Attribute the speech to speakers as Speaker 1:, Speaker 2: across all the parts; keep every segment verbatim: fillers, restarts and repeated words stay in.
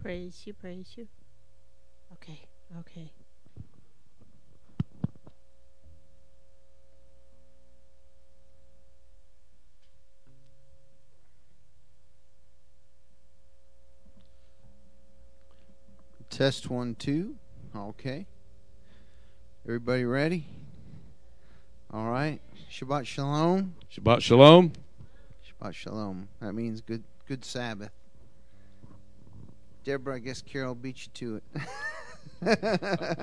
Speaker 1: praise you, praise you. Okay, okay.
Speaker 2: Test one, two. Okay. Everybody ready? All right. Shabbat Shalom.
Speaker 3: Shabbat Shalom.
Speaker 2: Shabbat Shalom. That means good good Sabbath. Deborah, I guess Carol beat you to it.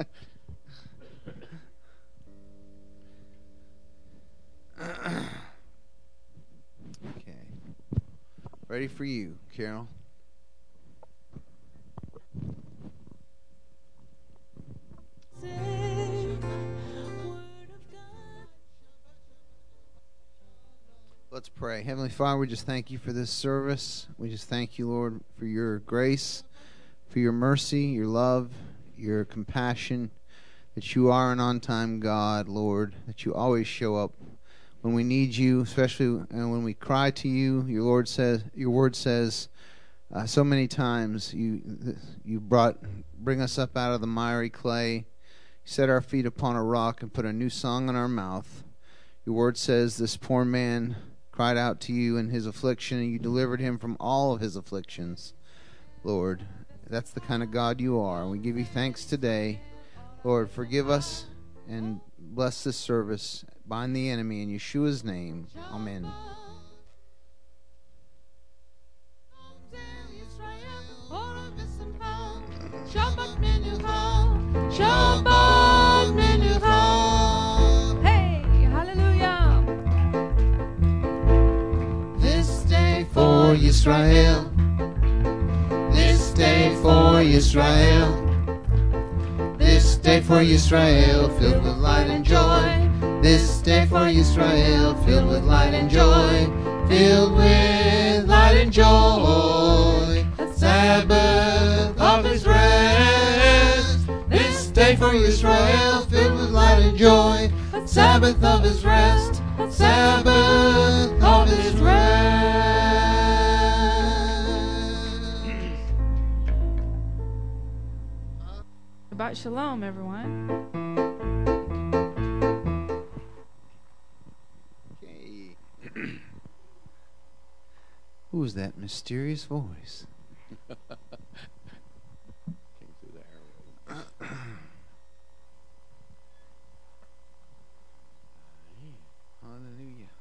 Speaker 2: Okay. Ready for you, Carol. Let's pray. Heavenly Father, we just thank you for this service. We just thank you, Lord, for your grace, for your mercy, your love, your compassion, that you are an on-time God, Lord, that you always show up when we need you, especially and when we cry to you. Your Lord says, your word says, uh, so many times you you brought bring us up out of the miry clay, set our feet upon a rock, and put a new song in our mouth. Your word says this poor man cried out to you in his affliction, and you delivered him from all of his afflictions, Lord. That's the kind of God you are. We give you thanks today. Lord, forgive us and bless this service. Bind the enemy in Yeshua's name. Amen.
Speaker 4: Shabbat Menucha, Shabbat Menucha. Hey, hallelujah.
Speaker 2: This day for Yisrael. This day for Yisrael. This day for Yisrael, filled with light and joy. This day for Yisrael, filled with light and joy. Filled with light and joy. Sabbath of his rest. This day for Israel, filled with light and joy. Sabbath of his rest. Sabbath of his rest.
Speaker 4: Shabbat Shalom, everyone.
Speaker 2: Okay. Who's that mysterious voice?
Speaker 3: Came through the airwaves.
Speaker 2: Hallelujah.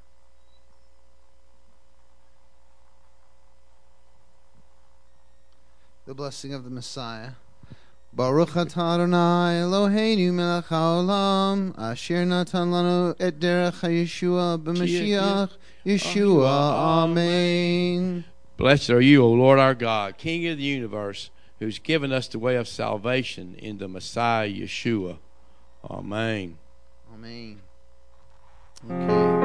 Speaker 2: The blessing of the Messiah. Baruch atah Adonai Eloheinu melech haolam asher natan lanu et derech haYeshua b'Mashiach Yeshua. Amen.
Speaker 3: Blessed are you, O Lord our God, King of the universe, who's given us the way of salvation in the Messiah Yeshua. Amen.
Speaker 2: Amen. Okay.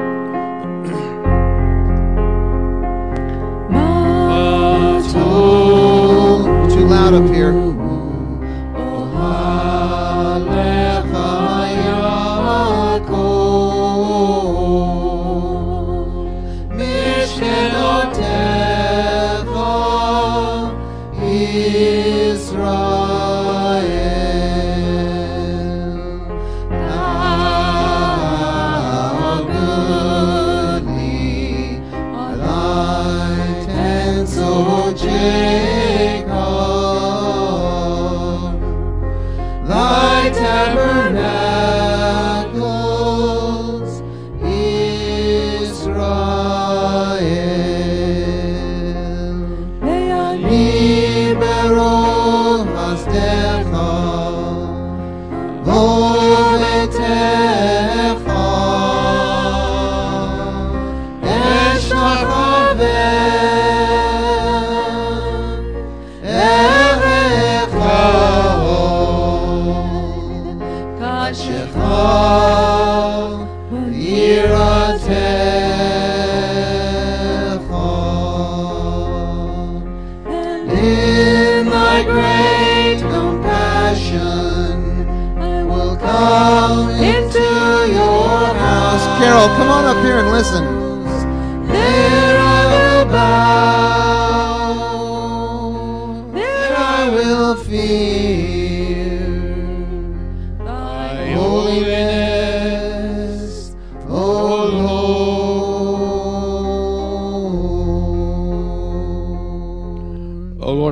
Speaker 2: Too loud up here. Carol, come on up here and listen. There I will bow. There I will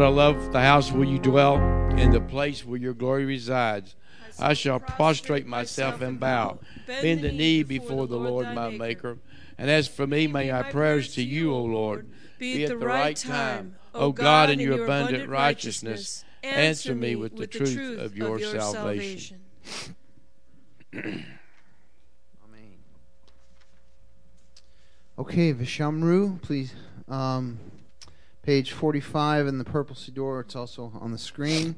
Speaker 3: love the house where you dwell, and the place where your glory resides. I shall prostrate myself and bow, bend the knee before the Lord my Maker. And as for me, may my prayers to you, O Lord, be at the right time. O God, in your abundant righteousness, answer me with the truth of your salvation.
Speaker 2: Amen. Okay, Vishamru, please. Um, page forty-five in the Purple Siddur. It's also on the screen.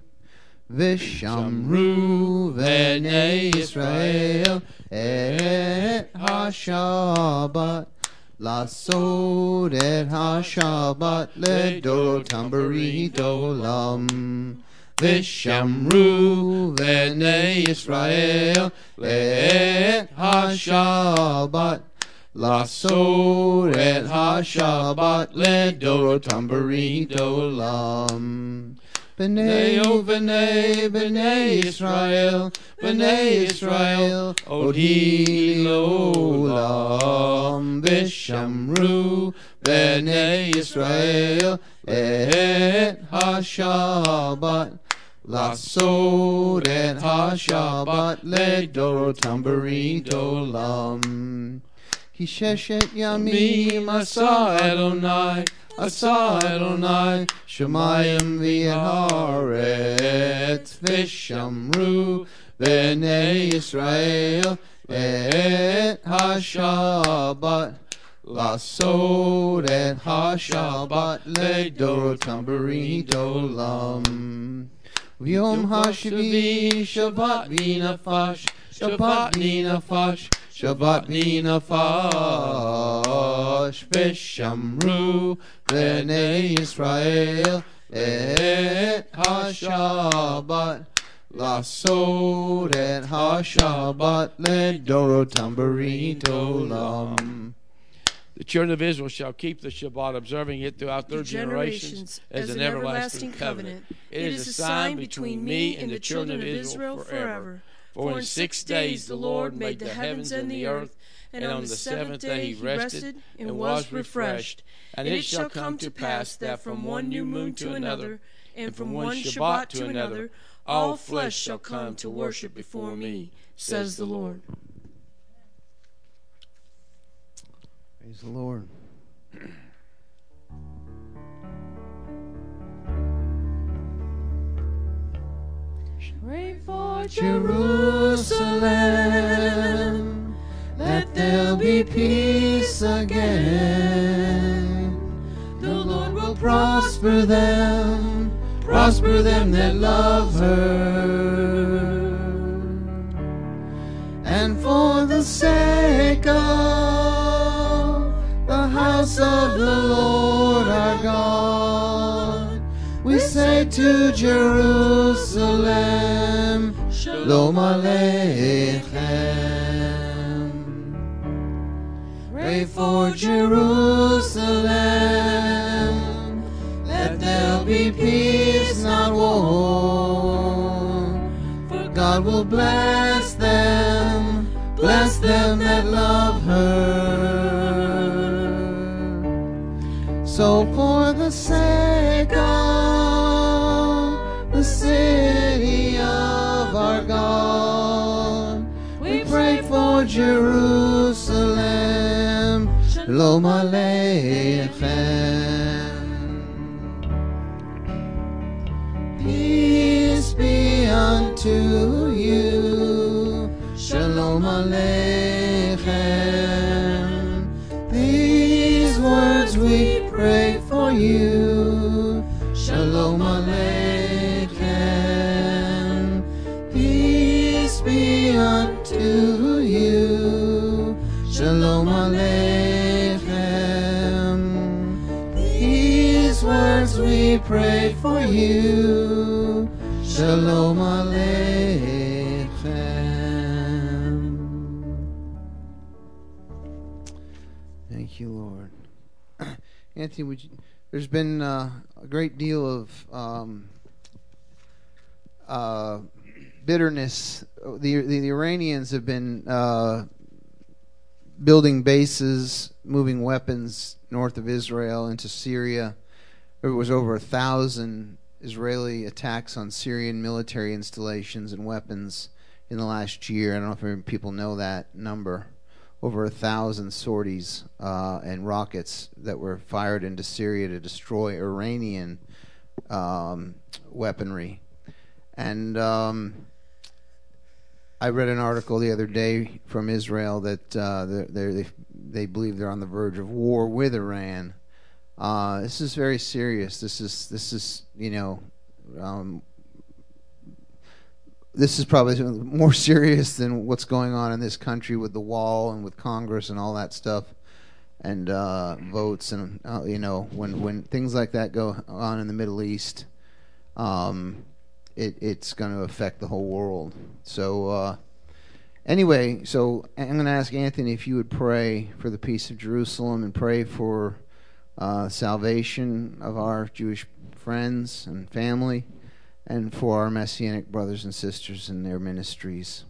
Speaker 2: Vishamru v'nei Yisrael et ha-Shabbat lasod et ha-Shabbat ledorotam berit olam. Vishamru v'nei Yisrael et ha-Shabbat lasod et ha-Shabbat ledorotam berit olam. B'nai, O B'nai, B'nai Yisrael, B'nai Yisrael, Odi L'olam. Vishamru B'nai Yisrael et ha-Shabbat lasod et ha-Shabbat ledorotam berit olam. Ki sheshet yamim asa Adonai, Asa Adonai, Shemayim v'Haaretz, Vishamru B'nei Yisrael et ha-Shabbat lasod et ha-Shabbat ledorotam berit olam. V'yom ha-Shvi Shabbat v'nafash, Shabbat v'nafash, Shabbat v'nafash. Vishamru B'nei Yisrael et ha-Shabbat lasod et ha-Shabbat ledorotam berit olam.
Speaker 3: The children of Israel shall keep the Shabbat, observing it throughout their generations as an everlasting covenant. It is a sign between me and the children of Israel forever. For in six days the Lord made the heavens and the earth, and on the seventh day he rested and was refreshed. And it shall come to pass that from one new moon to another, and from one Shabbat to another, all flesh shall come to worship before me, says the Lord.
Speaker 2: Praise the Lord.
Speaker 4: Pray for
Speaker 2: Jerusalem, that there'll be peace again. The Lord will prosper them, prosper them that love her. And for the sake of the house of the Lord our God, we say to Jerusalem, Shalom Aleichem. Pray for Jerusalem, that there'll be peace, not war. For God will bless them, bless them that love her. So for the sake of the city of our God, we pray for Jerusalem. Shalom Aleichem. Peace be unto you. Shalom Aleichem. These words we pray for you. Shalom Aleichem. Peace be unto you. Shalom Aleichem. These words we pray for you. Shalom Aleichem. Thank you, Lord. Anthony, would you, there's been uh, a great deal of um, uh, bitterness. The, the the Iranians have been uh, building bases, moving weapons north of Israel into Syria. There was over a thousand Israeli attacks on Syrian military installations and weapons in the last year. I don't know if people know that number. Over a thousand sorties uh, and rockets that were fired into Syria to destroy Iranian um, weaponry. And um, I read an article the other day from Israel that uh, they're, they're, they they believe they're on the verge of war with Iran. Uh, this is very serious. This is this is you know. Um, This is probably more serious than what's going on in this country with the wall and with Congress and all that stuff, and uh, votes and uh, you know when when things like that go on in the Middle East, um, it it's going to affect the whole world. So uh, anyway, so I'm going to ask Anthony if you would pray for the peace of Jerusalem and pray for uh, salvation of our Jewish friends and family, and for our Messianic brothers and sisters in their ministries.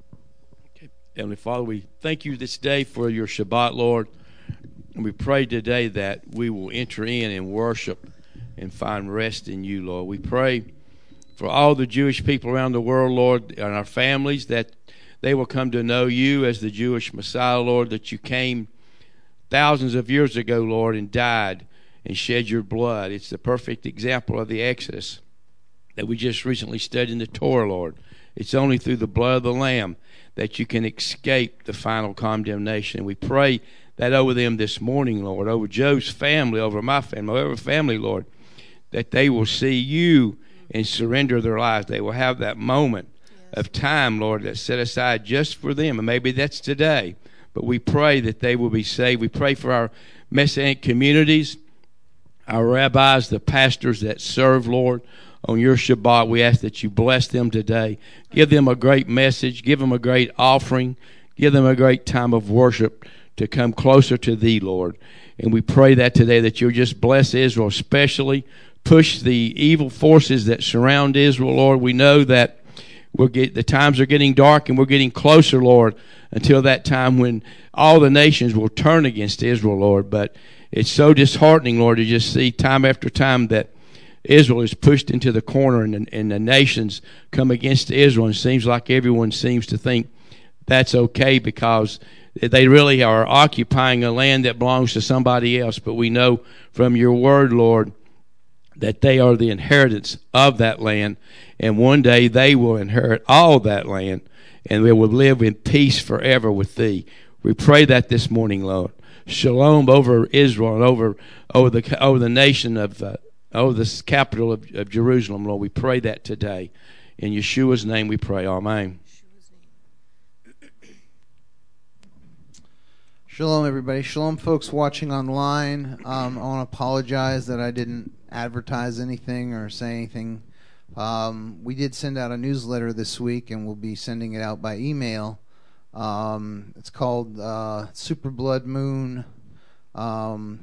Speaker 3: Okay. Heavenly Father, we thank you this day for your Shabbat, Lord. And we pray today that we will enter in and worship and find rest in you, Lord. We pray for all the Jewish people around the world, Lord, and our families, that they will come to know you as the Jewish Messiah, Lord, that you came thousands of years ago, Lord, and died and shed your blood. It's the perfect example of the Exodus that we just recently studied in the Torah, Lord. It's only through the blood of the Lamb that you can escape the final condemnation. We pray that over them this morning, Lord, over Joe's family, over my family, over family, Lord, that they will see you and surrender their lives. They will have that moment yes. of time, Lord, that's set aside just for them, and maybe that's today. But we pray that they will be saved. We pray for our Messianic communities, our rabbis, the pastors that serve, Lord, on your Shabbat. We ask that you bless them today. Give them a great message. Give them a great offering. Give them a great time of worship to come closer to thee, Lord. And we pray that today, that you'll just bless Israel, especially push the evil forces that surround Israel, Lord. We know that we'll get, the times are getting dark, and we're getting closer, Lord, until that time when all the nations will turn against Israel, Lord. But it's so disheartening, Lord, to just see time after time that Israel is pushed into the corner, and, and the nations come against Israel. And it seems like everyone seems to think that's okay because they really are occupying a land that belongs to somebody else. But we know from your word, Lord, that they are the inheritance of that land, and one day they will inherit all that land, and they will live in peace forever with thee. We pray that this morning, Lord. Shalom over Israel and over over the over the nation of uh, over the capital of, of Jerusalem, Lord. We pray that today. In Yeshua's name we pray. Amen.
Speaker 2: Shalom, everybody. Shalom, folks watching online. Um, I want to apologize that I didn't advertise anything or say anything. Um, we did send out a newsletter this week, and we'll be sending it out by email. Um, it's called uh, Super Blood Moon. Um,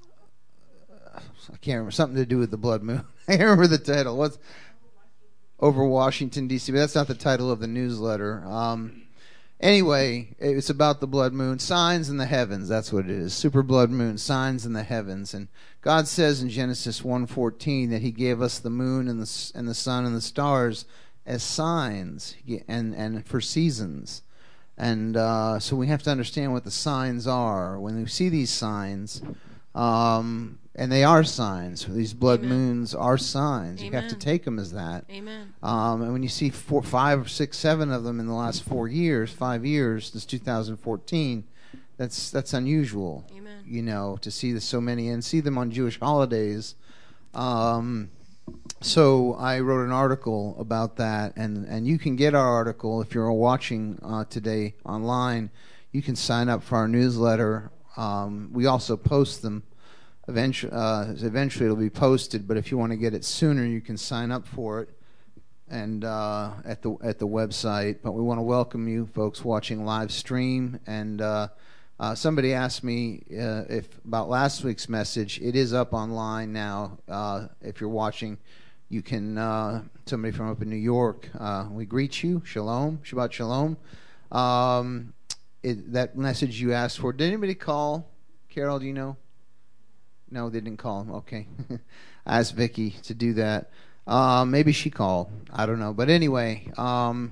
Speaker 2: I can't remember, something to do with the blood moon. I can't remember the title. What's over Washington, D C, but that's not the title of the newsletter. Um, anyway, it's about the blood moon, signs in the heavens. That's what it is. Super blood moon, signs in the heavens. And God says in Genesis one fourteen that he gave us the moon and the and the sun and the stars as signs and and for seasons. And uh, so we have to understand what the signs are. When we see these signs, um, and they are signs. These blood Amen. Moons are signs. Amen. You have to take them as that.
Speaker 1: Amen.
Speaker 2: Um, and when you see four, five, six, seven of them in the last four years, five years since two thousand fourteen, that's that's unusual.
Speaker 1: Amen.
Speaker 2: You know, to see this, so many and see them on Jewish holidays. Um, so I wrote an article about that, and, and you can get our article if you're watching uh, today online. You can sign up for our newsletter. Um, we also post them. Eventually, uh, eventually it'll be posted, but if you want to get it sooner, you can sign up for it and uh, at the at the website. But we want to welcome you folks watching live stream. And uh, uh, somebody asked me uh, if about last week's message. It is up online now. Uh, if you're watching, you can. Uh, somebody from up in New York. Uh, we greet you. Shalom, Shabbat Shalom. Um, it, that message you asked for. Did anybody call? Carol, do you know? No, they didn't call him. Okay. I asked Vicky to do that. Uh, maybe she called. I don't know. But anyway, um,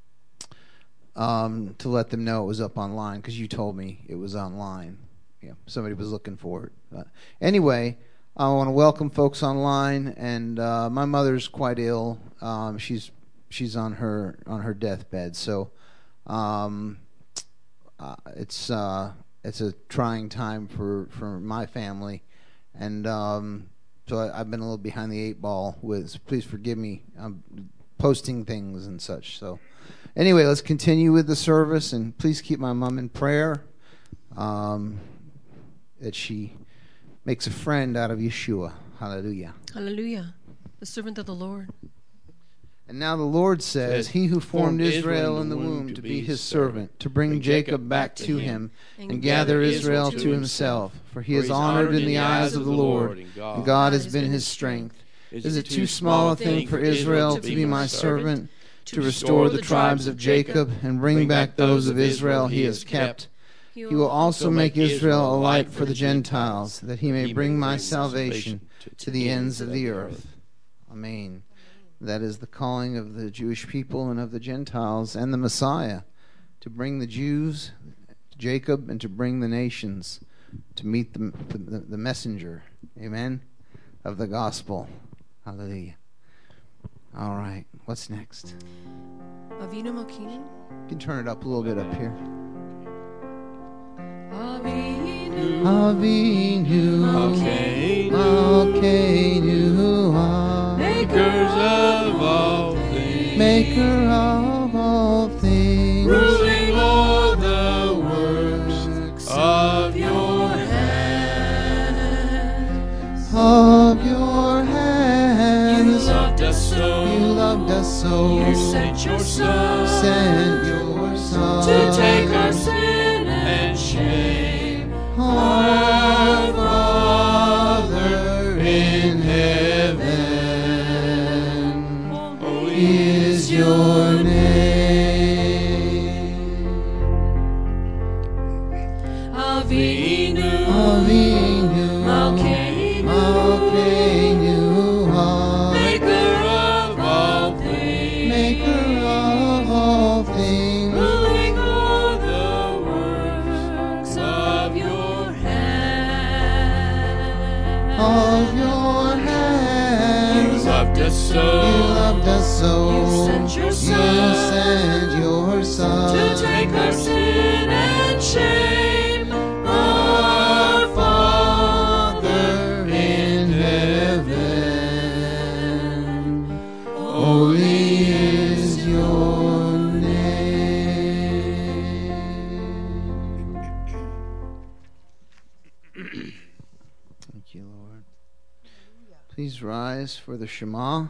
Speaker 2: um, to let them know it was up online, because you told me it was online. Yeah, somebody was looking for it. But anyway, I want to welcome folks online, and uh, my mother's quite ill. Um, she's she's on her on her deathbed, so um, uh, it's uh, it's a trying time for, for my family, and um, so I, I've been a little behind the eight ball with. So please forgive me. I'm posting things and such. So anyway, let's continue with the service, and please keep my mom in prayer. Um, that she makes a friend out of Yeshua. Hallelujah.
Speaker 1: Hallelujah. The servant of the Lord.
Speaker 2: And now the Lord says, He who formed Israel in the womb to be his servant, to bring Jacob back to him, and gather Israel to himself. For he is honored in the eyes of the Lord, and God has been his strength. Is it too small a thing for Israel to be my servant, to restore the tribes of Jacob, and bring back those of Israel he has kept? He will also make Israel a light for the Gentiles, that he may bring my salvation to the ends of the earth. Amen. That is the calling of the Jewish people and of the Gentiles and the Messiah, to bring the Jews, Jacob, and to bring the nations to meet the, the, the messenger, amen, of the gospel. Hallelujah. All right, what's next?
Speaker 1: Avinu Malkeinu.
Speaker 2: You can turn it up a little bit up here.
Speaker 4: Avinu,
Speaker 2: Avinu,
Speaker 3: Malkeinu,
Speaker 2: Malkeinu,
Speaker 3: makers of all things,
Speaker 2: maker of all things,
Speaker 3: ruling all the works of your hands.
Speaker 2: of your hands.
Speaker 3: You loved us so,
Speaker 2: You loved us so.
Speaker 3: you sent your Son,
Speaker 2: sent your Son
Speaker 3: to take our sin and shame.
Speaker 2: Our Father in heaven,
Speaker 3: Holy
Speaker 2: is your name.
Speaker 4: Avinu,
Speaker 2: Avinu,
Speaker 4: Malkeinu,
Speaker 2: Malkeinu,
Speaker 4: maker of all things,
Speaker 2: maker of all things,
Speaker 4: ruling all the works of your hands.
Speaker 2: of your
Speaker 3: You
Speaker 2: hands.
Speaker 3: loved us
Speaker 2: You
Speaker 3: so,
Speaker 2: loved us so.
Speaker 4: You sent your
Speaker 2: You
Speaker 4: Son
Speaker 2: sent your Son
Speaker 4: to take our sin and shame. Our
Speaker 2: Father in heaven, holy is your name. Thank you, Lord. Please rise for the Shema.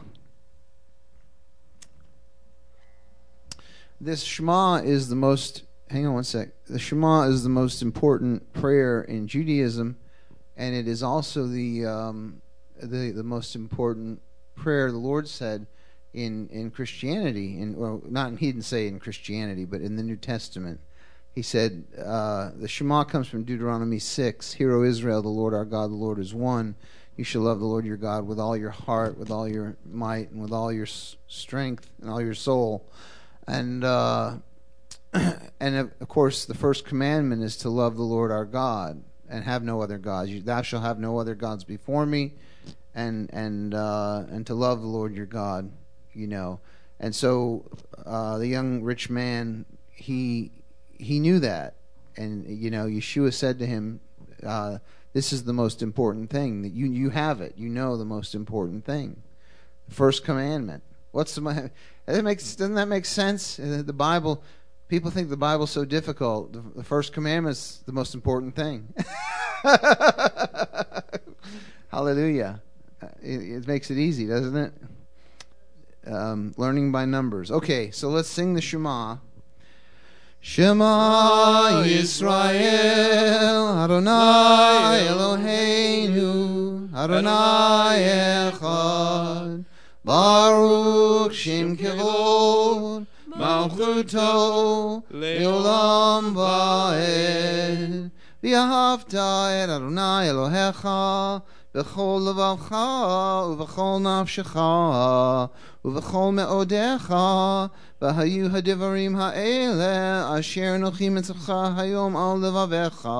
Speaker 2: This Shema is the most, hang on one sec. The Shema is the most important prayer in Judaism, and it is also the um, the the most important prayer the Lord said in in Christianity. In, well, not he didn't say in Christianity, but in the New Testament. He said uh, the Shema comes from Deuteronomy six. Hear, O Israel, the Lord our God, the Lord is one. You shall love the Lord your God with all your heart, with all your might, and with all your s- strength and all your soul. And uh, and of, of course, the first commandment is to love the Lord our God and have no other gods. You, thou shalt have no other gods before me, and and uh, and to love the Lord your God. You know, and so uh, the young rich man, he he knew that, and you know, Yeshua said to him, uh, "This is the most important thing. That you you have it. You know the most important thing, the first commandment." What's the that makes doesn't that make sense? The Bible, people think the Bible's so difficult. The, the first commandment's the most important thing. Hallelujah! It, it makes it easy, doesn't it? Um, learning by numbers. Okay, so let's sing the Shema. Shema Yisrael, Adonai Eloheinu, Adonai Echad. Baruch Shem Kevod, Malchuto, Leolam Vaed. V'ahavta et Adonai Elohecha, בכל לבבך ובכל נפשך ובכל מאודיך, והיו הדברים האלה אשר נוחים אצלך היום על לבביך,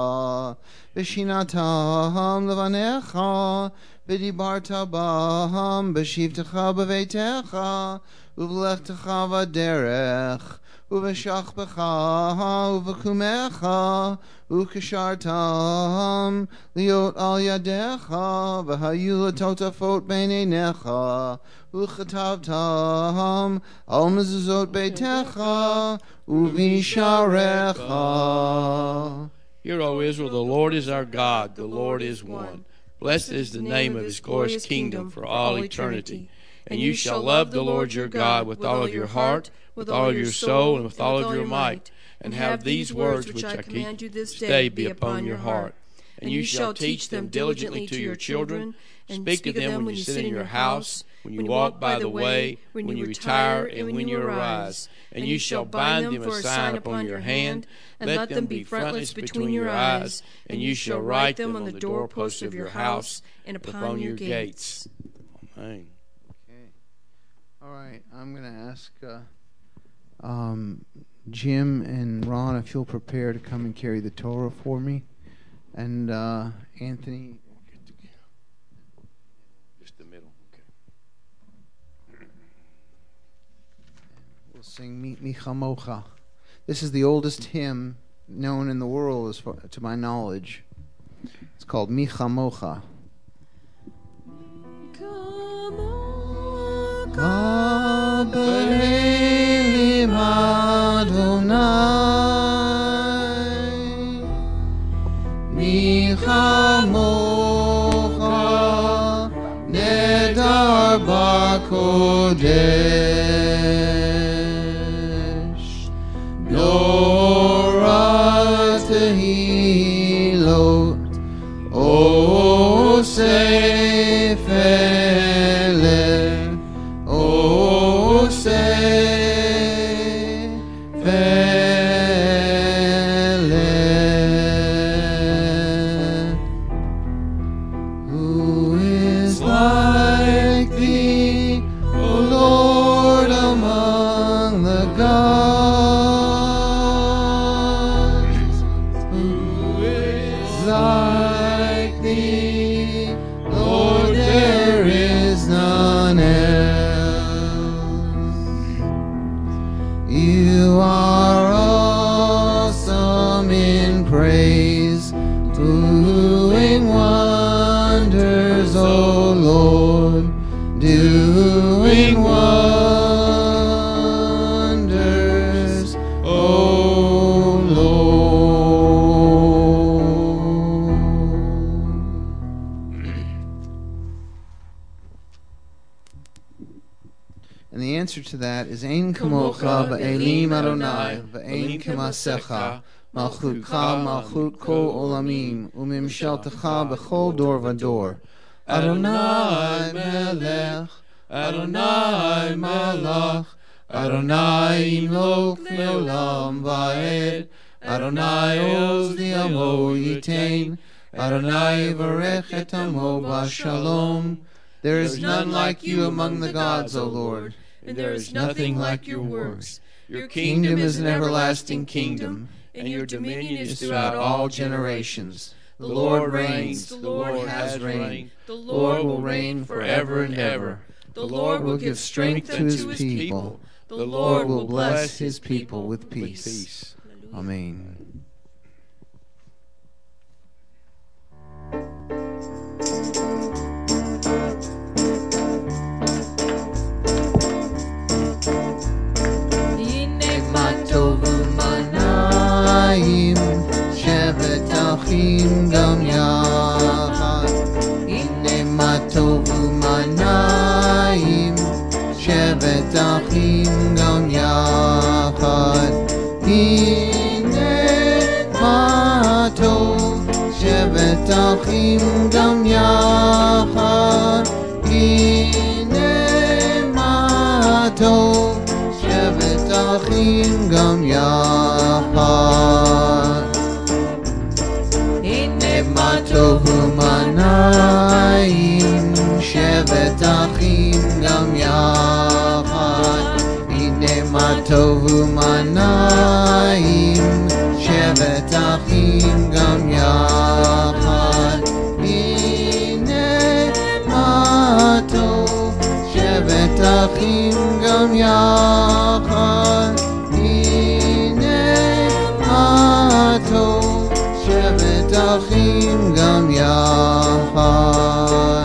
Speaker 2: ושינתם לבניך, ודיברת בהם בשבתך בביתך, ובלכתך בדרך, ובשכבך ובקומך, וקשרתם להיות על ידיך, והיו לטוטפות בין עיניך, וכתבתם על מזוזות ביתך ובשעריך.
Speaker 3: Hear, O Israel, the Lord is our God, the Lord is one. Blessed is the name of his glorious kingdom for all eternity. And you shall love the Lord your God with all of your heart, with all of your soul, and with all of your might. And have these words which I command you this day be upon your heart. And you shall teach them diligently to your children, and speak to them when you sit in your house, when you walk by the way, when you retire, and when you arise. And you shall bind them for a sign upon your hand, and let them be frontlets between your eyes. And you shall write them on the doorposts of your house and upon your gates. Amen.
Speaker 2: Okay. All right. I'm going to ask uh, um, Jim and Ron if you'll prepare to come and carry the Torah for me. And uh, Anthony.
Speaker 3: Just the middle. Okay.
Speaker 2: We'll sing Mi Mi Chamocha. This is the oldest hymn known in the world, as far, to my knowledge. It's called Mi Chamocha. Kabelim Adonai, Mi Chamocha Nedar Bakodesh, Nora Tehilot O Sefer O Sefer. Who is like thee, O Lord, among the gods? Who is like thee, Lord, there is none else. You are awesome in praise, doing wonders, O Lord, doing wonders, O Lord. And the answer to that is Ein kamocha ba'elim Adonai v'ein kamasecha malchutcha malchut kol olamim umimshaltecha b'chol dor v'dor. Adonai melech, Adonai malach, Adonai imlok leolam va'ed, Adonai oz li'amo yitain, Adonai varech et amo b'shalom. There is none like you among the gods, O Lord,
Speaker 4: and there is nothing like your works.
Speaker 2: Your kingdom is an everlasting kingdom, and your dominion is throughout all generations. The Lord reigns, the Lord has reigned, the Lord will reign forever and ever. The Lord will give strength to his people, the Lord will bless his people with peace. Amen. Shevet achim gam yachad, hine ma tov u'manayim. Shevet achim gam yachad, hine ma tov. Shevet achim gam yachad, hine ma tov. Shevet achim gam yachad. Hine ma tov u'manayim. tovu manayim, shevet achim gam yachad. Hine ma tov, shevet achim gam yachad. Hine ma tov, shevet achim gam yachad.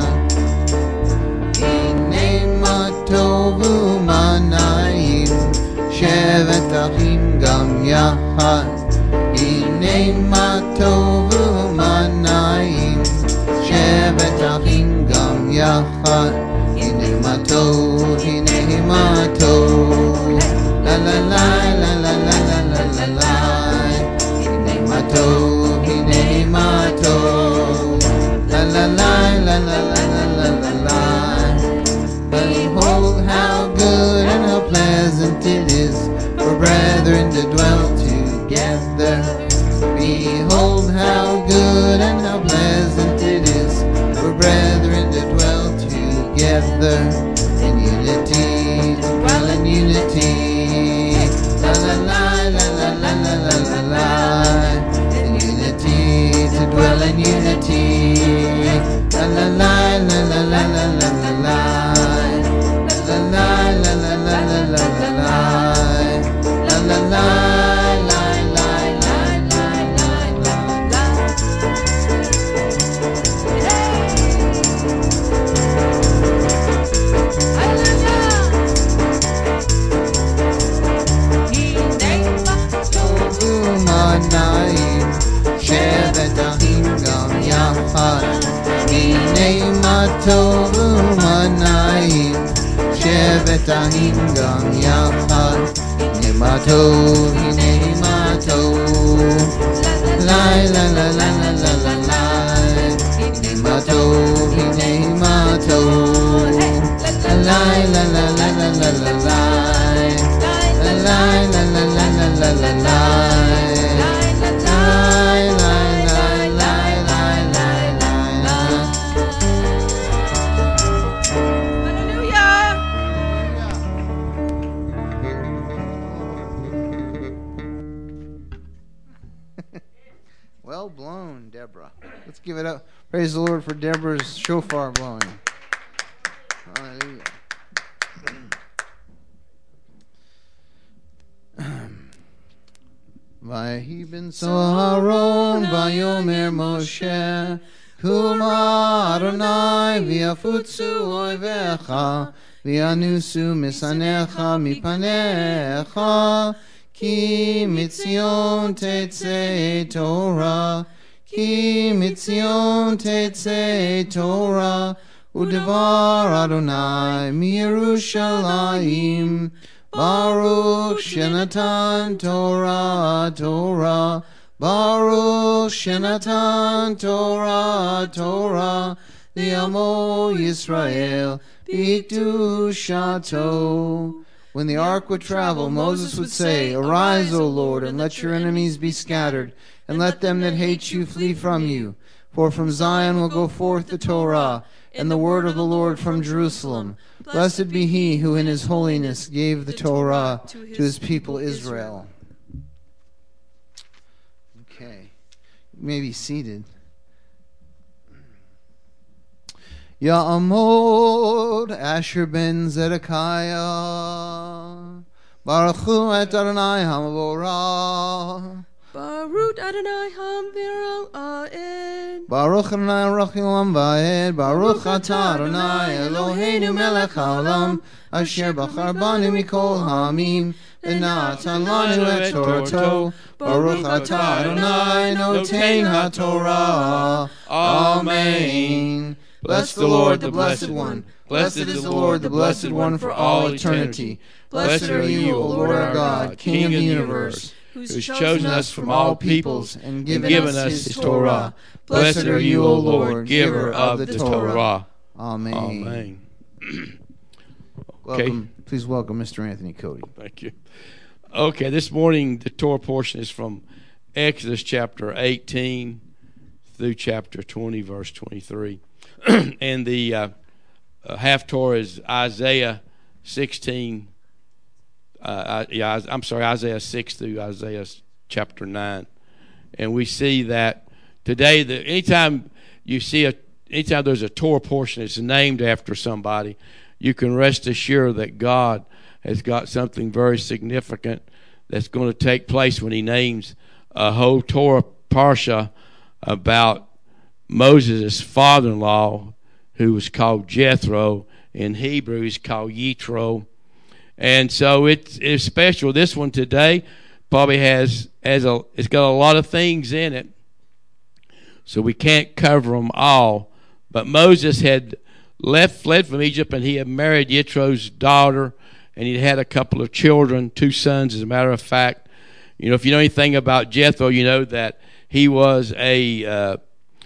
Speaker 2: shevet achim gam yachad. Hine ma tovu manayim, shevet achim gam yachad. Hine ma tov, hine ma tov, la la la la la la la la la la. Hine ma tov, hine ma tov, la la la la la la la la la. Behold how good and how pleasant it is for brethren to dwell together. Behold how good and how pleasant it is for brethren to dwell together in unity, to dwell in unity. La la la la la la la la la la. In unity, to dwell in unity. La la la la la la la la la la. La la la la la la la la la. La la la la la la la la la. Tovu manayim, shevet achim gam yachad. Hine ma tovu manayim, shevet achim gam yachad. Hine ma tov, hine ma tov, la la la la la la la la. Hine ma tov, hine ma tov, la la la la la la la la la. La la la la la la la la la. Well blown, Deborah. Let's give it up. Praise the Lord for Deborah's shofar blowing. Hallelujah. Vayehi ben Aharon vayomer Moshe Kuma Adonai v'yafutzu oivecha v'yanusu misanecha mipanecha Ki mitzion tetzei Torah, Ki mitzion tetzei Torah, Udevar Adonai miYerushalayim, Baruch shenatan Torah, Torah, Baruch shenatan Torah, Torah, Li'amo Yisrael, B'kedushato. When the ark would travel, Moses would say, Arise, O Lord, and let your enemies be scattered, and let them that hate you flee from you. For from Zion will go forth the Torah, and the word of the Lord from Jerusalem. Blessed be he who in his holiness gave the Torah to his people Israel. Okay. You may be seated. Ya'amod Asher ben Zedekiah, Baruch hu et Adonai Hamavorah,
Speaker 4: Baruch Adonai Hamavorah,
Speaker 2: Baruch Adonai Rachil Va'ed, Baruch atah Adonai Eloheinu melech haolam, Asher bachar banu mikol ha'amim, v'natan lanu et Torato, Baruch atah Adonai noten ha'Torah. Amen. Bless the Lord, the Blessed One. Blessed is the Lord, the Blessed One, for all eternity. Blessed are you, O Lord our God, King of the universe,
Speaker 3: who's chosen us from all peoples and given us his Torah. Blessed are you, O Lord, giver of the Torah.
Speaker 2: Amen.
Speaker 3: Amen.
Speaker 2: Welcome. Okay. Please welcome Mister Anthony Cody.
Speaker 3: Thank you. Okay, this morning the Torah portion is from Exodus chapter eighteen through chapter twenty, verse twenty-three. And the uh, uh, half Torah is Isaiah sixteen, uh, yeah, I'm sorry, Isaiah six through Isaiah chapter nine. And we see that today, that anytime you see a, anytime there's a Torah portion that's named after somebody, you can rest assured that God has got something very significant that's going to take place when he names a whole Torah parsha about Moses' father-in-law, who was called Jethro. In Hebrew, he's called Yitro. And so it's, it's special. This one today probably has, has a, it's got a lot of things in it, so we can't cover them all. But Moses had left, fled from Egypt, and he had married Yitro's daughter, and he had a couple of children, two sons, as a matter of fact. You know, if you know anything about Jethro, you know that he was a uh,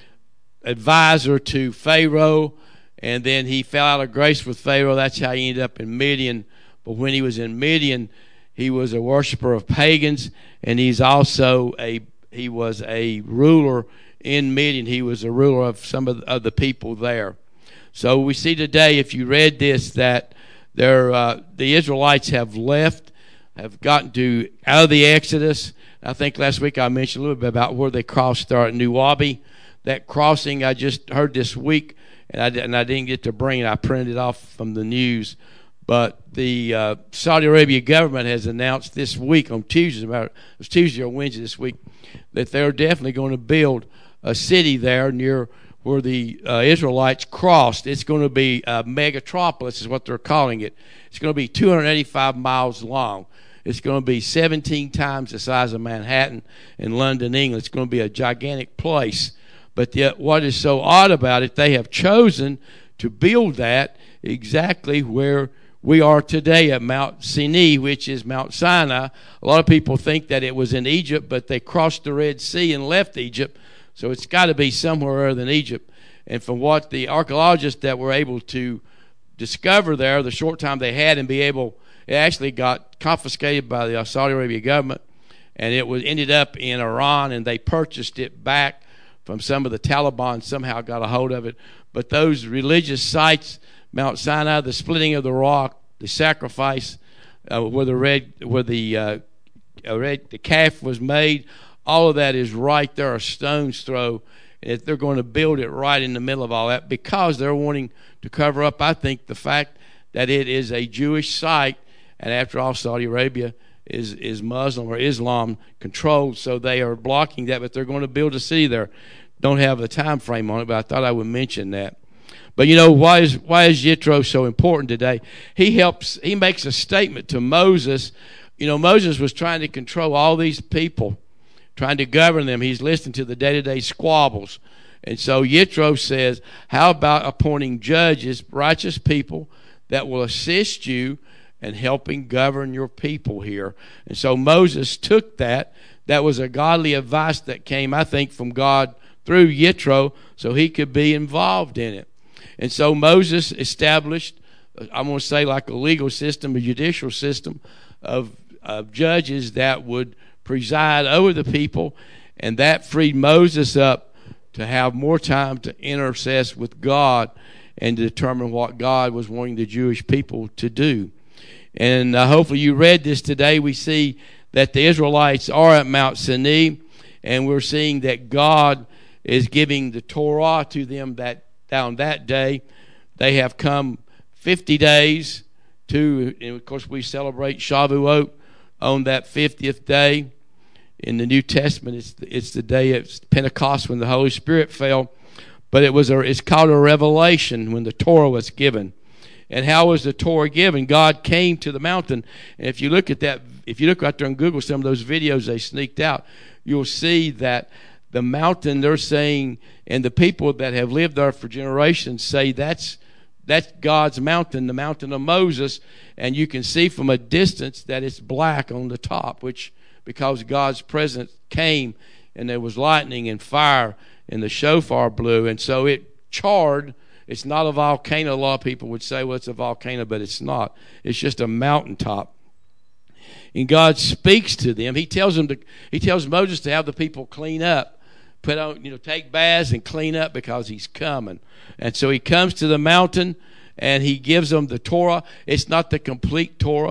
Speaker 3: advisor to Pharaoh, and then he fell out of grace with Pharaoh. That's how he ended up in Midian. But when he was in Midian, he was a worshiper of pagans, and he's also a he was a ruler in Midian. He was a ruler of some of the, of the people there. So we see today, if you read this, that there uh, the Israelites have left, have gotten to out of the Exodus. I think last week I mentioned a little bit about where they crossed there at Nuwabi. That crossing I just heard this week, and I, and I didn't get to bring it. I printed it off from the news. But the uh, Saudi Arabia government has announced this week on Tuesday, about it was Tuesday or Wednesday this week, that they're definitely going to build a city there near where the uh, Israelites crossed. It's going to be a megatropolis, is what they're calling it. It's going to be two hundred eighty-five miles long. It's going to be seventeen times the size of Manhattan in London, England. It's going to be a gigantic place. But yet, what is so odd about it, they have chosen to build that exactly where we are today at Mount Sinai, which is Mount Sinai. A lot of people think that it was in Egypt, but they crossed the Red Sea and left Egypt. So it's got to be somewhere other than Egypt. And from what the archaeologists that were able to discover there, the short time they had, and be able, it actually got confiscated by the Saudi Arabia government, and it was ended up in Iran, and they purchased it back from some of the Taliban, somehow got a hold of it. But those religious sites, Mount Sinai, the splitting of the rock, the sacrifice, uh, where the red, where the uh, red, the calf was made, all of that is right there, a stone's throw. And they're going to build it right in the middle of all that because they're wanting to cover up, I think, the fact that it is a Jewish site, and after all, Saudi Arabia is is Muslim or Islam controlled, so they are blocking that. But they're going to build a city there. Don't have a time frame on it, but I thought I would mention that. But you know, why is why is Yitro so important today? He helps. He makes a statement to Moses. You know, Moses was trying to control all these people, trying to govern them. He's listening to the day-to-day squabbles. And so Yitro says, how about appointing judges, righteous people, that will assist you in helping govern your people here? And so Moses took that. That was a godly advice that came, I think, from God through Yitro, so he could be involved in it. And so Moses established, I'm going to say like a legal system, a judicial system of, of judges that would preside over the people, and that freed Moses up to have more time to intercess with God and to determine what God was wanting the Jewish people to do. And uh, hopefully you read this today. We see that the Israelites are at Mount Sinai, and we're seeing that God is giving the Torah to them that on that day. They have come fifty days to, and of course we celebrate Shavuot on that fiftieth day. In the New Testament, it's the, it's the day of Pentecost when the Holy Spirit fell. But it was a, it's called a revelation when the Torah was given. And how was the Torah given? God came to the mountain. And if you look at that, if you look right there on Google, some of those videos they sneaked out, you'll see that the mountain, they're saying, and the people that have lived there for generations say that's that's God's mountain, the mountain of Moses. And you can see from a distance that it's black on the top, which because God's presence came, and there was lightning and fire, and the shofar blew, and so it charred. It's not a volcano. A lot of people would say, well, it's a volcano, but it's not. It's just a mountaintop. And God speaks to them. He tells them to. He tells Moses to have the people clean up, put on, you know, take baths and clean up because he's coming. And so he comes to the mountain and he gives them the Torah. It's not the complete Torah. He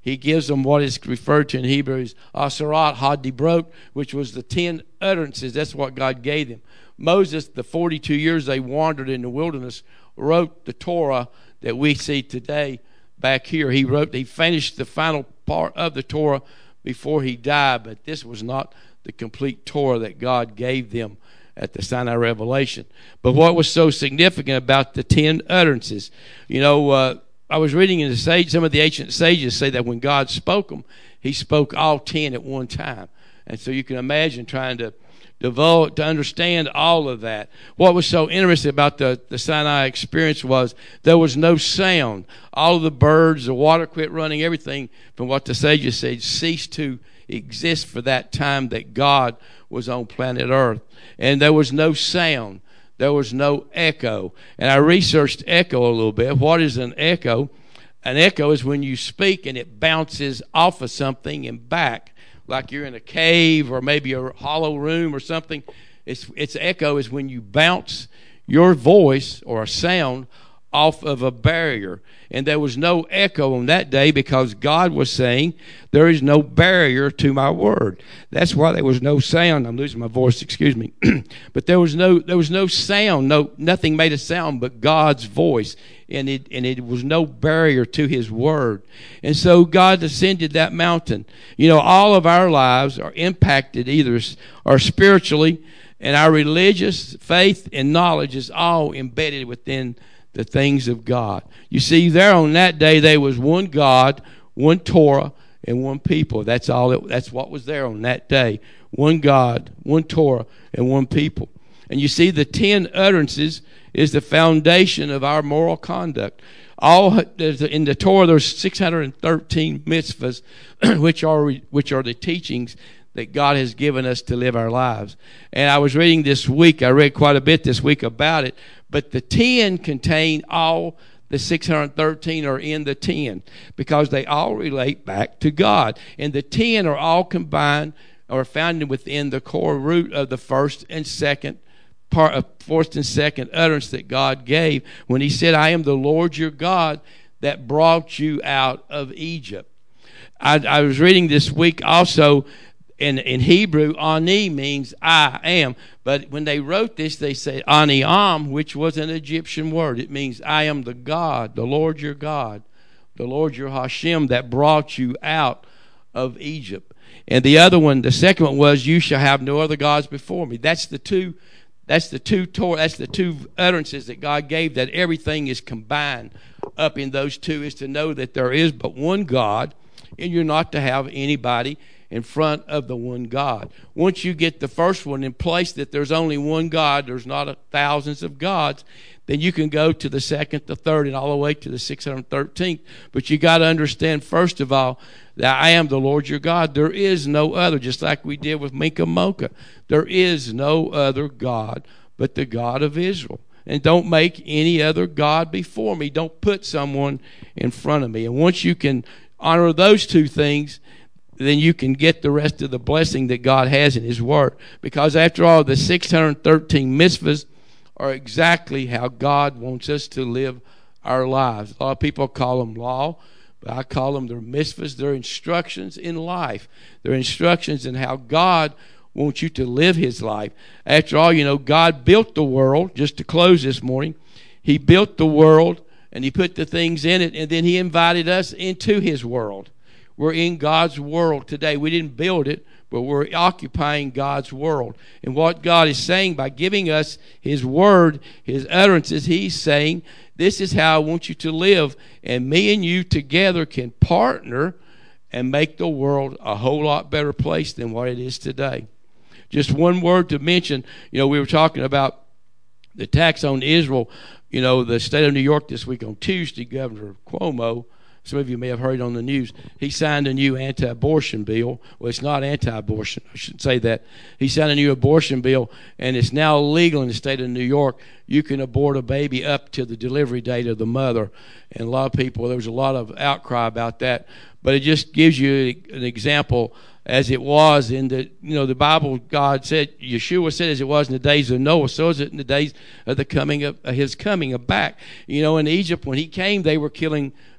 Speaker 3: he gives them what is referred to in Hebrew as Asarat HaDibrot, which was the ten utterances. That's what God gave them. Moses, the forty-two years they wandered in the wilderness, wrote the Torah that we see today back here. He wrote, he finished the final part of the Torah before he died, but this was not the complete Torah that God gave them at the Sinai Revelation. But what was so significant about the ten utterances? You know, uh, I was reading in the sage, some of the ancient sages say that when God spoke them, he spoke all ten at one time. And so you can imagine trying to develop, to understand all of that. What was so interesting about the, the Sinai experience was there was no sound. All of the birds, the water quit running, everything from what the sages said ceased to exist for that time that God was on planet Earth. And there was no sound. There was no echo. And I researched echo a little bit. What is an echo? An echo is when you speak and it bounces off of something and back, like you're in a cave or maybe a hollow room or something. It's, it's echo is when you bounce your voice or a sound off of a barrier. And there was no echo on that day because God was saying there is no barrier to my word. That's why there was no sound. I'm losing my voice, excuse me. But there was no there was no sound, no nothing made a sound but God's voice. And it and it was no barrier to his word. And so God ascended that mountain. You know, all of our lives are impacted either or spiritually, and our religious faith and knowledge is all embedded within the things of God. You see, there on that day, there was one God, one Torah, and one people. That's all. It, that's what was there on that day. One God, one Torah, and one people. And you see, the ten utterances is the foundation of our moral conduct. All in the Torah, there's six hundred thirteen mitzvahs, which are which are the teachings that God has given us to live our lives. And I was reading this week. I read quite a bit this week about it. But the ten contain all the six hundred thirteen are in the ten because they all relate back to God. And the ten are all combined or found within the core root of the first and second part of first and second utterance that God gave when he said, I am the Lord your God that brought you out of Egypt. I, I was reading this week also in, in Hebrew, Ani means I am. But when they wrote this, they say Ani Am, which was an Egyptian word. It means I am the God, the Lord your God, the Lord your Hashem that brought you out of Egypt. And the other one, the second one was, you shall have no other gods before me. That's the two, that's the two Torah, that's the two utterances that God gave, that everything is combined up in those two, is to know that there is but one God, and you're not to have anybody in front of the one God. Once you get the first one in place, that there's only one God, there's not a thousands of gods, then you can go to the second, the third, and all the way to the six hundred thirteenth. But you got to understand, first of all, that I am the Lord your God. There is no other, just like we did with Minka Mocha. There is no other God but the God of Israel. And don't make any other God before me. Don't put someone in front of me. And once you can honor those two things, then you can get the rest of the blessing that God has in his word. Because after all, the six hundred thirteen mitzvahs are exactly how God wants us to live our lives. A lot of people call them law, but I call them their mitzvahs. They're instructions in life. They're instructions in how God wants you to live his life. After all, you know, God built the world. Just to close this morning, he built the world and he put the things in it, and then he invited us into his world. We're in God's world today. We didn't build it, but we're occupying God's world. And what God is saying by giving us his word, his utterances, he's saying, this is how I want you to live. And me and you together can partner and make the world a whole lot better place than what it is today. Just one word to mention, you know, we were talking about the tax on Israel. You know, the state of New York this week on Tuesday, Governor Cuomo, some of you may have heard on the news, he signed a new anti-abortion bill. Well, it's not anti-abortion. I shouldn't say that. He signed a new abortion bill, and it's now legal in the state of New York. You can abort a baby up to the delivery date of the mother. And a lot of people, there was a lot of outcry about that. But it just gives you an example as it was in the, you know, the Bible, God said, Yeshua said, as it was in the days of Noah, so is it in the days of the coming of his coming of back. You know, in Egypt, when he came, they were killing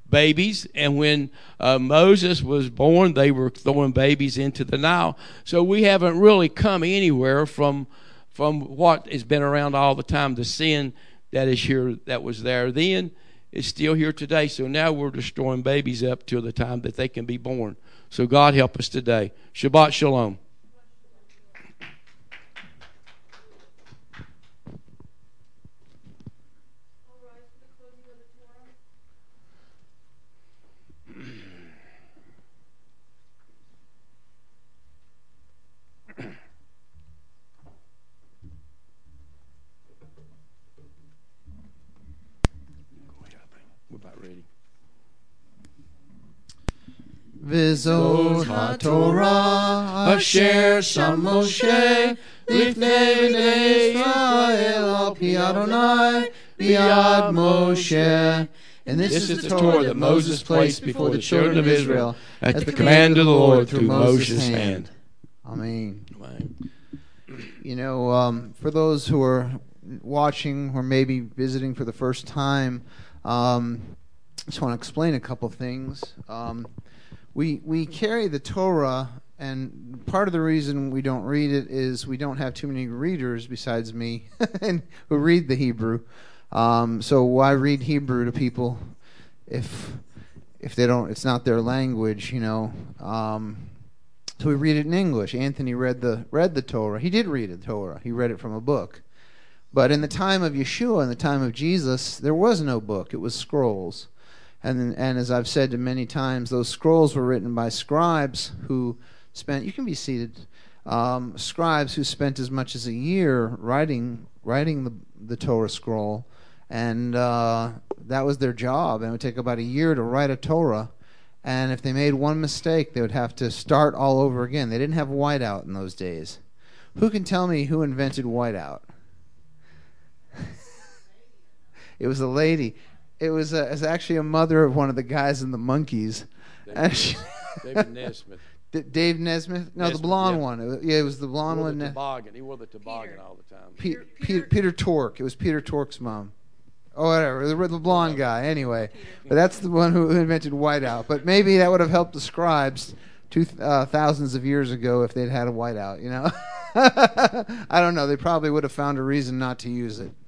Speaker 3: babies, and when uh, Moses was born, they were throwing babies into the Nile. So we haven't really come anywhere from from what has been around all the time. The sin that is here, that was there then, is still here today. So now we're destroying babies up till the time that they can be born. So God help us today. Shabbat Shalom.
Speaker 2: V'zot HaTorah asher sham Moshe lifnei bnei Yisrael al pi Adonai b'yad Moshe. And this, this is the Torah that Moses placed before the children of Israel
Speaker 3: at the command of the Lord through Moses' hand.
Speaker 2: Amen. Amen. You know, um, for those who are watching or maybe visiting for the first time, um, I just want to explain a couple things. Um, We we carry the Torah, and part of the reason we don't read it is we don't have too many readers besides me and who read the Hebrew. Um, so why read Hebrew to people if if they don't? It's not their language, you know. Um, so we read it in English. Anthony read the read the Torah. He did read the Torah. He read it from a book. But in the time of Yeshua, in the time of Jesus, there was no book. It was scrolls. And and as I've said many times, those scrolls were written by scribes who spent, you can be seated, um, scribes who spent as much as a year writing writing the, the Torah scroll. And uh, that was their job. And it would take about a year to write a Torah. And if they made one mistake, they would have to start all over again. They didn't have whiteout in those days. Who can tell me who invented whiteout? It was a lady. It was, a, it was actually a mother of one of the guys in the Monkees.
Speaker 3: David, she, David Nesmith.
Speaker 2: D- Dave Nesmith? No,
Speaker 3: Nesmith,
Speaker 2: the blonde
Speaker 3: yeah.
Speaker 2: one. It was, yeah, it was the blonde
Speaker 3: he wore
Speaker 2: one.
Speaker 3: The toboggan. He wore the toboggan Peter. all the time.
Speaker 2: Pe- Peter, Peter, Peter Tork. It was Peter Tork's mom. Oh, whatever. The, the blonde guy. Anyway, but that's the one who invented whiteout. But maybe that would have helped the scribes two uh, thousands of years ago if they'd had a whiteout. You know, I don't know. They probably would have found a reason not to use it.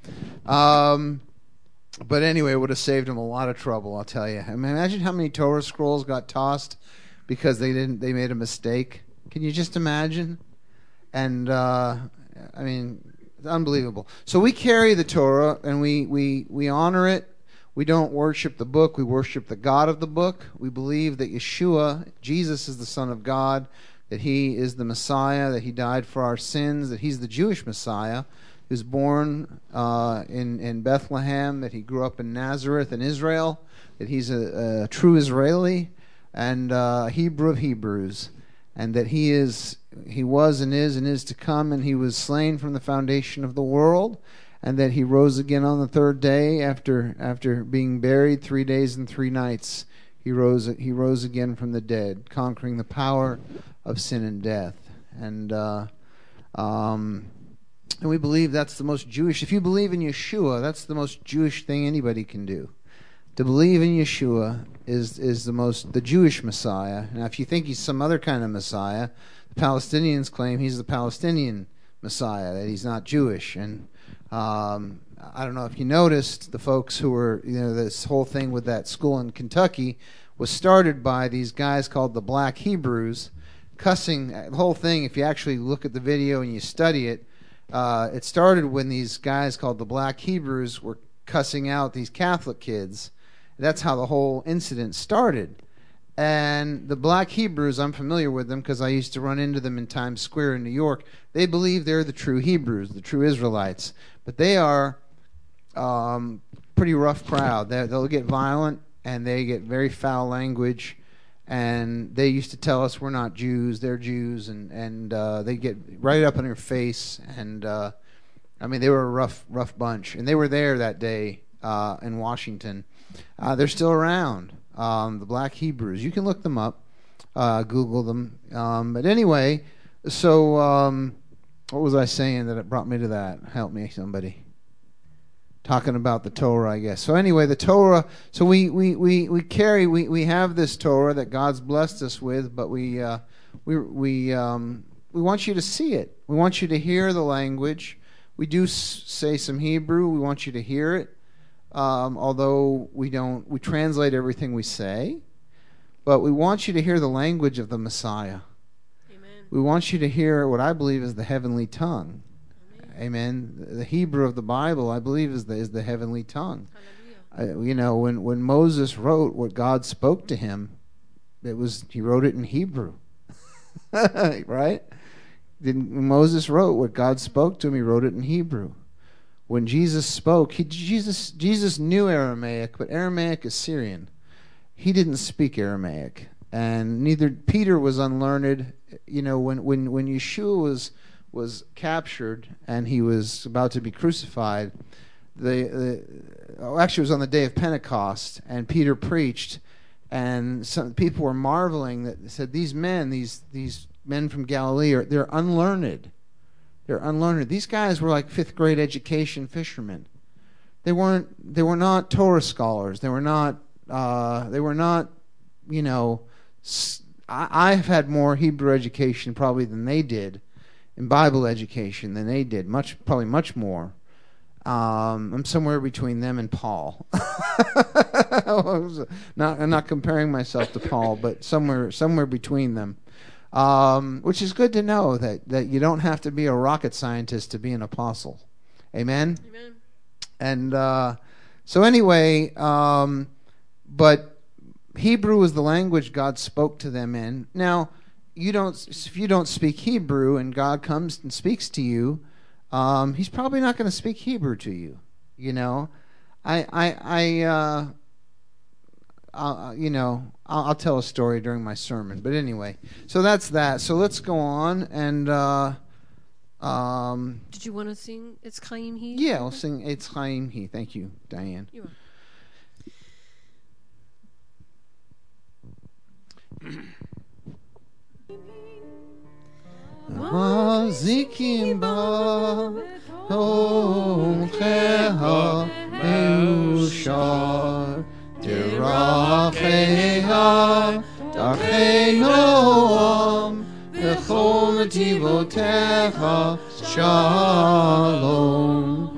Speaker 2: Um. But anyway, it would have saved them a lot of trouble, I'll tell you. I mean, imagine how many Torah scrolls got tossed because they didn't. They made a mistake. Can you just imagine? And uh, I mean, it's unbelievable. So we carry the Torah and we, we, we honor it. We don't worship the book. We worship the God of the book. We believe that Yeshua, Jesus, is the Son of God, that He is the Messiah, that He died for our sins, that He's the Jewish Messiah. He was born uh, in, in Bethlehem, that he grew up in Nazareth in Israel, that he's a, a true Israeli and uh, Hebrew of Hebrews, and that he is, he was and is and is to come, and he was slain from the foundation of the world, and that he rose again on the third day after after being buried three days and three nights. He rose he rose again from the dead, conquering the power of sin and death. And uh, um. And we believe that's the most Jewish. If you believe in Yeshua, that's the most Jewish thing anybody can do. To believe in Yeshua is is the most the Jewish Messiah. Now, if you think he's some other kind of Messiah, the Palestinians claim he's the Palestinian Messiah, that he's not Jewish. And um, I don't know if you noticed, the folks who were, you know, this whole thing with that school in Kentucky was started by these guys called the Black Hebrews, cussing. The whole thing, if you actually look at the video and you study it, Uh, it started when these guys called the Black Hebrews were cussing out these Catholic kids. That's how the whole incident started. And the Black Hebrews, I'm familiar with them because I used to run into them in Times Square in New York. They believe they're the true Hebrews, the true Israelites. But they are um, pretty rough crowd. They're, they'll get violent and they get very foul language. And they used to tell us we're not Jews, they're Jews, and and uh, they get right up in your face. And uh, I mean, they were a rough, rough bunch. And they were there that day uh, in Washington. Uh, they're still around, um, the Black Hebrews. You can look them up, uh, Google them. Um, but anyway, so um, what was I saying that it brought me to that? Help me, somebody. talking about the Torah, I guess. So anyway, the Torah, so we, we, we, we carry, we, we have this Torah that God's blessed us with, but we, uh, we, we, um, we want you to see it. We want you to hear the language. We do s- say some Hebrew. We want you to hear it. Um, although we don't, we translate everything we say, but we want you to hear the language of the Messiah.
Speaker 1: Amen.
Speaker 2: We want you to hear what I believe is the heavenly tongue. Amen. Amen. The Hebrew of the Bible, I believe, is the is the heavenly tongue. I, you know, when when Moses wrote what God spoke to him, it was he wrote it in Hebrew, right? Didn't, when Moses wrote what God spoke to him, he wrote it in Hebrew. When Jesus spoke, he, Jesus Jesus knew Aramaic, but Aramaic is Syrian. He didn't speak Aramaic, and neither Peter was unlearned. You know, when when when Yeshua was was captured and he was about to be crucified, the, the oh, actually it was on the day of Pentecost, and Peter preached, and some people were marveling that said these men, these these men from Galilee, are they're unlearned. They're unlearned. These guys were like fifth grade education fishermen. They weren't. They were not Torah scholars. They were not. Uh, they were not. You know, I, I've had more Hebrew education probably than they did, in Bible education than they did. Much, probably much more. Um, I'm somewhere between them and Paul. not, I'm not comparing myself to Paul, but somewhere, somewhere between them. Um, which is good to know that, that you don't have to be a rocket scientist to be an apostle. Amen?
Speaker 1: Amen.
Speaker 2: And uh, so anyway, um, but Hebrew was the language God spoke to them in. Now, you don't if you don't speak Hebrew and God comes and speaks to you, um, he's probably not going to speak Hebrew to you. You know, I, I, I uh, I'll, you know, I'll, I'll tell a story during my sermon. But anyway, so that's that. So let's go on. And uh, um,
Speaker 1: did you want to sing It's Chaim He?
Speaker 2: Yeah, I'll sing It's Chaim He. Thank you, Diane.
Speaker 1: You are.
Speaker 2: Mazikim ba Tomcheha Meushar Tiracheha Darchei Noam V'chol Netivotecha Shalom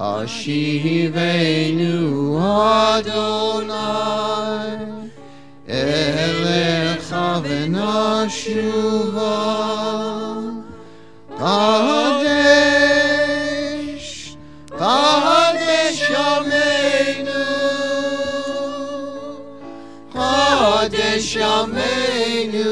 Speaker 2: Hashivenu Adonai Elecha V'nashuva Kadesh, Kadesh Yameinu, Kadesh Yameinu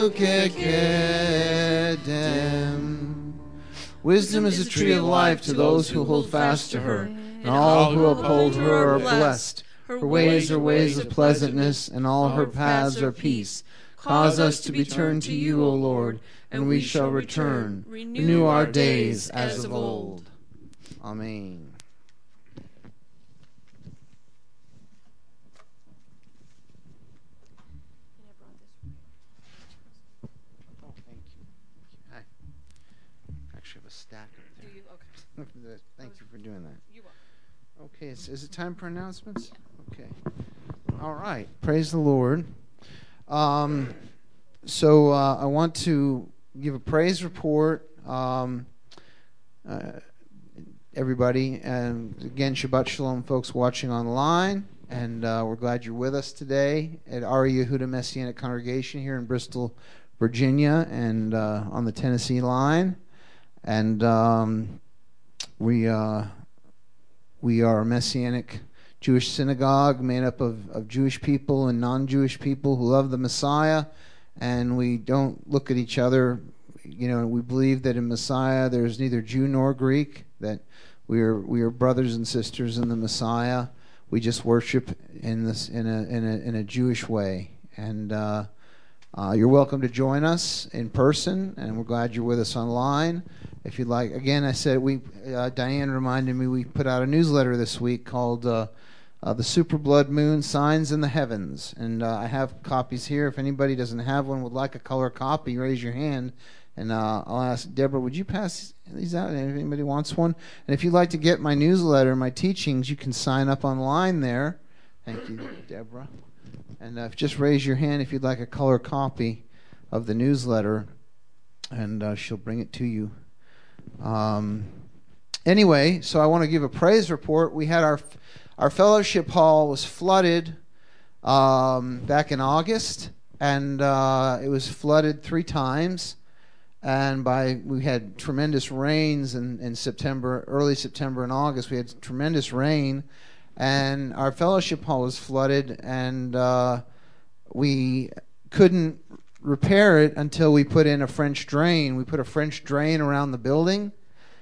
Speaker 2: Kekedem. Wisdom is a tree of life to those who hold fast to her, and all who uphold her are blessed. Her ways are ways of pleasantness, and all her paths are peace. Cause us to be turned to you, O Lord, and we shall return. Renew our days as of old. Amen. Oh, thank you. I actually have a stack up there.
Speaker 1: Do you? Okay.
Speaker 2: Thank you for doing that.
Speaker 1: You are.
Speaker 2: Okay, is, is it time for announcements? Okay. All right. Praise the Lord. Um, so uh, I want to give a praise report, um, uh, everybody. And again, Shabbat Shalom, folks watching online. And uh, we're glad you're with us today at Ari Yehuda Messianic Congregation here in Bristol, Virginia, and uh, on the Tennessee line. And um, we uh, we are a Messianic Jewish synagogue made up of, of Jewish people and non-Jewish people who love the Messiah. And we don't look at each other. You know, we believe that in Messiah there's neither Jew nor Greek, that we are we are brothers and sisters in the Messiah. We just worship in this in a in a in a Jewish way. And uh, uh, you're welcome to join us in person, and we're glad you're with us online. If you'd like, again, I said we. Uh, Diane reminded me we put out a newsletter this week called uh, uh, "The Super Blood Moon: Signs in the Heavens," and uh, I have copies here. If anybody doesn't have one, would like a color copy, raise your hand, And uh, I'll ask Deborah, would you pass these out if anybody wants one? And if you'd like to get my newsletter, my teachings, you can sign up online there. Thank you, Deborah. And uh, just raise your hand if you'd like a color copy of the newsletter, and uh, she'll bring it to you. Um, anyway, so I want to give a praise report. We had our our fellowship hall was flooded um, back in August, and uh, it was flooded three times. And by we had tremendous rains in, in September, early September and August. We had tremendous rain, and our fellowship hall was flooded, and uh, we couldn't repair it until we put in a French drain. We put a French drain around the building,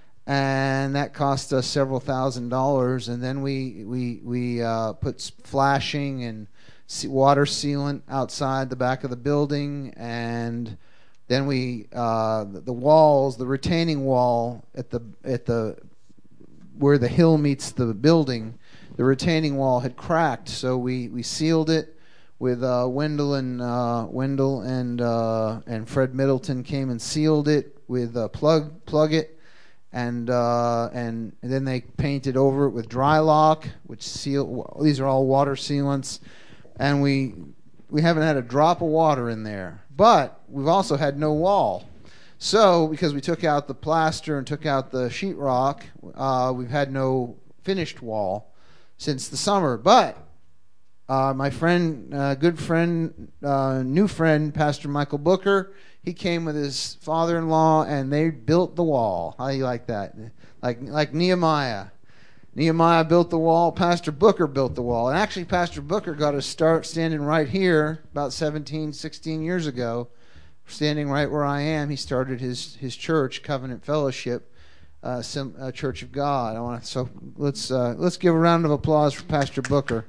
Speaker 2: and that cost us several thousand dollars. And then we we we uh, put flashing and water sealant outside the back of the building, and then we uh, the walls, the retaining wall at the at the where the hill meets the building, the retaining wall had cracked, so we, we sealed it with uh, Wendell and uh, Wendell and uh, and Fred Middleton came and sealed it with uh, plug plug it, and uh, and and then they painted over it with Drylock, which seal. These are all water sealants, and we we haven't had a drop of water in there. But we've also had no wall. So, because we took out the plaster and took out the sheetrock, uh, we've had no finished wall since the summer. But uh, my friend, uh, good friend, uh, new friend, Pastor Michael Booker, he came with his father-in-law, and they built the wall. How do you like that? Like like Nehemiah. Nehemiah built the wall. Pastor Booker built the wall. And actually, Pastor Booker got to start standing right here about seventeen, sixteen years ago. Standing right where I am, he started his, his church, Covenant Fellowship, uh, Sim, uh, Church of God. I want to so let's uh, let's give a round of applause for Pastor Booker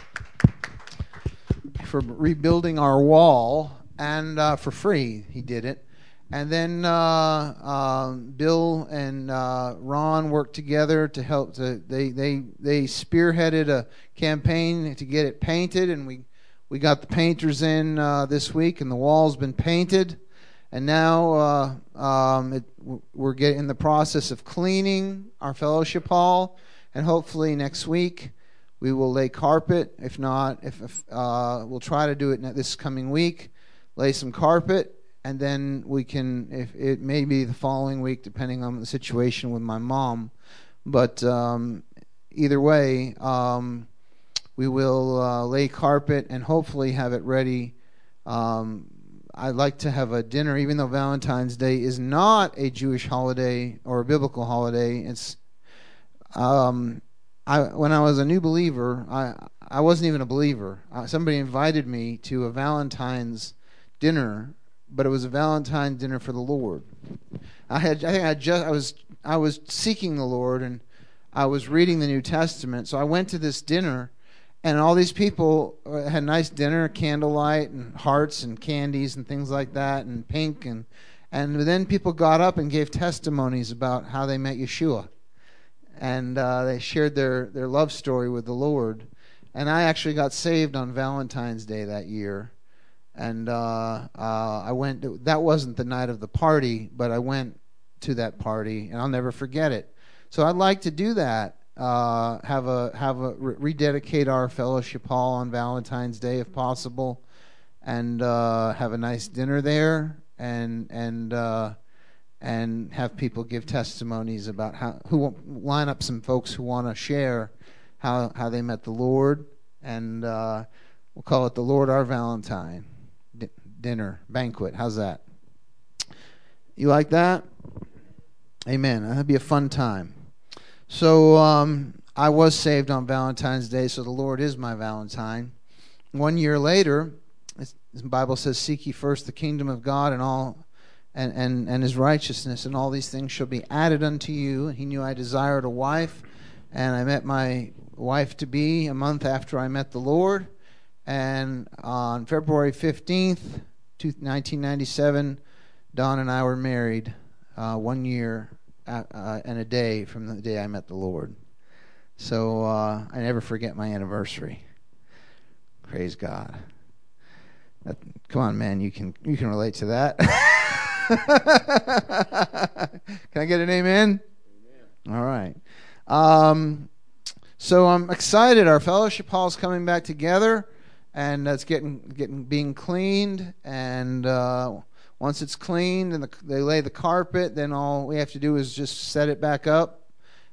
Speaker 2: for rebuilding our wall, and uh, for free he did it. And then uh, uh, Bill and uh, Ron worked together to help. To they they they spearheaded a campaign to get it painted, and we. We got the painters in uh, this week, and the wall's been painted. And now uh, um, it, we're getting in the process of cleaning our fellowship hall, and hopefully next week we will lay carpet. If not, if, if uh, we'll try to do it this coming week, lay some carpet, and then we can. If it may be the following week, depending on the situation with my mom. But um, either way. Um, We will uh, lay carpet and hopefully have it ready. Um, I'd like to have a dinner, even though Valentine's Day is not a Jewish holiday or a biblical holiday. It's um, I when I was a new believer, I I wasn't even a believer. Uh, somebody invited me to a Valentine's dinner, but it was a Valentine's dinner for the Lord. I had I think I just I was I was seeking the Lord, and I was reading the New Testament, so I went to this dinner. And all these people had a nice dinner, candlelight and hearts and candies and things like that, and pink. And and then people got up and gave testimonies about how they met Yeshua. And uh, they shared their, their love story with the Lord. And I actually got saved on Valentine's Day that year. And uh, uh, I went, to, that wasn't the night of the party, but I went to that party, and I'll never forget it. So I'd like to do that. Uh, have a have a re- rededicate our fellowship hall on Valentine's Day if possible, and uh, have a nice dinner there, and and uh, and have people give testimonies about how who line up some folks who want to share how how they met the Lord, and uh, we'll call it the Lord Our Valentine D- dinner banquet. How's that? You like that? Amen. That'd be a fun time. So um, I was saved on Valentine's Day, so the Lord is my Valentine. One year later, the Bible says, "Seek ye first the kingdom of God and all, and, and, and His righteousness, and all these things shall be added unto you." He knew I desired a wife, and I met my wife to be a month after I met the Lord. And on February fifteenth, nineteen ninety-seven, Dawn and I were married. Uh, one year. Uh, uh, and a day from the day I met the Lord. So uh, I never forget my anniversary. Praise God. That, come on, man, you can you can relate to that. Can I get an amen? Amen. All right. Um, so I'm excited. Our fellowship hall is coming back together, and it's getting getting being cleaned. And uh, once it's cleaned and the, they lay the carpet, then all we have to do is just set it back up,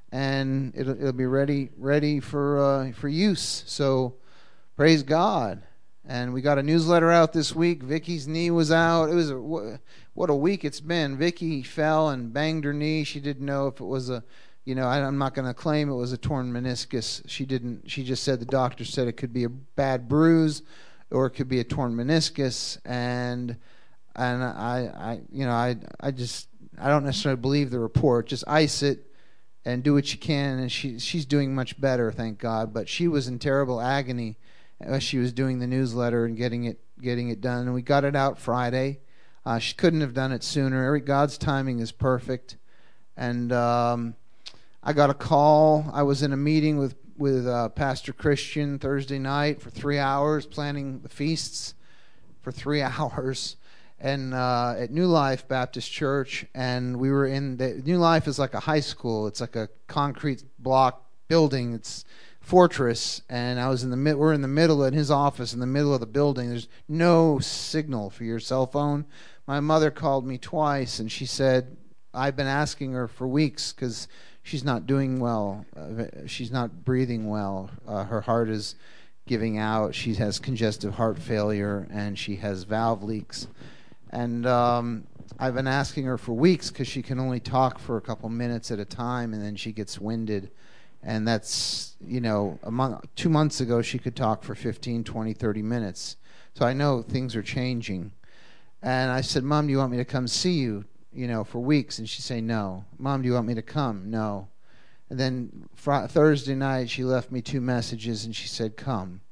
Speaker 2: and it'll, it'll be ready ready for uh, for use. So praise God. And we got a newsletter out this week. Vicky's knee was out. It was a, what a week it's been. Vicky fell and banged her knee. She didn't know if it was a, you know, I, I'm not going to claim it was a torn meniscus. She didn't. She just said the doctor said it could be a bad bruise, or it could be a torn meniscus. And and I, I you know, I I just I don't necessarily believe the report. Just ice it and do what you can. And she she's doing much better, thank God. But she was in terrible agony as she was doing the newsletter and getting it getting it done. And we got it out Friday. Uh, she couldn't have done it sooner. Every God's timing is perfect. And um, I got a call. I was in a meeting with with uh, Pastor Christian Thursday night for three hours, planning the feasts for three hours, and uh, at New Life Baptist Church. And we were in the New Life is like a high school. It's like a concrete block building. It's fortress, and I was in the mid, we're in the middle in his office in the middle of the building. There's no signal for your cell phone. My mother called me twice, and she said I've been asking her for weeks because she's not doing well. Uh, she's not breathing well. Uh, her heart is giving out. She has congestive heart failure, and she has valve leaks. And um, I've been asking her for weeks because she can only talk for a couple minutes at a time, and then she gets winded. And that's, you know, a month, two months ago, she could talk for fifteen, twenty, thirty minutes. So I know things are changing. And I said, Mom, do you want me to come see you, you know, for weeks? And she'd say, no. Mom, do you want me to come? No. And then fr- Thursday night, she left me two messages, and she said, come.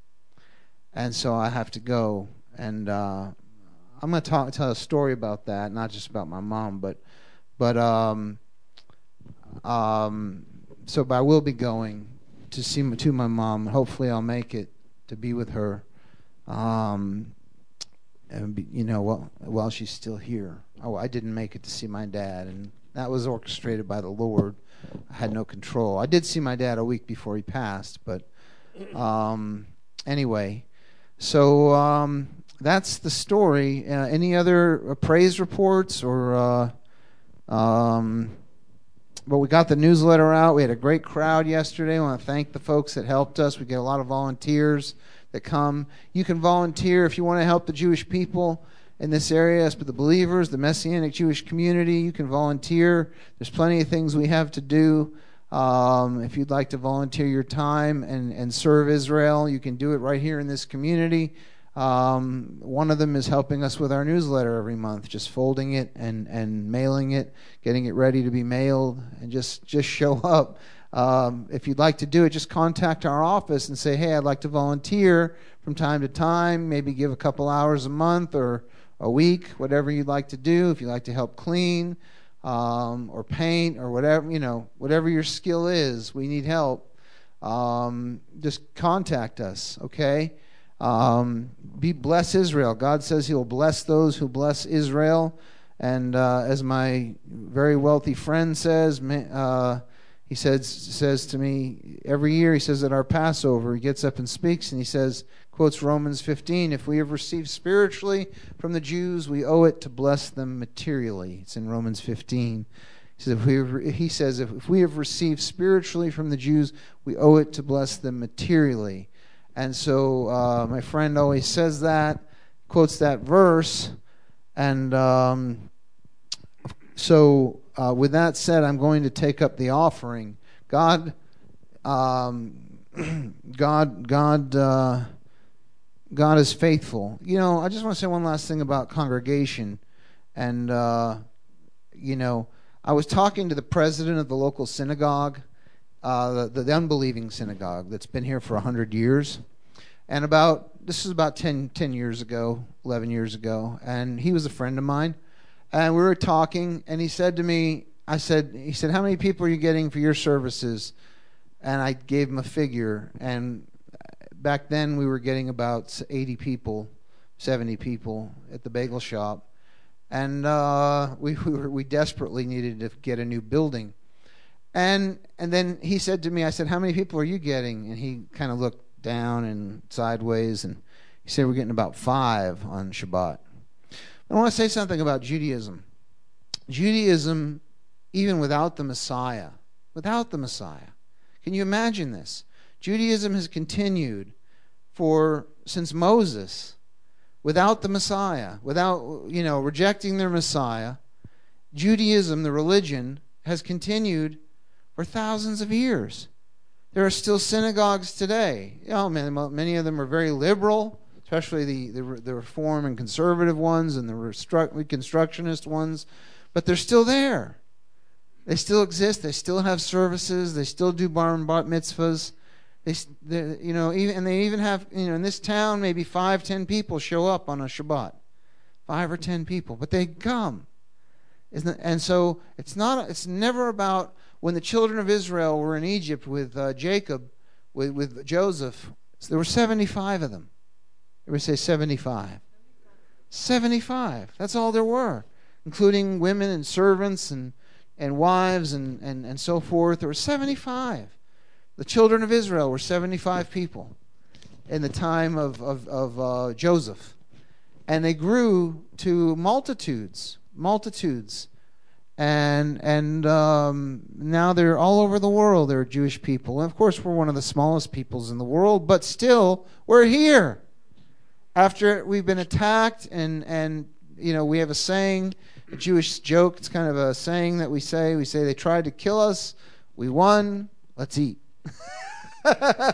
Speaker 2: And so I have to go. And uh, I'm going to talk, tell a story about that, not just about my mom, but, but, um, um, So, but I will be going to see my, to my mom. Hopefully, I'll make it to be with her, um, and be, you know, while while she's still here. Oh, I didn't make it to see my dad, and that was orchestrated by the Lord. I had no control. I did see my dad a week before he passed, but um, anyway, so um, that's the story. Uh, any other uh, praise reports or? Uh, um, But we got the newsletter out. We had a great crowd yesterday. I want to thank the folks that helped us. We get a lot of volunteers that come. You can volunteer if you want to help the Jewish people in this area, but the believers, the Messianic Jewish community, you can volunteer. There's plenty of things we have to do. Um, if you'd like to volunteer your time and, and serve Israel, you can do it right here in this community. Um, one of them is helping us with our newsletter every month, just folding it and, and mailing it, getting it ready to be mailed, and just, just show up. Um, if you'd like to do it, just contact our office and say, hey, I'd like to volunteer from time to time, maybe give a couple hours a month or a week, whatever you'd like to do. If you'd like to help clean um, or paint or whatever, you know, whatever your skill is, we need help. Um, just contact us, okay? Um, be bless Israel. God says He will bless those who bless Israel. And uh, as my very wealthy friend says, uh, he says says to me every year, he says at our Passover, he gets up and speaks, and he says, quotes Romans fifteen, if we have received spiritually from the Jews, we owe it to bless them materially. It's in Romans fifteen. He says, if we have, he says, if, if we have received spiritually from the Jews, we owe it to bless them materially. And so uh, my friend always says that, quotes that verse. And um, so uh, with that said, I'm going to take up the offering. God, um, God, God, uh, God is faithful. You know, I just want to say one last thing about congregation. And, uh, you know, I was talking to the president of the local synagogue, Uh, the, the unbelieving synagogue that's been here for one hundred years. And about, this is about ten, ten years ago, eleven years ago, and he was a friend of mine. And we were talking, and he said to me, I said, he said, how many people are you getting for your services? And I gave him a figure. And back then we were getting about eighty people, seventy people at the bagel shop. And uh, we we, were, we desperately needed to get a new building. And and then he said to me, I said, how many people are you getting? And he kind of looked down and sideways, and he said, we're getting about five on Shabbat. I want to say something about Judaism. Judaism, even without the Messiah, without the Messiah, can you imagine this? Judaism has continued for since Moses, without the Messiah, without, you know, rejecting their Messiah. Judaism, the religion, has continued for thousands of years. There are still synagogues today. You know, many of them are very liberal, especially the, the, the Reform and conservative ones and the Reconstructionist ones, but they're still there. They still exist. They still have services. They still do bar and bat mitzvahs. They, they, you know, even and they even have, you know, in this town, maybe five, ten people show up on a Shabbat, five or ten people, but they come. Isn't it? And so it's not. It's never about when the children of Israel were in Egypt with uh, Jacob, with with Joseph. There were seventy-five of them. Everybody say seventy-five. seventy-five. That's all there were, including women and servants and and wives and and and so forth. There were seventy-five. The children of Israel were seventy-five people in the time of, of, of uh, Joseph. And they grew to multitudes, multitudes. And and um, now they're all over the world. They're Jewish people. And of course, we're one of the smallest peoples in the world, but still, we're here. After we've been attacked, and, and you know, we have a saying, a Jewish joke. It's kind of a saying that we say. We say, they tried to kill us. We won. Let's eat. And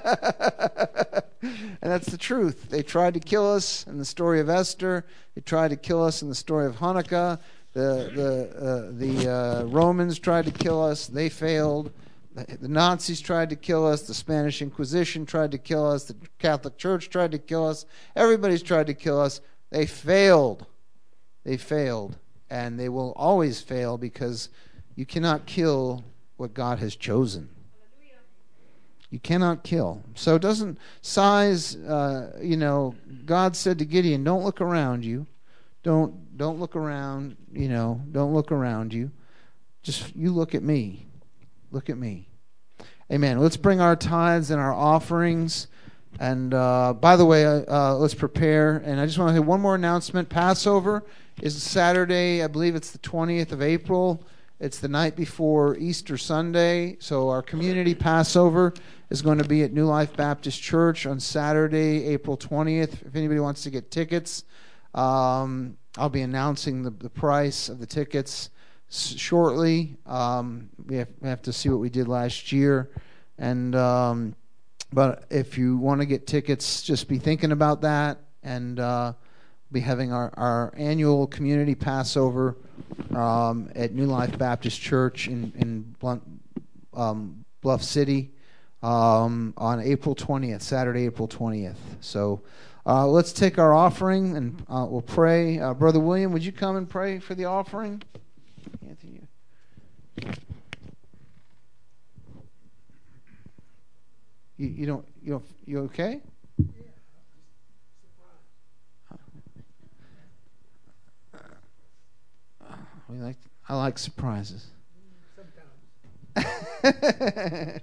Speaker 2: that's the truth. They tried to kill us in the story of Esther. They tried to kill us in the story of Hanukkah. The the uh, the uh, Romans tried to kill us. They failed. The, the Nazis tried to kill us. The Spanish Inquisition tried to kill us. The Catholic Church tried to kill us. Everybody's tried to kill us. They failed. They failed. And they will always fail, because you cannot kill what God has chosen. You cannot kill. So it doesn't size, uh, you know, God said to Gideon, don't look around you. Don't don't look around, you know, don't look around you. Just you look at me. Look at me. Amen. Let's bring our tithes and our offerings. And uh, by the way, uh, let's prepare. And I just want to say one more announcement. Passover is Saturday. I believe it's the twentieth of April. It's the night before Easter Sunday. So our community Passover is going to be at New Life Baptist Church on Saturday, April twentieth. If anybody wants to get tickets, um, I'll be announcing the, the price of the tickets s- shortly. Um, we, have, we have to see what we did last year. And um, but if you want to get tickets, just be thinking about that. And uh, be having our, our annual community Passover um, at New Life Baptist Church in, in Blunt, um, Bluff City um, on April twentieth, Saturday, April twentieth. So uh, let's take our offering, and uh, we'll pray. Uh, Brother William, would you come and pray for the offering? Anthony. You, you don't, you don't, you okay? We like, I like surprises.
Speaker 5: Hallelujah.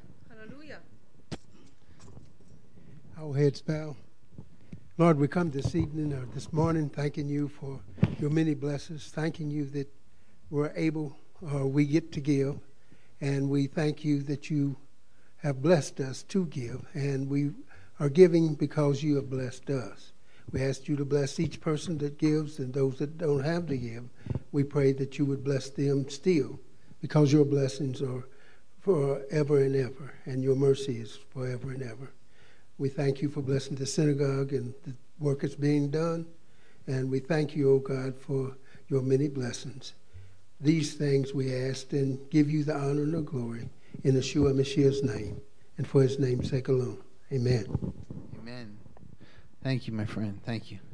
Speaker 5: Our heads bow. Lord, we come this evening or this morning thanking you for your many blessings, thanking you that we're able, or we get to give, and we thank you that you have blessed us to give, and we are giving because you have blessed us. We ask you to bless each person that gives, and those that don't have to give. We pray that you would bless them still, because your blessings are forever and ever, and your mercy is forever and ever. We thank you for blessing the synagogue and the work that's being done, and we thank you, O God, for your many blessings. These things we ask and give you the honor and the glory in Yeshua Mashiach's name, and for his name's sake alone. Amen.
Speaker 2: Amen. Thank you, my friend. Thank you.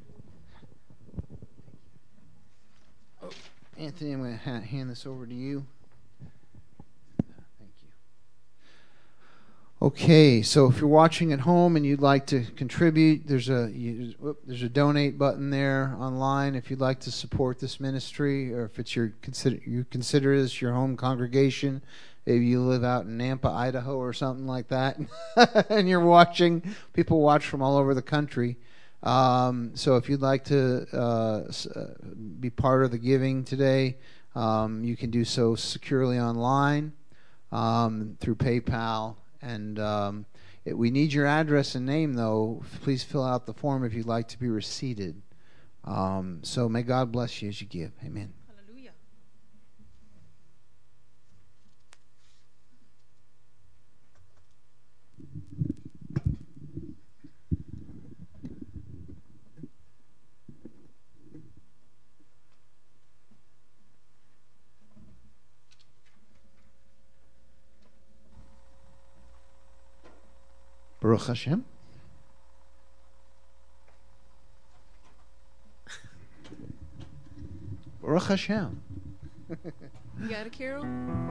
Speaker 2: Oh, Anthony, I'm going to ha- hand this over to you. Thank you. Okay, so if you're watching at home and you'd like to contribute, there's a you, whoop, there's a donate button there online if you'd like to support this ministry, or if it's your consider you consider this your home congregation. Maybe you live out in Nampa, Idaho, or something like that, and you're watching. People watch from all over the country. Um, so if you'd like to uh, be part of the giving today, um, you can do so securely online um, through PayPal. And um, it, we need your address and name, though. Please fill out the form if you'd like to be receipted. Um, so may God bless you as you give. Amen.
Speaker 1: Hallelujah.
Speaker 2: Baruch Hashem. Baruch Hashem.
Speaker 1: You got a carol?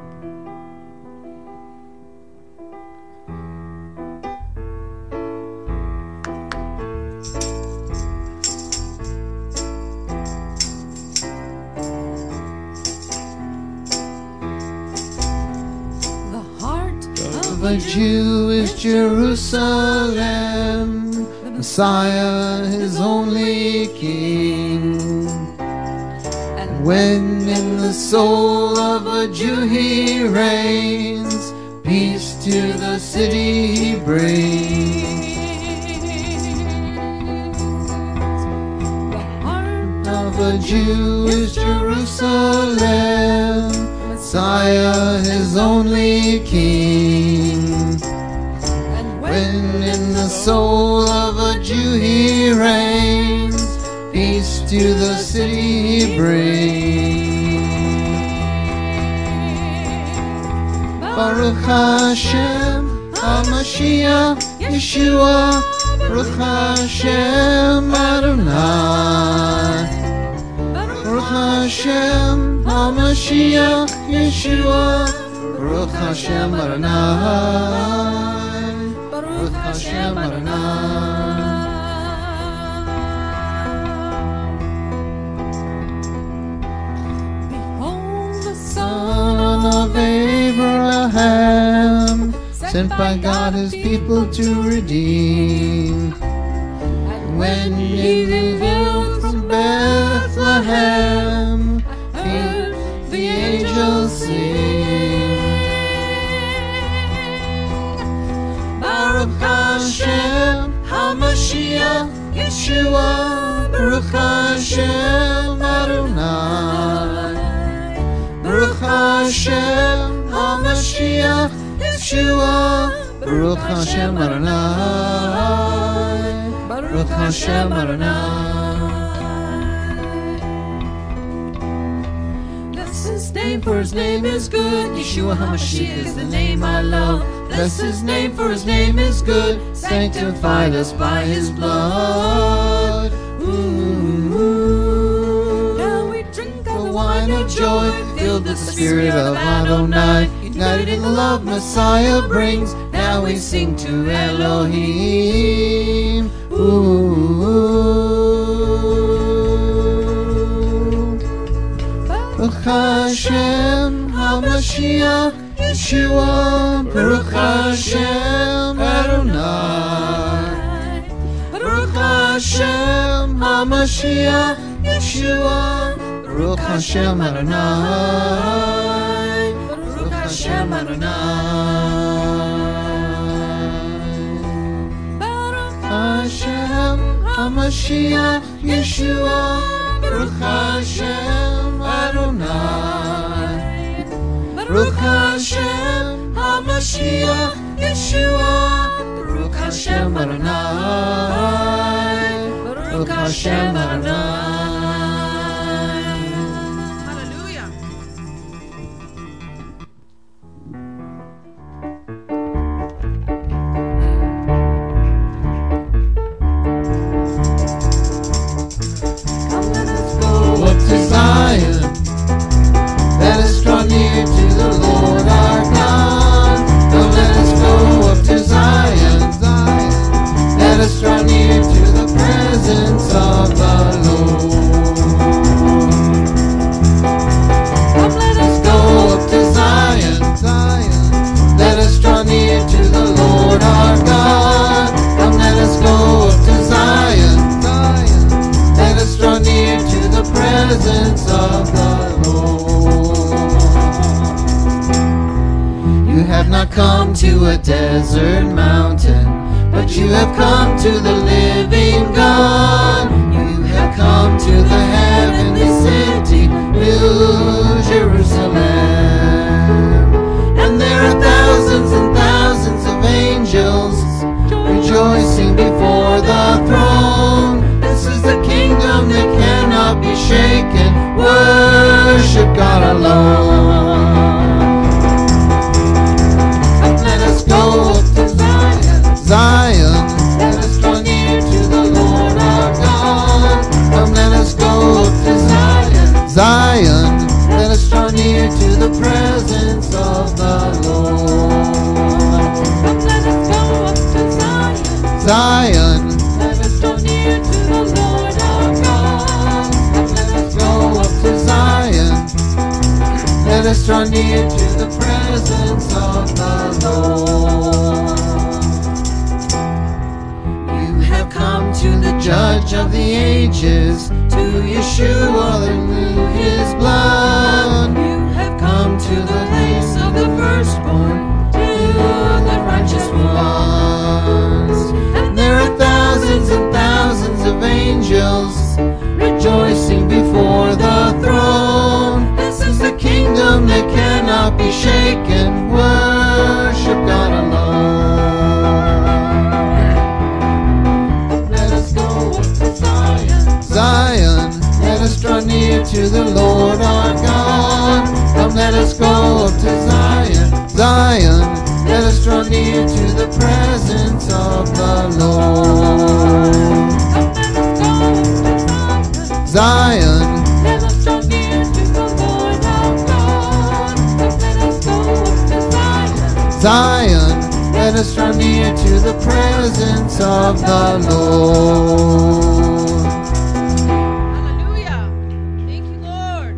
Speaker 2: The Jew is Jerusalem, the Messiah his only King. And when in the soul of a Jew he reigns, peace to the city he brings. The heart of a Jew is Jerusalem, Messiah his only King. And when in the soul of a Jew he reigns, peace to the city he brings. Baruch Hashem, HaMashiach, Yeshua, Baruch Hashem, Adonai. Baruch Hashem, HaMashiach, Yeshua, Baruch Hashem Adonai, Baruch Hashem Adonai. Behold the Son of Abraham, sent by God his people to redeem. And when he revealed from Bethlehem, the angels sing. Baruch Hashem, HaMashiach, Yeshua, Baruch Hashem Adonai. Baruch Hashem, HaMashiach, Yeshua, Baruch Hashem Adonai. Baruch Hashem Adonai. His name, for his name is good. Yeshua HaMashiach is the name I love. Bless his name, for his name is good. Sanctified us by his blood. Ooh. Now we drink of the wine of joy, filled with the spirit of Adonai. United in the love Messiah brings. Now we sing to Elohim. Ooh. Baruch Hashem, HaMashiach, Yeshua, Baruch Hashem Adonai. Baruch Hashem, HaMashiach, Yeshua, Baruch Hashem Adonai. Baruch Hashem Adonai. Baruch Hashem, HaMashiach, Yeshua, Baruch Hashem Adonai. Baruch Hashem, HaMashiach, Yeshua, Baruch Hashem Adonai. Baruch Hashem Adonai.
Speaker 1: Hallelujah.
Speaker 2: Come, let us go up to Zion. Let us draw near to the Lord our God. Come, let us go up to draw near to the presence of the Lord. Come, let us go up to Zion, Zion. Let us draw near to the Lord our God. Come, let us go up to Zion, Zion. Let us draw near to the presence of the Lord. You have not come to a desert mountain, but you have come to the living God. You have come to the heavenly city, New Jerusalem. And there are thousands and thousands of angels rejoicing before the throne. This is the kingdom that cannot be shaken. Worship God alone. Let us go up to Zion, Zion. Let us draw near to the Lord our God. Come, let us go up to Zion, Zion. Let us draw near to the presence of the Lord. Come, let us go up to Zion, Zion. Let us draw near to the Lord our God. Come, let us go up to Zion. Let us draw near to the presence of the Lord. You have come to the Judge of the ages, to Yeshua through his blood. You have come to the place of the firstborn, to the righteous ones. And there are thousands and thousands of angels rejoicing before the throne. This is the kingdom that cannot be shaken. Worship God alone. Let us go up to Zion, Zion. Let us draw near to the Lord our God. Come, let us go up to Zion, Zion. Let us draw near to the presence of the Lord. Zion. Let us draw near to the Lord our God. Let us go up to Zion, Zion. Let us draw near to the presence of the Lord.
Speaker 6: Hallelujah. Thank you, Lord.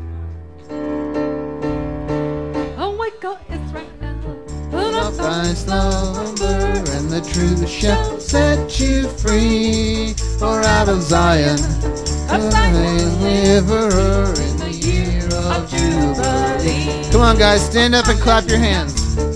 Speaker 6: Oh my God, it's right now.
Speaker 2: Put off thy slumber, and the truth shall set you free. For out of Zion, a deliverer in the year of Jubilee. Come on, guys, stand up and clap your hands.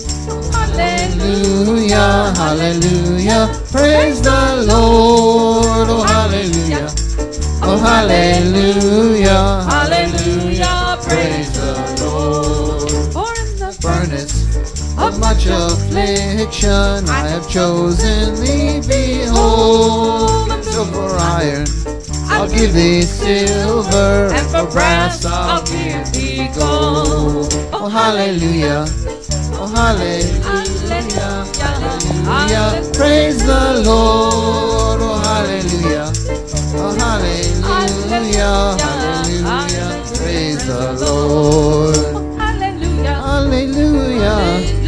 Speaker 2: Hallelujah, hallelujah, praise the Lord. Oh, hallelujah, oh, hallelujah, hallelujah, praise the Lord. For in the furnace of much affliction I have chosen thee. Behold, and so for iron I'll give thee silver, and for brass I'll give thee gold. Oh, hallelujah, oh, hallelujah, hallelujah, praise the Lord. Oh, hallelujah, oh, hallelujah, hallelujah, praise the Lord. Hallelujah, hallelujah,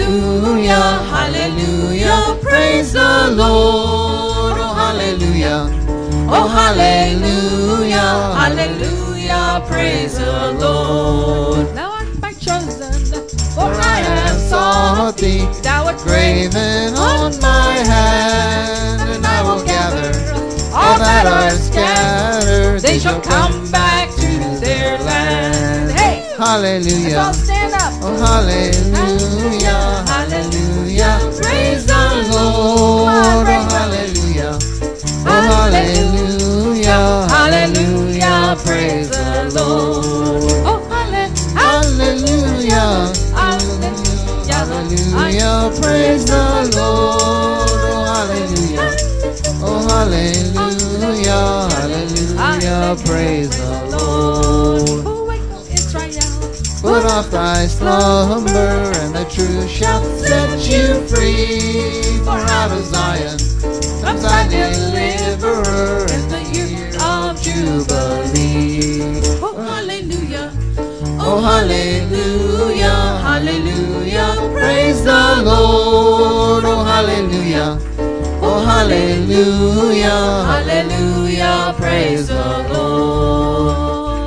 Speaker 2: hallelujah, praise the Lord. Oh, hallelujah. Oh, hallelujah, hallelujah, praise the Lord.
Speaker 6: Thou art my chosen,
Speaker 2: For I have sought thee, thou art graven on my hand, and I will gather all that are scattered.
Speaker 6: they shall come back to their land. Hey!
Speaker 2: Hallelujah.
Speaker 6: Let's all stand up.
Speaker 2: Oh, hallelujah, hallelujah, praise the Lord. Oh, hallelujah. Oh, hallelujah, hallelujah, praise the Lord.
Speaker 6: Oh, hallelujah,
Speaker 2: Hallelujah, hallelujah, praise the Lord. Oh, hallelujah. Oh, hallelujah, hallelujah, praise the Lord.
Speaker 6: Oh, wake up, Israel.
Speaker 2: Put off thy slumber, and the truth shall set you free. For out of Zion comes thy deliverer in the year of Jubilee.
Speaker 6: Oh, hallelujah.
Speaker 2: Oh, hallelujah, hallelujah, praise the Lord. Oh, hallelujah. Oh, Oh, hallelujah,
Speaker 4: hallelujah, praise the Lord.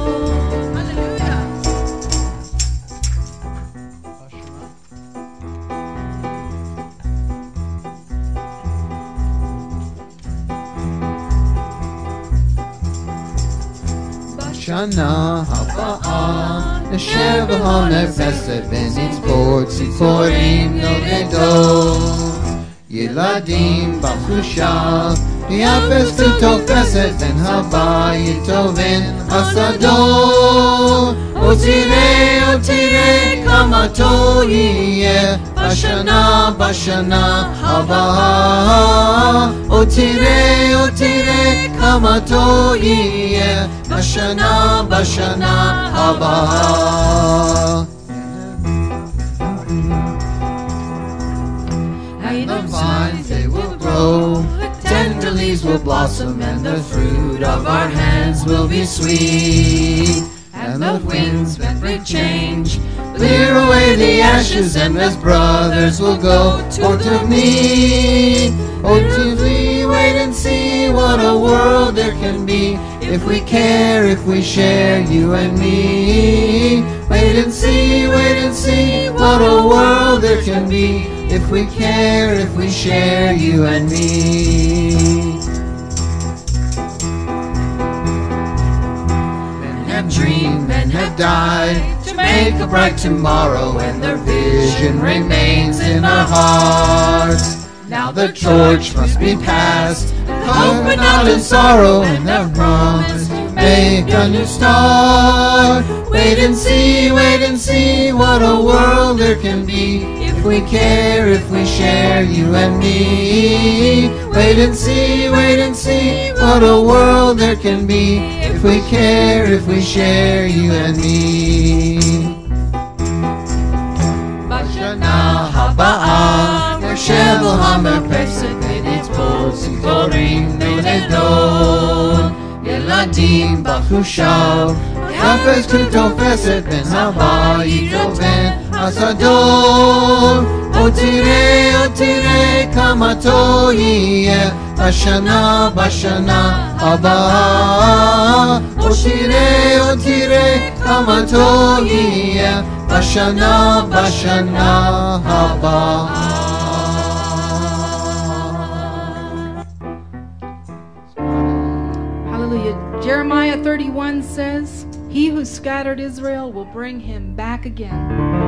Speaker 2: Shana habaa nashar v'honer chesed v'nitzvot tzipporim nodedot ילדים בחושה יפס ותופסת בין הבית ובין השדות או תראה, או תראה כמה טוב יהיה בשנה, בשנה הבאה או תראה, או תראה כמה טוב יהיה בשנה, בשנה הבאה. And the vines they will grow, tender leaves will blossom, and the fruit of our hands will be sweet. And the winds that will change, clear away the ashes, and as brothers will go toward to me. Oh, to thee, wait and see what a world there can be if we care, if we share, you and me. Wait and see, wait and see what a world there can be if we care, if we share, you and me. Men have dreamed, men have died to make a bright tomorrow, and their vision remains in our hearts. Now the torch must be passed, hope but not in sorrow, and the promise to make a new start. Wait and see, wait and see what a world there can be if we care, if we share, you and me. Wait and see, wait and see what a world there can be if we care, if we share, you and me. Bashana habaa נשב המרפסת ונצפות ציפורים נודדות ילדים בחושה יפס ותופסת בין הבית ובין השדות או תראה, או תראה כמה טוב יהיה בשנה, בשנה הבאה או תראה, או תראה כמה טוב יהיה בשנה, בשנה הבאה.
Speaker 7: Jeremiah thirty-one says, he who scattered Israel will bring him back again.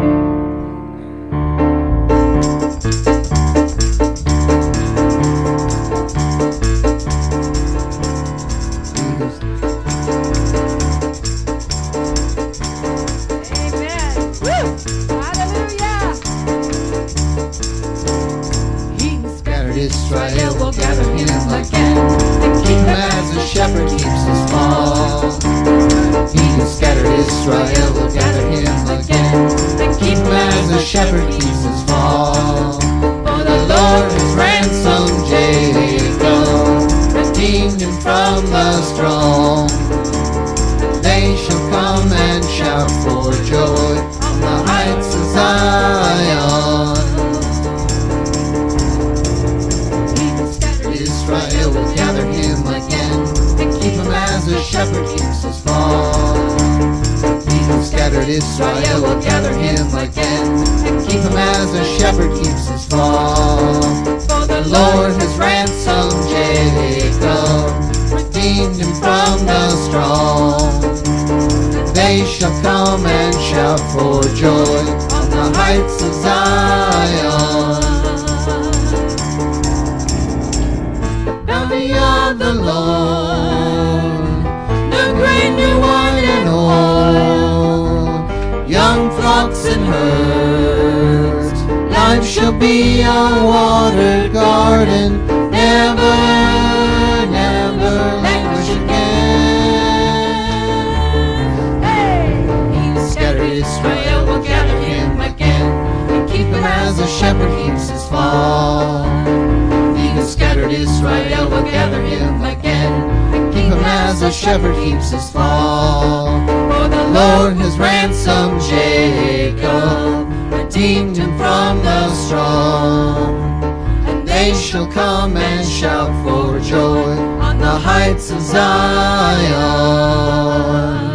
Speaker 2: Israel will gather him again and keep him as a shepherd keeps his flock. He who scattered Israel will gather him again and keep him as a shepherd keeps his flock. For the Lord has ransomed Jacob, redeemed him from the strong. And they shall come and shout for joy on the heights of Zion. Israel will gather him again and keep him as a shepherd keeps his flock. He who scattered Israel will gather him again and keep him as a shepherd keeps his flock. For the Lord has ransomed Jacob, redeemed him from the strong. And they shall come and shout for joy on the heights of Zion. Of the Lord, new grain, new wine and old, young flocks and herds. Life shall be a watered garden, never, never languish again. Hey! He who scattered Israel will gather him again and keep him as a shepherd keeps his flock. Scattered Israel will gather him again and keep him as a shepherd keeps his flock. For the Lord has ransomed Jacob, redeemed him from the strong. And they they shall come and shout for joy on the heights of Zion.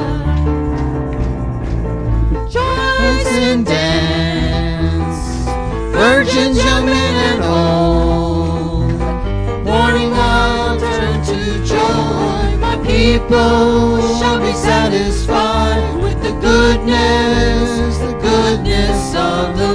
Speaker 2: Rejoice and dance, virgins, young men and old, mourning will turn to joy. My people shall be satisfied with the goodness, the goodness of the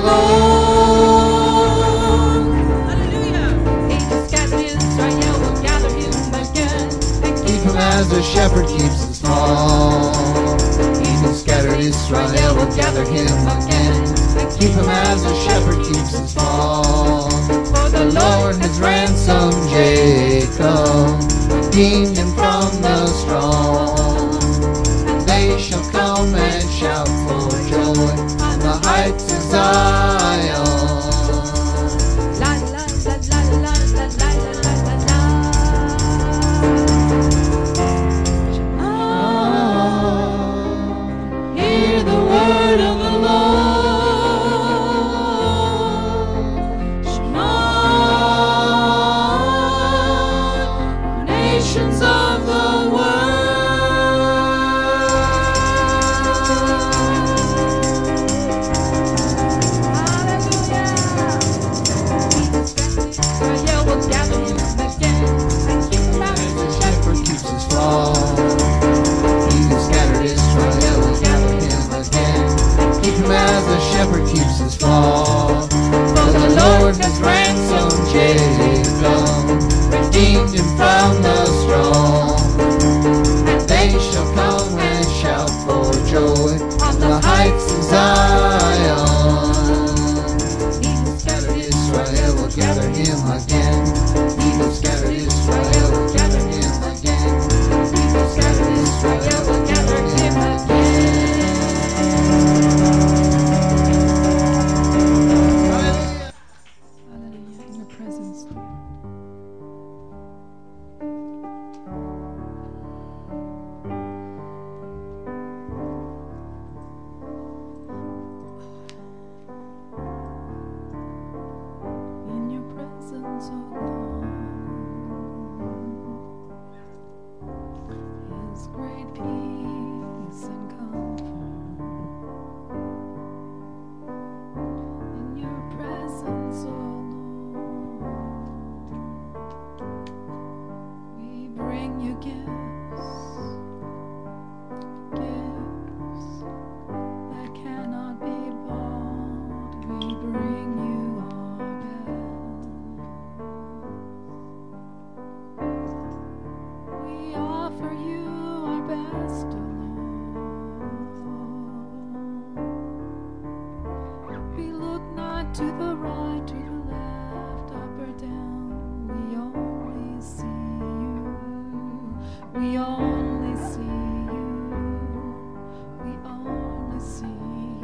Speaker 2: Lord.
Speaker 4: Hallelujah. He who scattered Israel will gather him again and
Speaker 2: Keep him as a shepherd keeps his flock. He who scattered Israel will gather him again. Keep him as a shepherd keeps his flock. For the Lord has ransomed Jacob, redeemed him from the strong. And they shall come and shout for joy on the heights of Zion.
Speaker 4: La la la la la la la la la la.
Speaker 2: Hear the word of the Lord. Shema, nations of the
Speaker 4: Israel will gather him again and keep him out
Speaker 2: as the shepherd keeps his flock. He who scattered Israel will gather him again. Keep him as the shepherd keeps his flock. For the Lord has ransomed Jacob, redeemed him from the strong. And they shall come and shout for joy on the heights of Zion. He who scattered Israel will gather him again. He who scattered Israel will gather him again. He who scattered Israel will gather him again.
Speaker 7: Hallelujah. In your presence, Lord. In your presence, oh Lord, is great peace and comfort. In your presence, oh Lord, we bring you gifts, gifts that cannot be bought. We bring you our best. We offer you our best, oh Lord. We look not to the right, to the left, up or down. We only see you. We only see you. We only see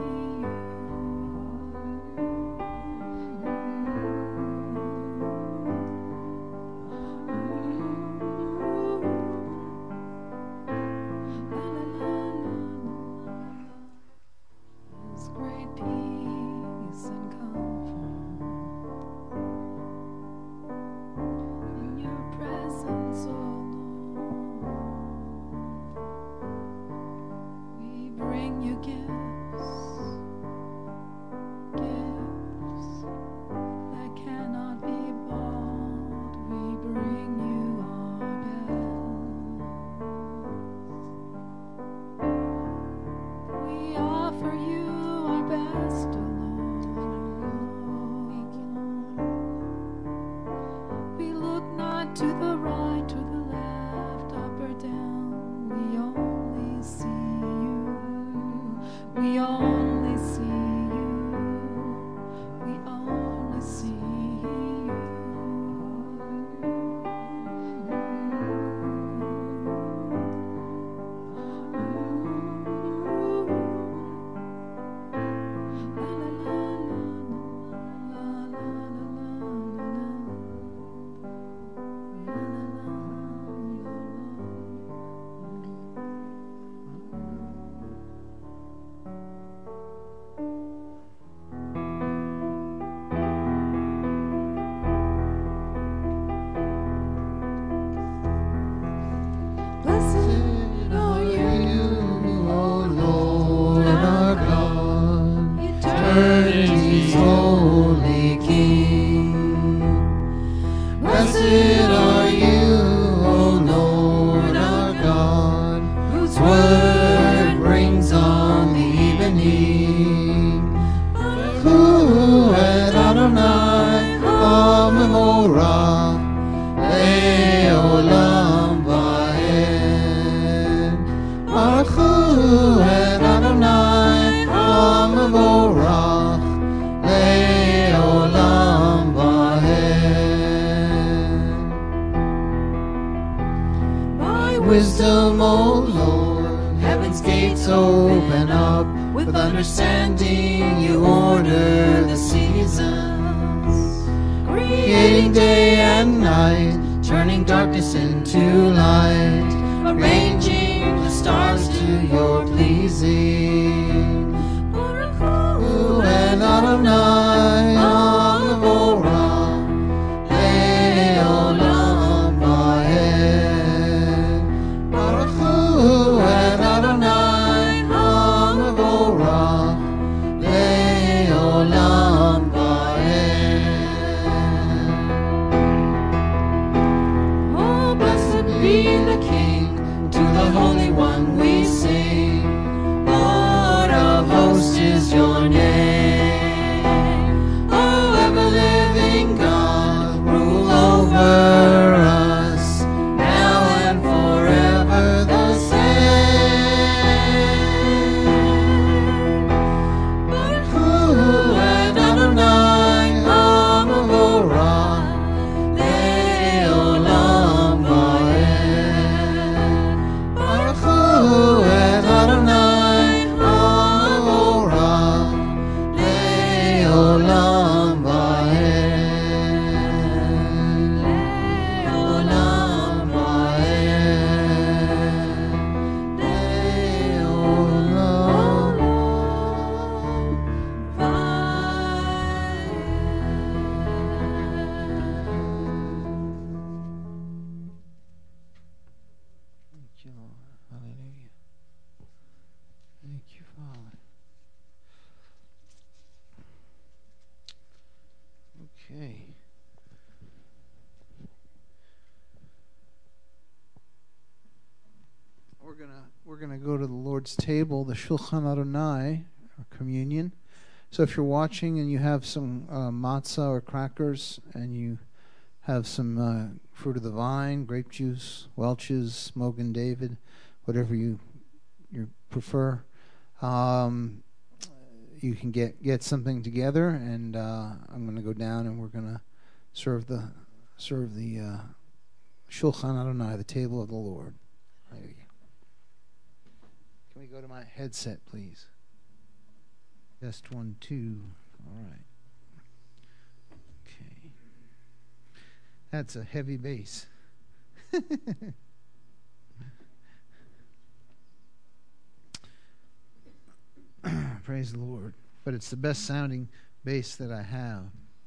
Speaker 7: His great peace and comfort. In your presence, oh Lord.
Speaker 2: wisdom, O Lord. Heaven's gates open up. With understanding you order the seasons, creating day and night, turning darkness into light, arranging the stars to your pleasing. Baruch and Adonai, Amavora, Le'olam Va'ed. Baruch and Adonai, Amavora, Le'olam Va'ed. Oh, blessed be the King, to the Holy One we sing. Lord of hosts is your name. Oh, ever-living God, rule over us, now and forever the same. Baruch and Adonai, Amavora, Le'olam Va'ed. Baruch and Adonai, Amavora, Le'olam Va'ed. Le'olam Va'ed. Le'olam Thank you, Lord. Hallelujah. Thank you, Father. Okay. We're gonna we're gonna go to the Lord's table, the Shulchan Adonai, or communion. So if you're watching and you have some uh, matzah or crackers, and you have some uh, fruit of the vine, grape juice, Welch's, Mogen David, whatever you you prefer, um, you can get get something together, and uh, I'm going to go down and we're going to serve the serve the uh, Shulchan Adonai, the table of the Lord. Hallelujah. Can we go to my headset, please? Test one, two. All right. Okay. That's a heavy bass. Praise the Lord. But it's the best sounding bass that I have.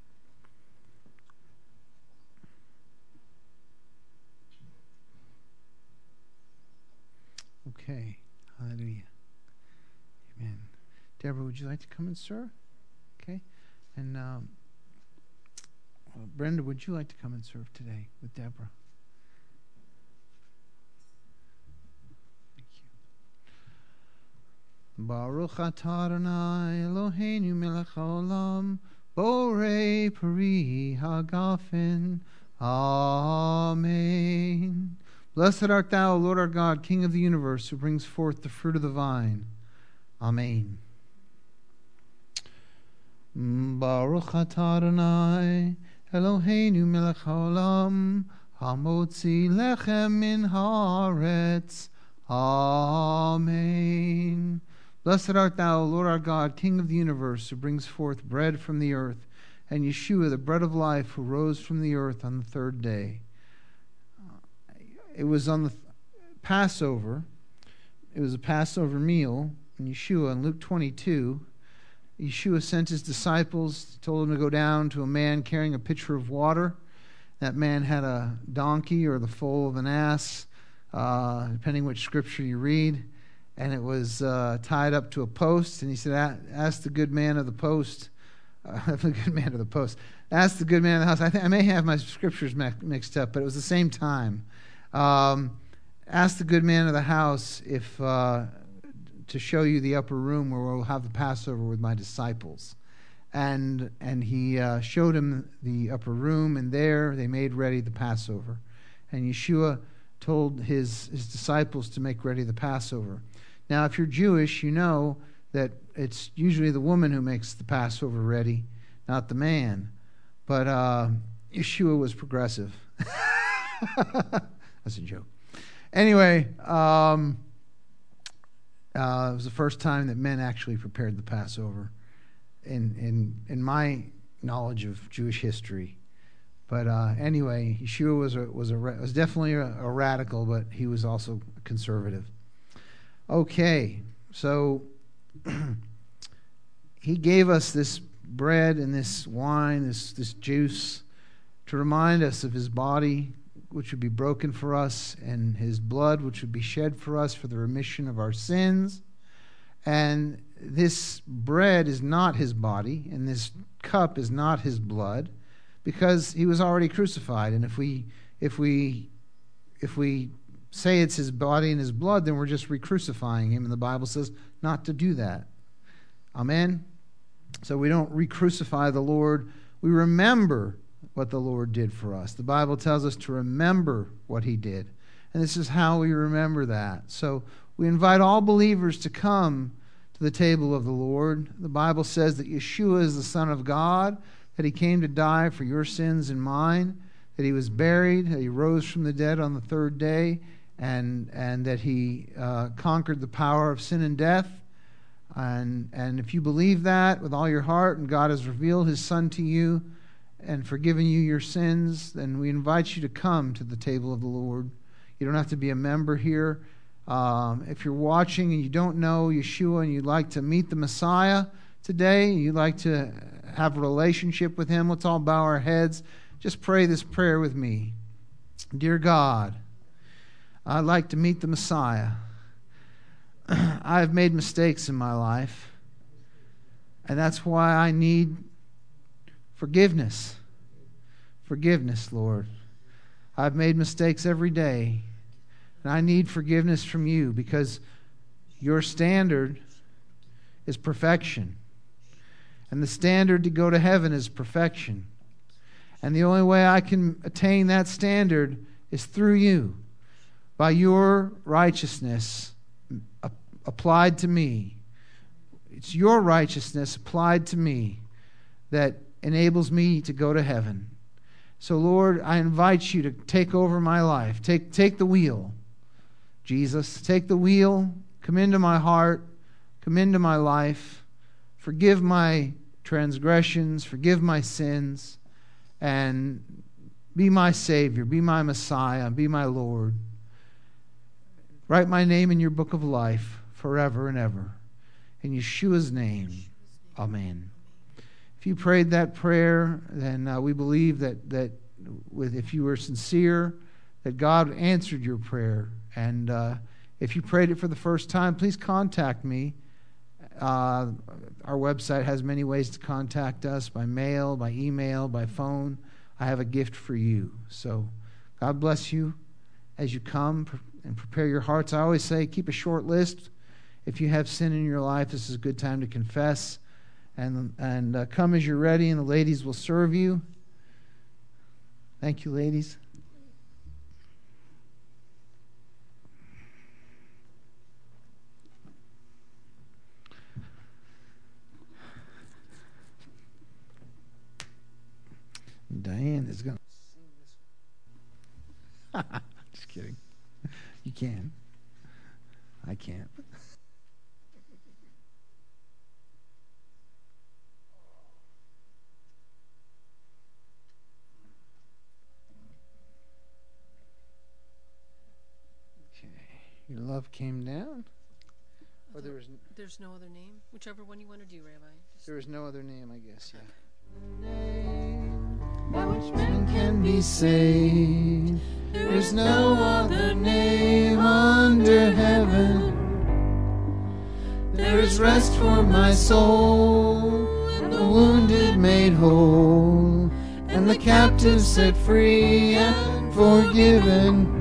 Speaker 2: Okay. Hallelujah. Amen. Deborah, would you like to come and serve? Okay. And um, uh, Brenda, would you like to come and serve today with Deborah? Thank you. Baruch atah Adonai Eloheinu melech haolam borei peri hagafen. Amen. Blessed art thou, Lord our God, King of the universe, who brings forth the fruit of the vine. Amen. Baruch atah Adonai Eloheinu melech haolam hamotzi lechem min haaretz. Amen. Blessed art thou, Lord our God, King of the universe, who brings forth bread from the earth, and Yeshua, the bread of life, who rose from the earth on the third day. It was on the Passover. It was a Passover meal. And Yeshua, in Luke twenty-two, Yeshua sent his disciples, told them to go down to a man carrying a pitcher of water. That man had a donkey or the foal of an ass, uh, depending which scripture you read. And it was uh, tied up to a post. And he said, ask the good man of the post, uh, the good man of the post, ask the good man of the house. I, th- I may have my scriptures mi- mixed up, but it was the same time. Um, ask the good man of the house if uh, to show you the upper room where we'll have the Passover with my disciples. And and he uh, showed him the upper room, and there they made ready the Passover. And Yeshua told his, his disciples to make ready the Passover. Now, if you're Jewish, you know that it's usually the woman who makes the Passover ready, not the man. But uh, Yeshua was progressive. That's a joke. Anyway, um, uh, it was the first time that men actually prepared the Passover in in in my knowledge of Jewish history. But uh, anyway, Yeshua was a, was a was definitely a, a radical, but he was also a conservative. Okay, so he gave us this bread and this wine, this this juice, to remind us of his body, which would be broken for us, and his blood, which would be shed for us for the remission of our sins. And this bread is not his body, and this cup is not his blood, because he was already crucified. And if we if we if we say it's his body and his blood, then we're just re-crucifying him, and the Bible says not to do that. Amen? So we don't re-crucify the Lord. We remember what the Lord did for us. The Bible tells us to remember what he did. And this is how we remember that. So we invite all believers to come to the table of the Lord. The Bible says that Yeshua is the Son of God, that he came to die for your sins and mine, that he was buried, that he rose from the dead on the third day, and and that he uh, conquered the power of sin and death. And, and if you believe that with all your heart, and God has revealed his Son to you, and forgiven you your sins, then we invite you to come to the table of the Lord. You don't have to be a member here. Um, if you're watching and you don't know Yeshua and you'd like to meet the Messiah today, you'd like to have a relationship with him, let's all bow our heads. Just pray this prayer with me. Dear God, I'd like to meet the Messiah. I have made mistakes in my life, and that's why I need Forgiveness. Forgiveness, Lord. I've made mistakes every day, and I need forgiveness from you, because your standard is perfection. And the standard to go to heaven is perfection. And the only way I can attain that standard is through you, by your righteousness applied to me. It's your righteousness applied to me that enables me to go to heaven. So, Lord, I invite you to take over my life. Take, take the wheel, Jesus. Take the wheel. Come into my heart. Come into my life. Forgive my transgressions. Forgive my sins. And be my Savior. Be my Messiah. Be my Lord. Write my name in your book of life forever and ever. In Yeshua's name, amen. If you prayed that prayer, then uh, we believe that that with if you were sincere, that God answered your prayer. And uh, if you prayed it for the first time, please contact me. Uh, our website has many ways to contact us: by mail, by email, by phone. I have a gift for you. So God bless you as you come and prepare your hearts. I always say, keep a short list. If you have sin in your life, this is a good time to confess. And and uh, come as you're ready, and the ladies will serve you. Thank you, ladies. Diane is going to sing this. Just kidding. You can. I can't. Your love came down? Or there was n-
Speaker 1: There's no other name? Whichever one you want to do, Rabbi. Just
Speaker 2: there was no other name, I guess, yeah. By which men can be saved. There's no other name under heaven. There is rest for my soul, and the wounded made whole, and the captives set free and forgiven.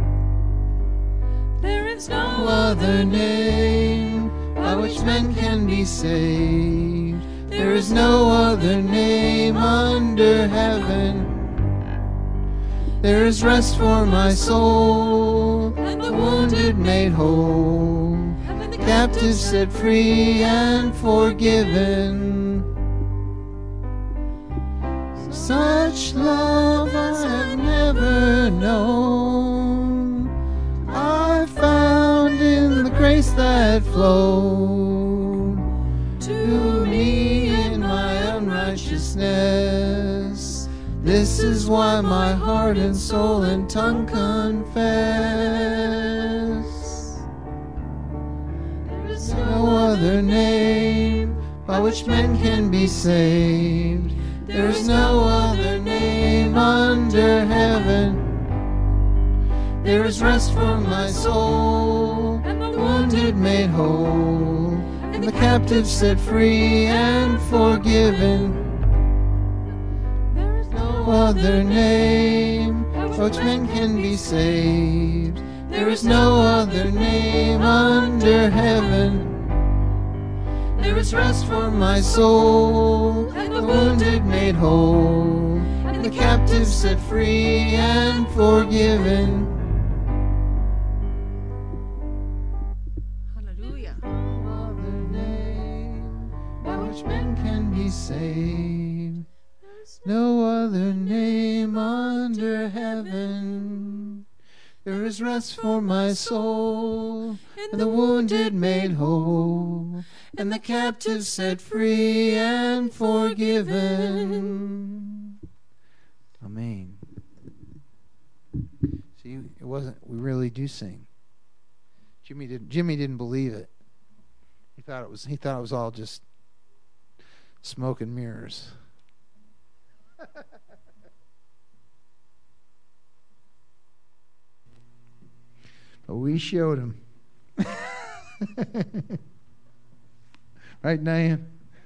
Speaker 2: No other name by which men can be saved. There is no other name under heaven. There is rest for my soul, and the wounded made whole, and the captives set free and forgiven. Such love I have never known. that flowed to me in my unrighteousness. This is why my heart and soul and tongue confess. There is no other name by which men can be saved. There is no other name under heaven. There is rest for my soul, and the wounded made whole, and the captive set free and forgiven. There is no other name by which men can be saved. There is no other name under heaven. There is rest for my soul, and the wounded made whole, and the captive set free and forgiven.
Speaker 1: Hallelujah.
Speaker 2: No other name by which men can be saved. No other name under heaven. There is rest for my soul, and the wounded made whole, and the captive set free and forgiven. Amen. See, it wasn't. We really do sing. Jimmy didn't. Jimmy didn't believe it. He thought it was. He thought it was all just smoke and mirrors. But we showed him. Right, Diane?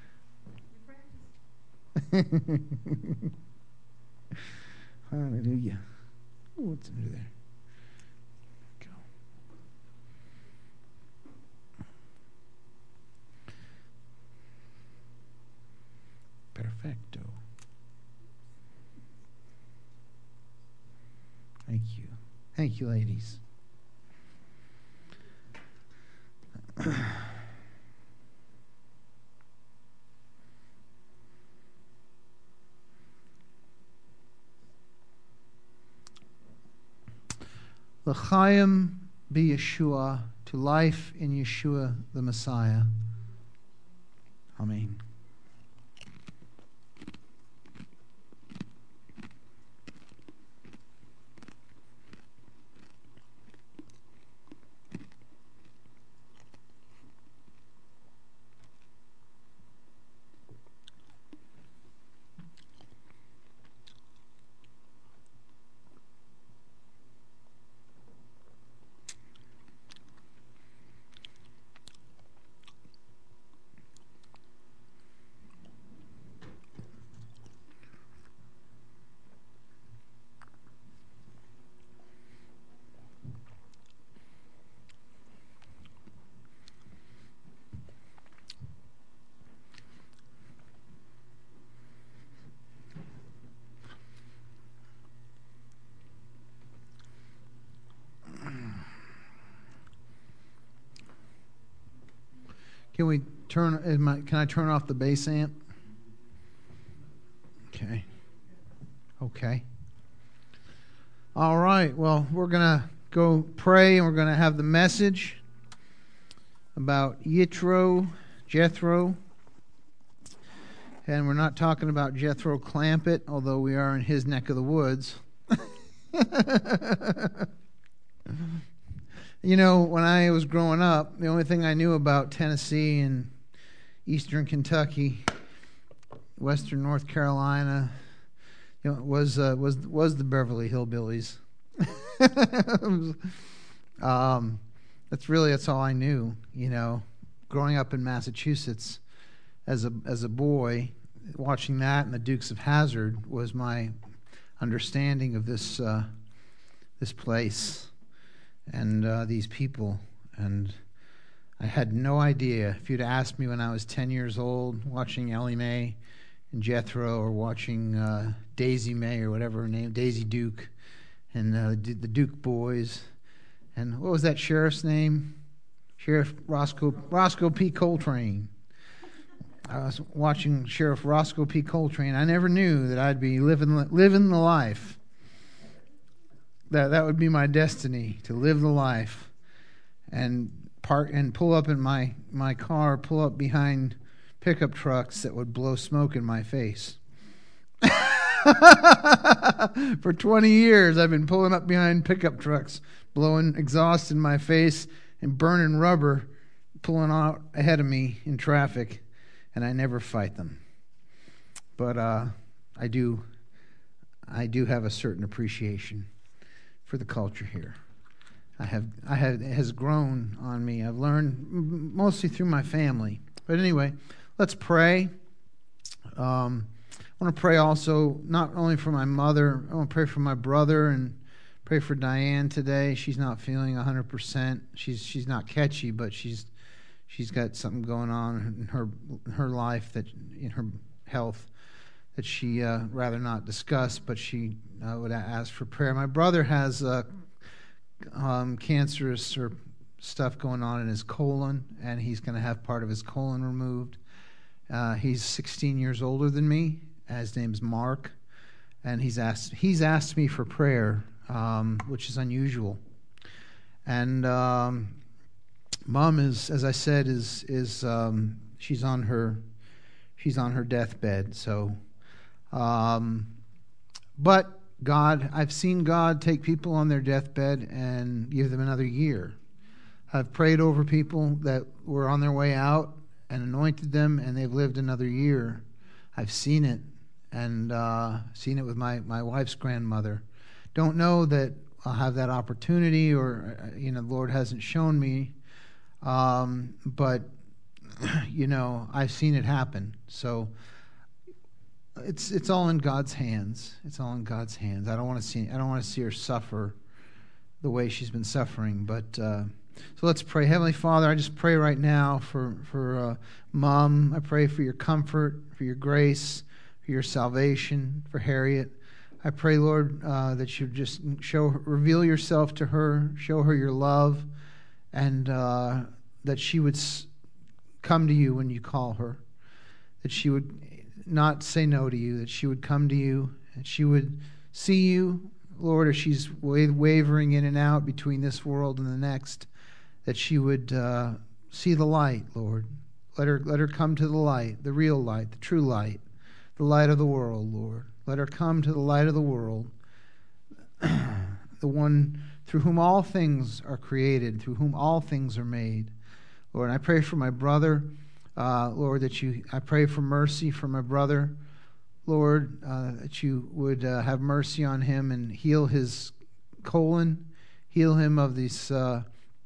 Speaker 2: Hallelujah. Oh, what's under there? Go. Perfecto. Thank you. Thank you, ladies. L'chaim be Yeshua, to life in Yeshua the Messiah. Amen. Can we turn? Is my, can I turn off the bass amp? Okay. Okay. All right. Well, we're gonna go pray, and we're gonna have the message about Yitro, Jethro, and we're not talking about Jethro Clampett, although we are in his neck of the woods. You know, when I was growing up, the only thing I knew about Tennessee and eastern Kentucky, western North Carolina, you know, was uh, was was the Beverly Hillbillies. um, that's really that's all I knew. You know, growing up in Massachusetts as a as a boy, watching that and the Dukes of Hazzard was my understanding of this uh, this place. And uh, these people, and I had no idea. If you'd asked me when I was ten years old, watching Ellie Mae and Jethro, or watching uh, Daisy Mae, or whatever her name, Daisy Duke, and uh, the Duke Boys, and what was that sheriff's name? Sheriff Roscoe Roscoe P. Coltrane. I was watching Sheriff Roscoe P. Coltrane. I never knew that I'd be living living the life. That that would be my destiny, to live the life. And park and pull up in my, my car, pull up behind pickup trucks that would blow smoke in my face. For twenty years, I've been pulling up behind pickup trucks, blowing exhaust in my face and burning rubber, pulling out ahead of me in traffic, and I never fight them. But uh, I do, I do have a certain appreciation for the culture here. I have, I have, it has grown on me. I've learned mostly through my family. But anyway, let's pray. Um, I want to pray also not only for my mother. I want to pray for my brother and pray for Diane today. She's not feeling one hundred percent. She's she's not catchy, but she's she's got something going on in her in her life that in her health that she uh, rather not discuss. But she uh, would ask for prayer. My brother has uh, um, cancerous or stuff going on in his colon, and he's going to have part of his colon removed. Uh, he's sixteen years older than me. His name's Mark, and he's asked he's asked me for prayer, um, which is unusual. And um, Mom is, as I said, is is um, she's on her she's on her deathbed. So, um, but God, I've seen God take people on their deathbed and give them another year. I've prayed over people that were on their way out and anointed them, and they've lived another year. I've seen it, and uh, seen it with my, my wife's grandmother. Don't know that I'll have that opportunity, or, you know, the Lord hasn't shown me. Um, but, you know, I've seen it happen. So it's it's all in God's hands. It's all in God's hands. I don't want to see I don't want to see her suffer the way she's been suffering. But uh, so let's pray. Heavenly Father, I just pray right now for for uh, Mom. I pray for your comfort, for your grace, for your salvation, for Harriet. I pray, Lord, uh, that you just show, reveal yourself to her, show her your love, and uh, that she would s- come to you when you call her, that she would not say no to you, that she would come to you, and she would see you, Lord, as she's wa- wavering in and out between this world and the next, that she would uh, see the light, Lord. Let her, let her come to the light, the real light, the true light, the light of the world, Lord. Let her come to the light of the world, the one through whom all things are created, through whom all things are made. Lord, I pray for my brother, uh, Lord, that you, I pray for mercy for my brother, Lord, uh, that you would uh, have mercy on him and heal his colon, heal him of this, uh,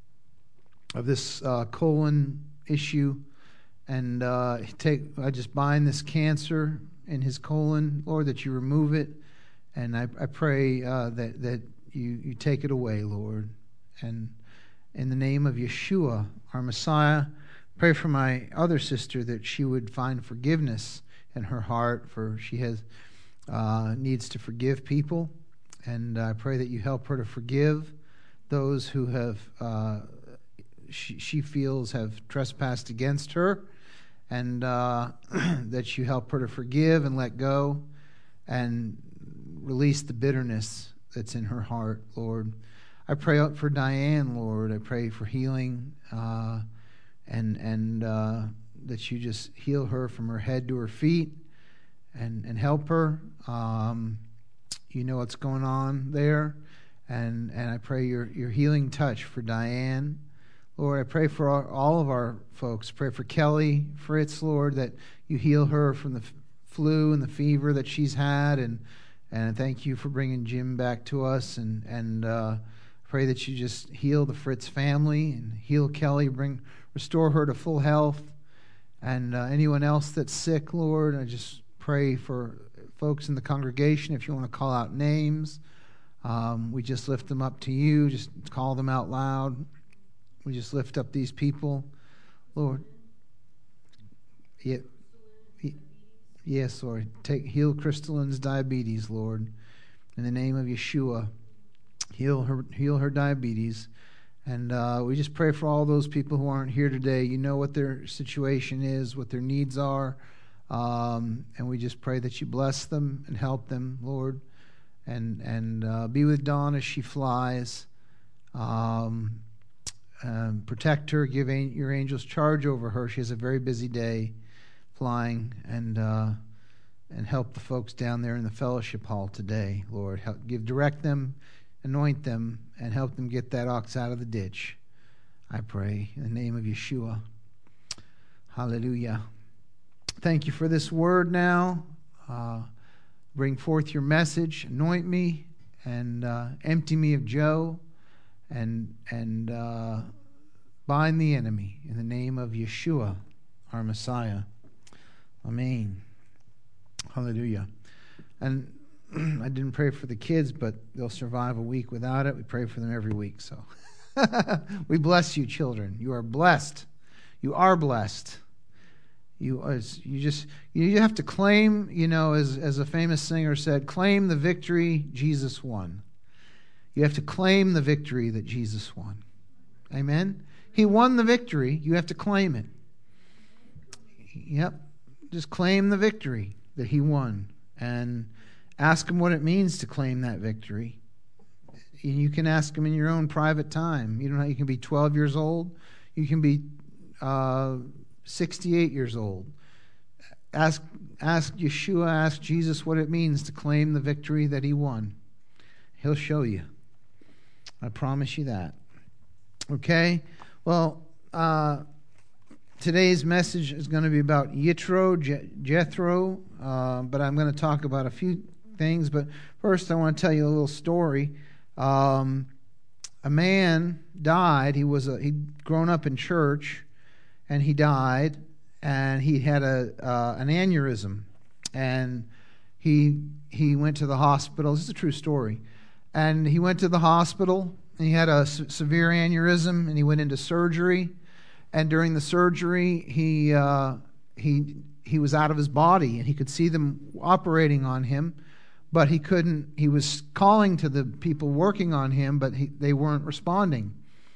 Speaker 2: of this uh, colon issue, and uh, take. I just bind this cancer in his colon, Lord, that you remove it, and I, I pray uh, that that you, you take it away, Lord. And in the name of Yeshua, our Messiah, pray for my other sister that she would find forgiveness in her heart, for she has uh, needs to forgive people, and I pray that you help her to forgive those who have uh, she, she feels have trespassed against her. And uh, that you help her to forgive and let go and release the bitterness that's in her heart, Lord. I pray for Diane, Lord. I pray for healing uh, and and uh, that you just heal her from her head to her feet and, and help her. Um, you know what's going on there. And, and I pray your, your healing touch for Diane. Lord, I pray for all, all of our folks. Pray for Kelly Fritz, Lord, that you heal her from the f- flu and the fever that she's had, and and thank you for bringing Jim back to us. And and uh, pray that you just heal the Fritz family and heal Kelly, bring restore her to full health. And uh, anyone else that's sick, Lord, I just pray for folks in the congregation. If you want to call out names, um, we just lift them up to you. Just call them out loud. We just lift up these people, Lord. Yeah, yes, Lord. Take heal Crystalline's diabetes, Lord. In the name of Yeshua, heal her, heal her diabetes. And uh, we just pray for all those people who aren't here today. You know what their situation is, what their needs are, um, and we just pray that you bless them and help them, Lord, and and uh, be with Dawn as she flies. Um, Um, protect her. Give an- your angels charge over her. She has a very busy day flying, and uh, and help the folks down there in the fellowship hall today, Lord. Help, give direct them, anoint them, and help them get that ox out of the ditch. I pray in the name of Yeshua. Hallelujah. Thank you for this word now. Uh, bring forth your message. Anoint me and uh, empty me of Joe. And and uh, bind the enemy in the name of Yeshua, our Messiah. Amen. Hallelujah. And I didn't pray for the kids, but they'll survive a week without it. We pray for them every week. So we bless you, children. You are blessed. You are blessed. You as you just you have to claim, you know, as as a famous singer said, claim the victory Jesus won. You have to claim the victory that Jesus won. Amen? He won the victory. You have to claim it. Yep. Just claim the victory that he won. And ask him what it means to claim that victory. You can ask him in your own private time. You don't know, you can be twelve years old. You can be uh, sixty-eight years old. Ask, ask Yeshua, ask Jesus what it means to claim the victory that he won. He'll show you. I promise you that. Okay? Well, uh, today's message is going to be about Yitro, Je- Jethro, uh, but I'm going to talk about a few things. But first, I want to tell you a little story. Um, a man died. He was a, he'd grown up in church, and he died, and he had a uh, an aneurysm, and he he went to the hospital. This is a true story. And he went to the hospital, and he had a se- severe aneurysm, and he went into surgery. And during the surgery, he uh, he he was out of his body, and he could see them operating on him, but he couldn't. He was calling to the people working on him, but he, they weren't responding.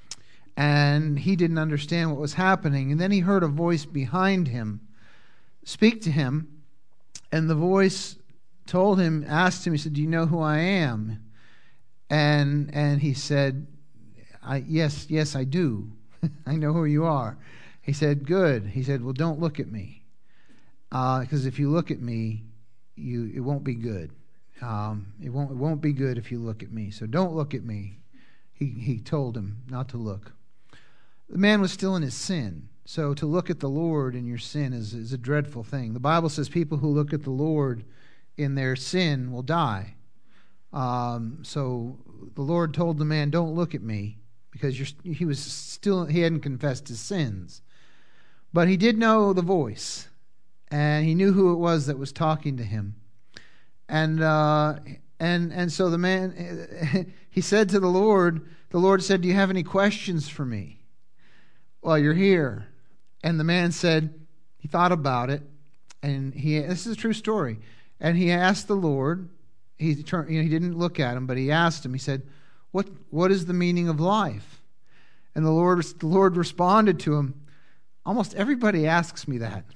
Speaker 2: And he didn't understand what was happening. And then he heard a voice behind him speak to him, and the voice told him, asked him, he said, "Do you know who I am?" And and he said, I, yes, yes, I do. I know who you are. He said, good. He said, well, don't look at me. Because uh, if you look at me, you it won't be good. Um, it won't it won't be good if you look at me. So don't look at me. He he told him not to look. The man was still in his sin. So to look at the Lord in your sin is, is a dreadful thing. The Bible says people who look at the Lord in their sin will die. Um, so the Lord told the man, don't look at me, because you're, he was still, he hadn't confessed his sins. But he did know the voice, and he knew who it was that was talking to him. And, uh, and, and so the man, he said to the Lord, the Lord said, do you have any questions for me while you're here? And the man said, he thought about it, and he, this is a true story. And he asked the Lord, He turned, you know, he didn't look at him, but he asked him. He said, "What what is the meaning of life?" And the Lord the Lord responded to him, "Almost everybody asks me that."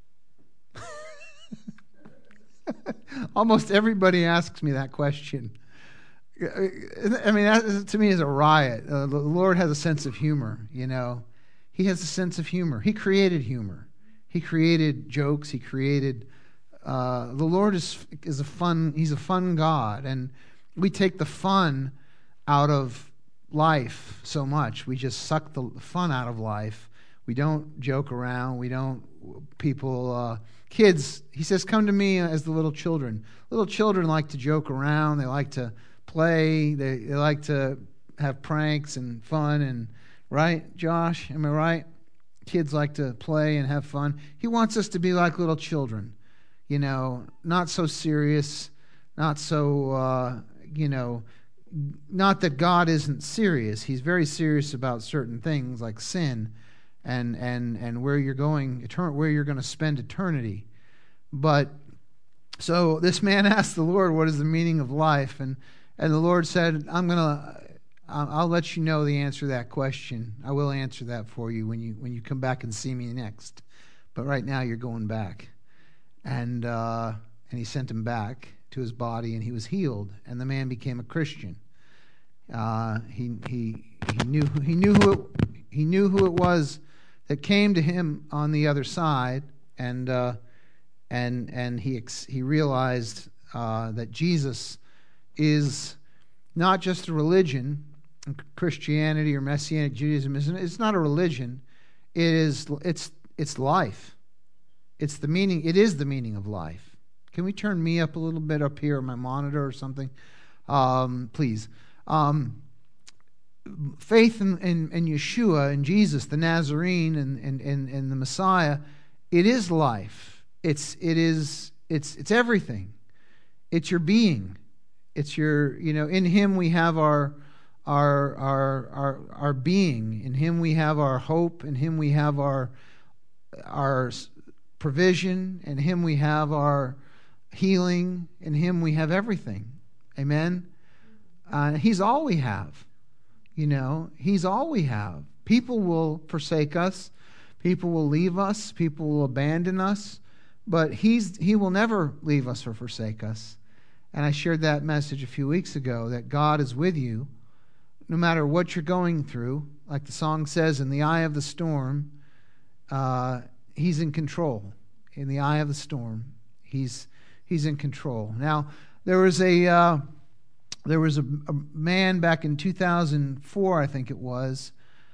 Speaker 2: Almost everybody asks me that question. I mean, that to me is a riot. Uh, the Lord has a sense of humor. You know, He has a sense of humor. He created humor. He created jokes. He created. Uh, the Lord is is a fun. He's a fun God, and we take the fun out of life so much. We just suck the fun out of life. We don't joke around. We don't. People, uh, kids. He says, "Come to me as the little children." Little children like to joke around. They like to play. They they like to have pranks and fun. And right, Josh? Am I right? Kids like to play and have fun. He wants us to be like little children. You know, not so serious, not so, uh, you know, not that God isn't serious. He's very serious about certain things like sin and and, and where you're going, where you're going to spend eternity. But so this man asked the Lord, what is the meaning of life? And, and the Lord said, I'm going to, I'll let you know the answer to that question. I will answer that for you when you when you come back and see me next. But right now you're going back. And uh, and he sent him back to his body, and he was healed. And the man became a Christian. Uh, he he he knew he knew who it, He knew who it was that came to him on the other side, and uh, and and he ex- he realized uh, that Jesus is not just a religion. Christianity or Messianic Judaism isn't. It's not a religion. It is. It's it's life. It's the meaning. It is the meaning of life. Can we turn me up a little bit up here on my monitor or something, um, please? Um, faith in, in, in Yeshua and Jesus, the Nazarene, and, and, and, and the Messiah, it is life. It's it is it's it's everything. It's your being. It's your you know. In Him we have our our our our our being. In Him we have our hope. In Him we have our our provision. In Him we have our healing. In Him we have everything. Amen. Uh, he's all we have. You know, He's all we have. People will forsake us. People will leave us. People will abandon us. But He's He will never leave us or forsake us. And I shared that message a few weeks ago, that God is with you no matter what you're going through. Like the song says, in the eye of the storm, uh, He's in control. In the eye of the storm, He's He's in control. Now, there was a uh, there was a, a man back in two thousand four, I think it was,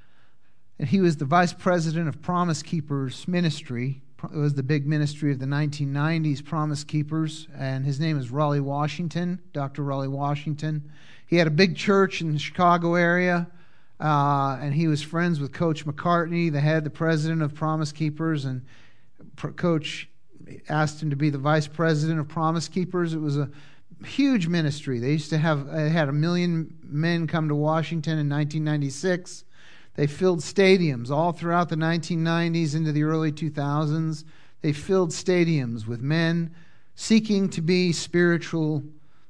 Speaker 2: and he was the vice president of Promise Keepers Ministry. It was the big ministry of the nineteen nineties, Promise Keepers, and his name is Raleigh Washington, Doctor Raleigh Washington. He had a big church in the Chicago area, uh, and he was friends with Coach McCartney, the head, the president of Promise Keepers, and Coach asked him to be the vice president of Promise Keepers. It was a huge ministry. They used to have, they had a million men come to Washington in nineteen ninety-six. They filled stadiums all throughout the nineteen nineties into the early two thousands. They filled stadiums with men seeking to be spiritual,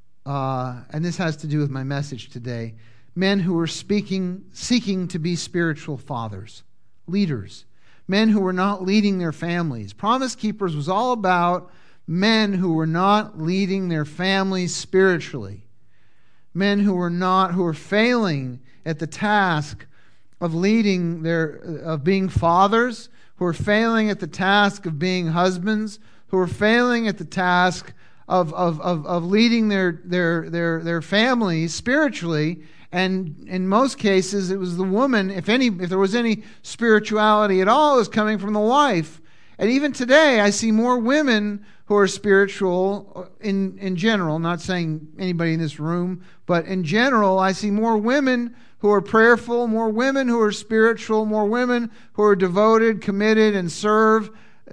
Speaker 2: uh, and this has to do with my message today, men who were speaking, seeking to be spiritual fathers, leaders, men who were not leading their families. Promise Keepers was all about men who were not leading their families spiritually, men who were not, who were failing at the task of leading their, of being fathers, who are failing at the task of being husbands, who are failing at the task of of of, of leading their, their their their families spiritually. And in most cases, it was the woman. If any, if there was any spirituality at all, it was coming from the wife. And even today, I see more women who are spiritual in in general. Not saying anybody in this room, but in general, I see more women who are prayerful, more women who are spiritual, more women who are devoted, committed, and serve. Uh,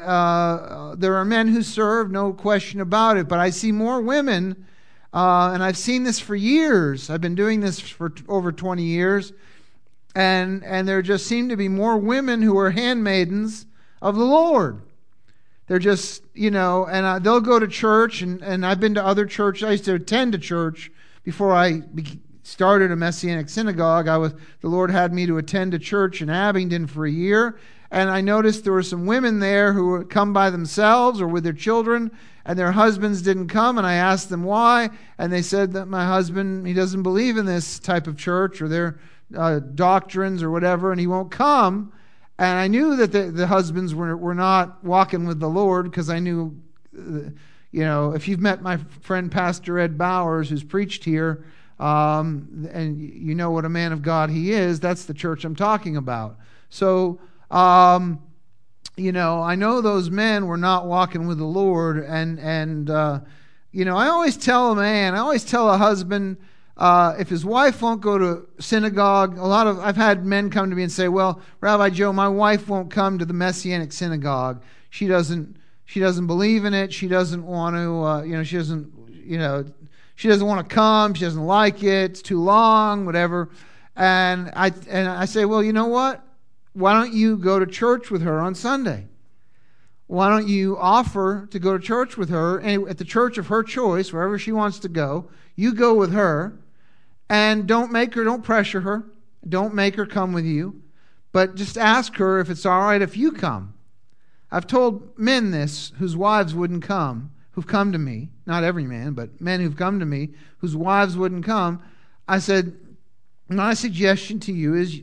Speaker 2: uh, there are men who serve, no question about it, but I see more women, uh, and I've seen this for years. I've been doing this for t- over twenty years, and and there just seem to be more women who are handmaidens of the Lord. They're just, you know, and uh, they'll go to church, and, and I've been to other churches. I used to attend a church before I be- started a Messianic synagogue. I was the Lord had me to attend a church in Abingdon for a year, and I noticed there were some women there who would come by themselves or with their children, and their husbands didn't come, and I asked them why, and they said that my husband, he doesn't believe in this type of church or their uh, doctrines or whatever, and he won't come. And I knew that the, the husbands were, were not walking with the Lord, because I knew, uh, you know, if you've met my friend Pastor Ed Bowers, who's preached here, um, and you know what a man of God he is, that's the church I'm talking about. So, um, you know, I know those men were not walking with the Lord, and, and uh, you know, I always tell a man, I always tell a husband, Uh, if his wife won't go to synagogue, a lot of I've had men come to me and say, "Well, Rabbi Joe, my wife won't come to the Messianic synagogue. She doesn't. She doesn't believe in it. She doesn't want to. Uh, you know, she doesn't. You know, she doesn't want to come. She doesn't like it. It's too long. Whatever." And I and I say, "Well, you know what? Why don't you go to church with her on Sunday? Why don't you offer to go to church with her at the church of her choice, wherever she wants to go? You go with her." And don't make her, don't pressure her. Don't make her come with you. But just ask her if it's all right if you come. I've told men this, whose wives wouldn't come, who've come to me. Not every man, but men who've come to me, whose wives wouldn't come. I said, my suggestion to you is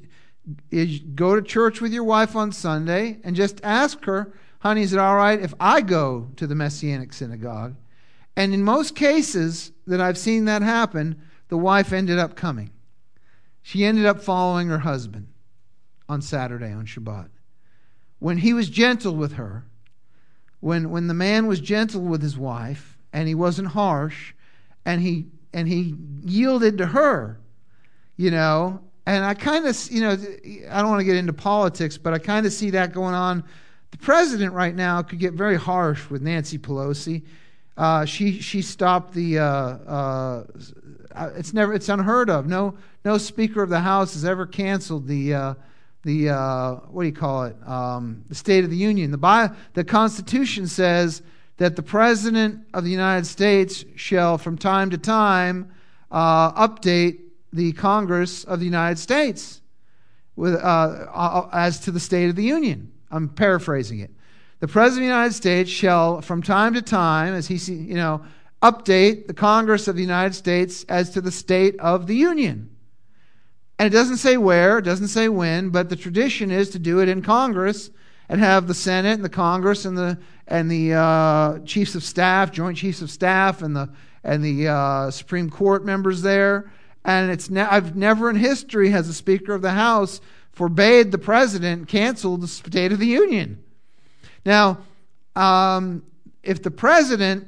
Speaker 2: is go to church with your wife on Sunday and just ask her, honey, is it all right if I go to the Messianic synagogue? And in most cases that I've seen that happen, the wife ended up coming. She ended up following her husband on Saturday, on Shabbat. When he was gentle with her, when when the man was gentle with his wife, and he wasn't harsh, and he and he yielded to her, you know, and I kind of, you know, I don't want to get into politics, but I kind of see that going on. The president right now could get very harsh with Nancy Pelosi. Uh, she she stopped the. Uh, uh, it's never it's unheard of. No no Speaker of the House has ever canceled the uh, the uh, what do you call it? Um, the State of the Union. The Bi- the Constitution says that the President of the United States shall, from time to time, uh, update the Congress of the United States with uh, as to the State of the Union. I'm paraphrasing it. The President of the United States shall, from time to time, as he see, you know, update the Congress of the United States as to the state of the Union. And it doesn't say where, it doesn't say when, but the tradition is to do it in Congress and have the Senate and the Congress and the and the uh, chiefs of staff, joint chiefs of staff, and the and the uh, Supreme Court members there. And it's ne- I've never in history has the Speaker of the House forbade the president, canceled the State of the Union. Now, um, if the president,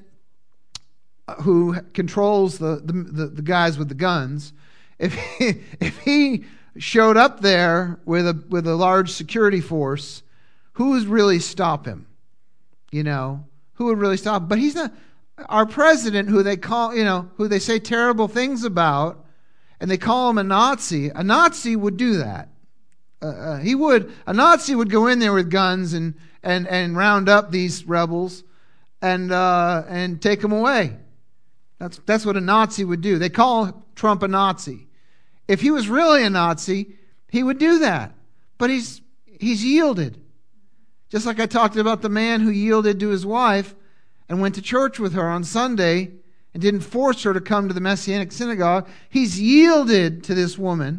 Speaker 2: who controls the, the, the, the guys with the guns, if he, if he showed up there with a with a large security force, who would really stop him? You know, who would really stop him? But he's not. Our president, who they call, you know, who they say terrible things about, and they call him a Nazi. A Nazi would do that. Uh, uh, he would. A Nazi would go in there with guns and and and round up these rebels and uh, and take them away. That's that's what a Nazi would do. They call Trump a Nazi. If he was really a Nazi, he would do that. But he's he's yielded. Just like I talked about the man who yielded to his wife and went to church with her on Sunday and didn't force her to come to the Messianic synagogue. He's yielded to this woman.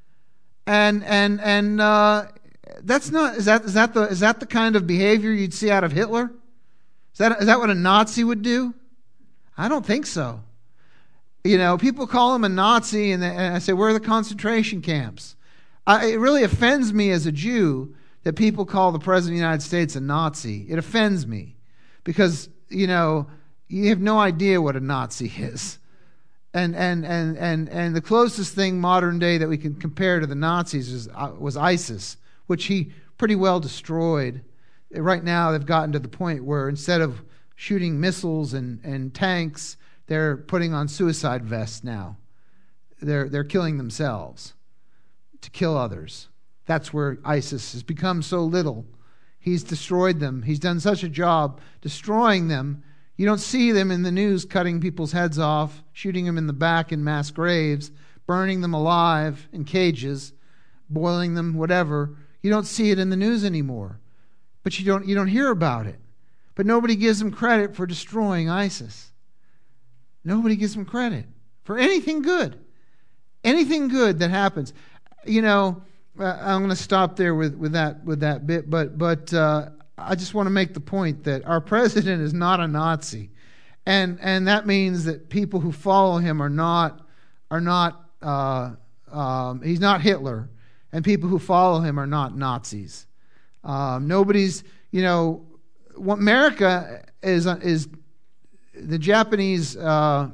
Speaker 2: And and and uh, that's not is that is that the is that the kind of behavior you'd see out of Hitler? Is that is that what a Nazi would do? I don't think so. You know, people call him a Nazi, and, and I say, where are the concentration camps? I, it really offends me as a Jew that people call the President of the United States a Nazi. It offends me because, you know, you have no idea what a Nazi is. And and and and and the closest thing modern day that we can compare to the Nazis is, uh, was ISIS, which he pretty well destroyed. Right now, they've gotten to the point where instead of shooting missiles and, and tanks, they're putting on suicide vests now. They're they're killing themselves to kill others. That's where ISIS has become so little. He's destroyed them. He's done such a job destroying them. You don't see them in the news cutting people's heads off, shooting them in the back in mass graves, burning them alive in cages, boiling them, whatever. You don't see it in the news anymore. But you don't you don't hear about it. But nobody gives them credit for destroying ISIS. Nobody gives them credit for anything good. Anything good that happens. You know, uh, I'm going to stop there with, with that with that bit, but but uh, I just want to make the point that our president is not a Nazi, and and that means that people who follow him are not are not uh, um, he's not Hitler, and people who follow him are not Nazis. Um, nobody's you know what America is is the Japanese uh,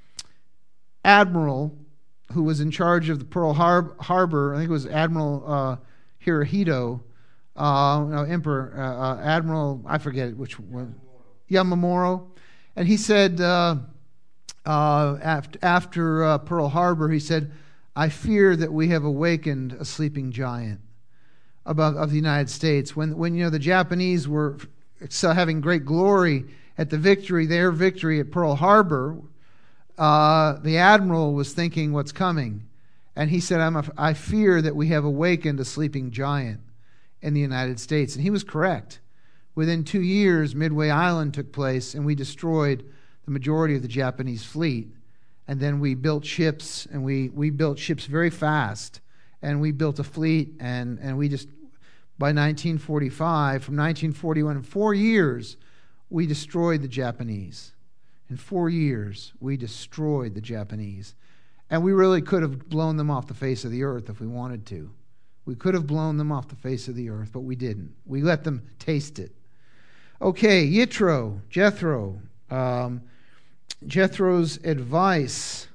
Speaker 2: admiral who was in charge of the Pearl Har- Harbor. I think it was Admiral uh, Hirohito. Uh, no, Emperor, uh, uh, Admiral, I forget which one. Yamamoto. And he said, uh, uh, after, after uh, Pearl Harbor, he said, I fear that we have awakened a sleeping giant above, of the United States. When, when you know the Japanese were having great glory at the victory, their victory at Pearl Harbor, uh, the Admiral was thinking what's coming. And he said, I'm a, I fear that we have awakened a sleeping giant in the United States. And he was correct. Within two years, Midway Island took place, and we destroyed the majority of the Japanese fleet. And then we built ships, and we, we built ships very fast. and we built a fleet, and, and we just, by nineteen forty-five, from nineteen forty-one, in four years, we destroyed the Japanese. In four years, we destroyed the Japanese. And we really could have blown them off the face of the earth if we wanted to. We could have blown them off the face of the earth, but we didn't. We let them taste it. Okay, Yitro, Jethro. Um, Jethro's advice.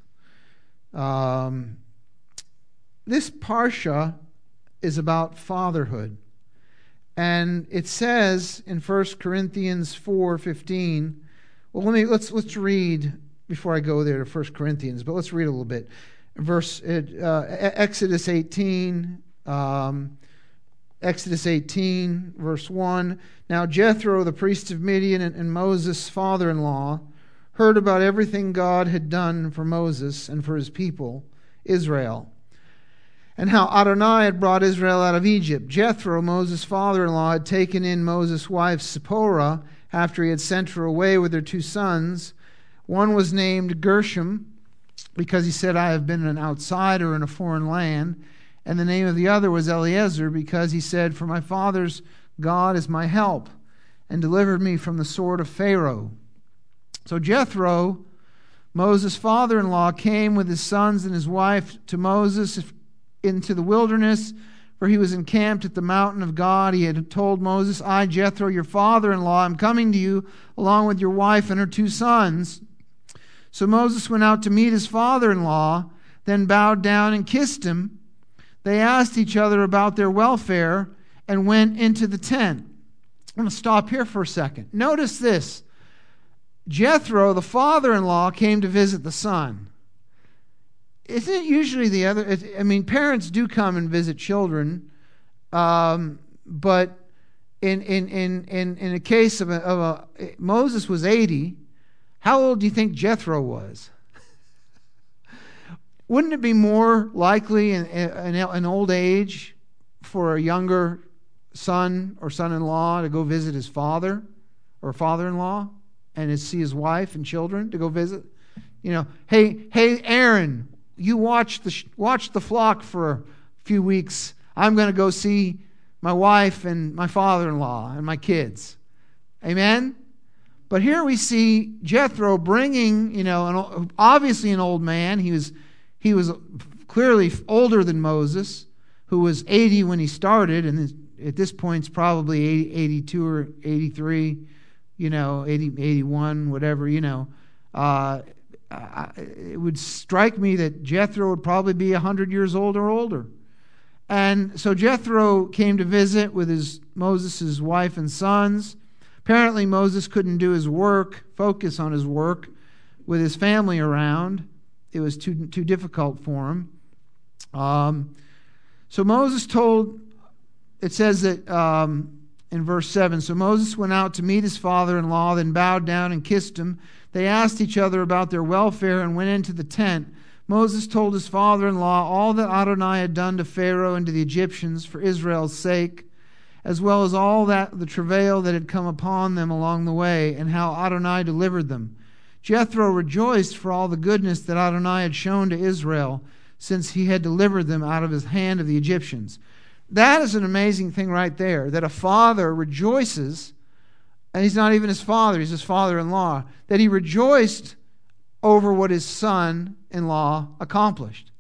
Speaker 2: Um, this parsha is about fatherhood. And it says in First Corinthians four fifteen, well, let me let's let's read before I go there to First Corinthians, but let's read a little bit. Verse uh, Exodus eighteen, um, Exodus eighteen, verse one. Now Jethro, the priest of Midian, and, and Moses' father-in-law, heard about everything God had done for Moses and for his people, Israel, and how Adonai had brought Israel out of Egypt. Jethro, Moses' father-in-law, had taken in Moses' wife Zipporah after he had sent her away with her two sons. One was named Gershom, because he said, I have been an outsider in a foreign land. And the name of the other was Eliezer, because he said, for my father's God is my help, and delivered me from the sword of Pharaoh. So Jethro, Moses' father-in-law, came with his sons and his wife to Moses into the wilderness, for he was encamped at the mountain of God. He had told Moses, I, Jethro, your father-in-law, am coming to you, along with your wife and her two sons. So Moses went out to meet his father-in-law, then bowed down and kissed him. They asked each other about their welfare and went into the tent. I'm going to stop here for a second. Notice this. Jethro, the father-in-law, came to visit the son. Isn't it usually the other? I mean, parents do come and visit children, um, but in in in in in a case of a, of a Moses was eighty. How old do you think Jethro was? Wouldn't it be more likely in, in an old age for a younger son or son-in-law to go visit his father or father-in-law and to see his wife and children to go visit? You know, hey, hey, Aaron, you watch the watch the flock for a few weeks. I'm going to go see my wife and my father-in-law and my kids. Amen? But here we see Jethro bringing, you know, an, obviously an old man. He was he was clearly older than Moses, who was eighty when he started, and at this point it's probably eighty, eighty-two or eighty-three, you know, eighty, eighty-one, whatever, you know. Uh, it would strike me that Jethro would probably be one hundred years old or older. And so Jethro came to visit with his Moses' wife and sons. Apparently Moses couldn't do his work, focus on his work with his family around. It was too too difficult for him. Um, so Moses told, it says that um, in verse seven, so Moses went out to meet his father-in-law, then bowed down and kissed him. They asked each other about their welfare and went into the tent. Moses told his father-in-law all that Adonai had done to Pharaoh and to the Egyptians for Israel's sake, as well as all that the travail that had come upon them along the way, and how Adonai delivered them. Jethro rejoiced for all the goodness that Adonai had shown to Israel, since he had delivered them out of his hand of the Egyptians. That is an amazing thing right there, that a father rejoices, and he's not even his father, he's his father-in-law, that he rejoiced over what his son-in-law accomplished.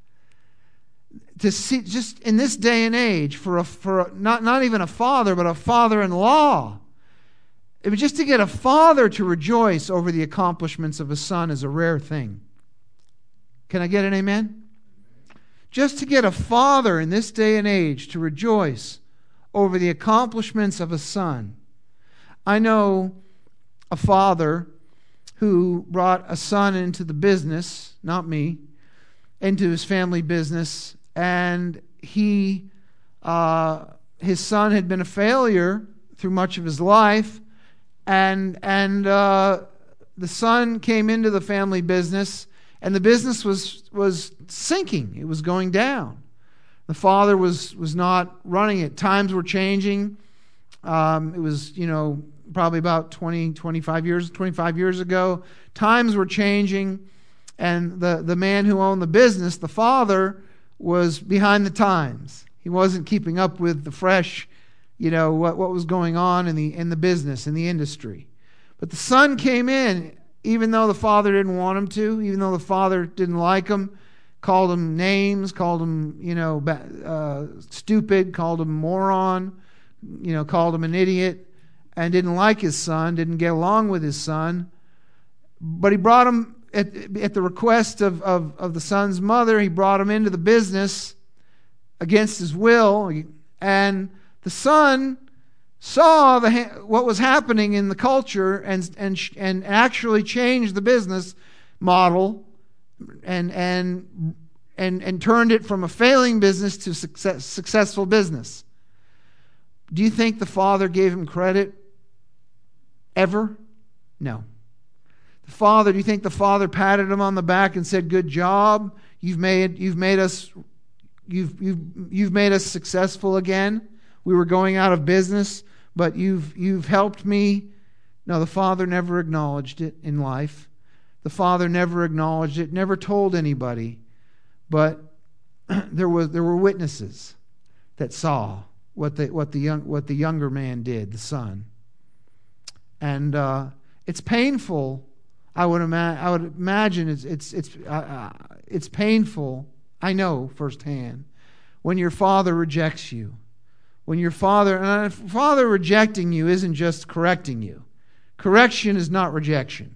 Speaker 2: To see, just in this day and age, for a, for a, not, not even a father, but a father-in-law, it was just to get a father to rejoice over the accomplishments of a son is a rare thing. Can I get an amen? Just to get a father in this day and age to rejoice over the accomplishments of a son. I know a father who brought a son into the business, not me, into his family business, and he, uh, his son had been a failure through much of his life, and and uh, the son came into the family business, and the business was was sinking. It was going down. The father was was not running it. Times were changing. Um, it was, you know, probably about twenty, twenty-five years, twenty-five years ago. Times were changing, and the, the man who owned the business, the father, was behind the times. He wasn't keeping up with the fresh, you know, what, what was going on in the in the business, in the industry. But the son came in, even though the father didn't want him to, even though the father didn't like him, called him names, called him, you know, uh, stupid, called him moron, you know, called him an idiot, and didn't like his son, didn't get along with his son. But he brought him, at, at the request of, of, of the son's mother, he brought him into the business against his will. And the son saw the what was happening in the culture and and and actually changed the business model and and and and turned it from a failing business to success, successful business. Do you think the father gave him credit ever? No. The father, do you think the father patted him on the back and said, "Good job. You've made you've made us you've you've you've made us successful again. We were going out of business, but you've you've helped me." No, the father never acknowledged it in life. The father never acknowledged it, never told anybody. But there was there were witnesses that saw what the what the young what the younger man did, the son. And uh, it's painful. I would ima- I would imagine it's it's it's uh, it's painful. I know firsthand when your father rejects you. When your father, and father rejecting you isn't just correcting you. Correction is not rejection.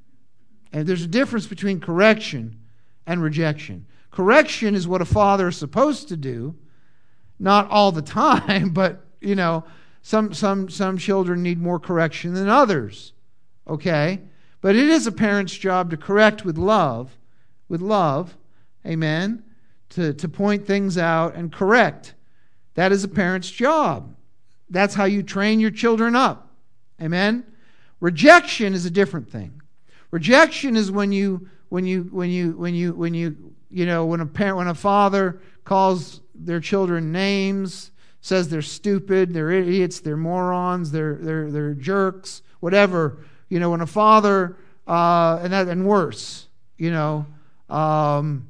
Speaker 2: And there's a difference between correction and rejection. Correction is what a father is supposed to do, not all the time, but you know, some some some children need more correction than others. Okay? But it is a parent's job to correct with love, with love, amen, to, to point things out and correct. That is a parent's job. That's how you train your children up. Amen? Rejection is a different thing. Rejection is when you when you when you when you when you you know when a parent when a father calls their children names, says they're stupid, they're idiots, they're morons, they're they're they're jerks, whatever. You know, when a father uh, and that and worse, you know, um,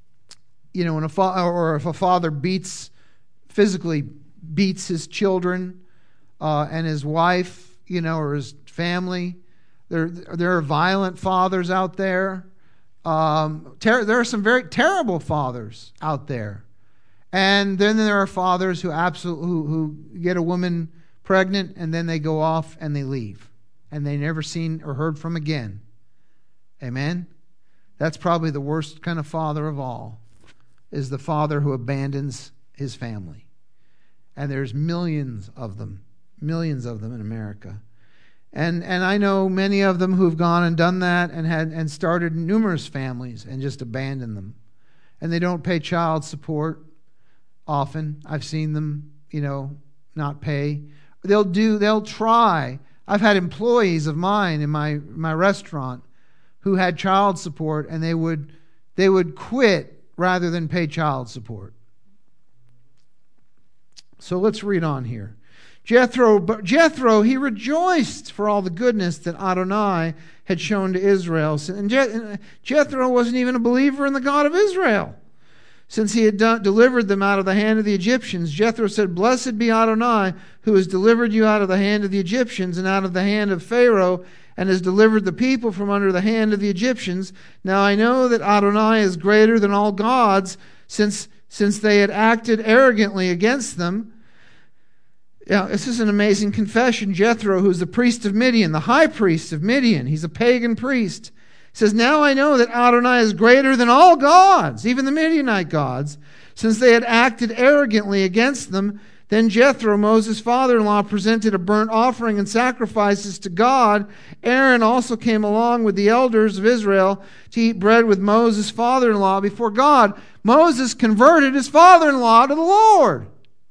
Speaker 2: you know, when a father or if a father beats physically beats his children uh, and his wife, you know, or his family. There, there are violent fathers out there. Um, ter- there are some very terrible fathers out there, and then there are fathers who absolutely who, who get a woman pregnant and then they go off and they leave, and they never seen or heard from again. Amen. That's probably the worst kind of father of all, is the father who abandons his family. And there's millions of them, millions of them in America. And and I know many of them who've gone and done that and had and started numerous families and just abandoned them. And they don't pay child support often. I've seen them, you know, not pay. They'll do they'll try. I've had employees of mine in my my restaurant who had child support, and they would they would quit rather than pay child support. So let's read on here. Jethro, but Jethro, he rejoiced for all the goodness that Adonai had shown to Israel. And Jethro wasn't even a believer in the God of Israel. Since he had done, delivered them out of the hand of the Egyptians, Jethro said, "Blessed be Adonai, who has delivered you out of the hand of the Egyptians and out of the hand of Pharaoh, and has delivered the people from under the hand of the Egyptians. Now I know that Adonai is greater than all gods, since, since they had acted arrogantly against them." Yeah, this is an amazing confession. Jethro, who's the priest of Midian, the high priest of Midian, he's a pagan priest, says, "Now I know that Adonai is greater than all gods, even the Midianite gods, since they had acted arrogantly against them." Then Jethro, Moses' father-in-law, presented a burnt offering and sacrifices to God. Aaron also came along with the elders of Israel to eat bread with Moses' father-in-law before God. Moses converted his father-in-law to the Lord.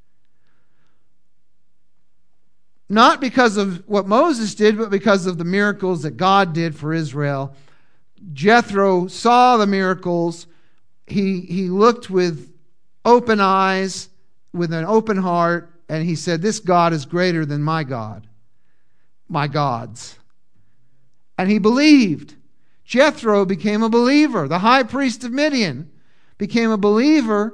Speaker 2: Not because of what Moses did, but because of the miracles that God did for Israel. Jethro saw the miracles. He, he looked with open eyes, with an open heart, and he said, "This God is greater than my God, my gods." And he believed. Jethro became a believer. The high priest of Midian became a believer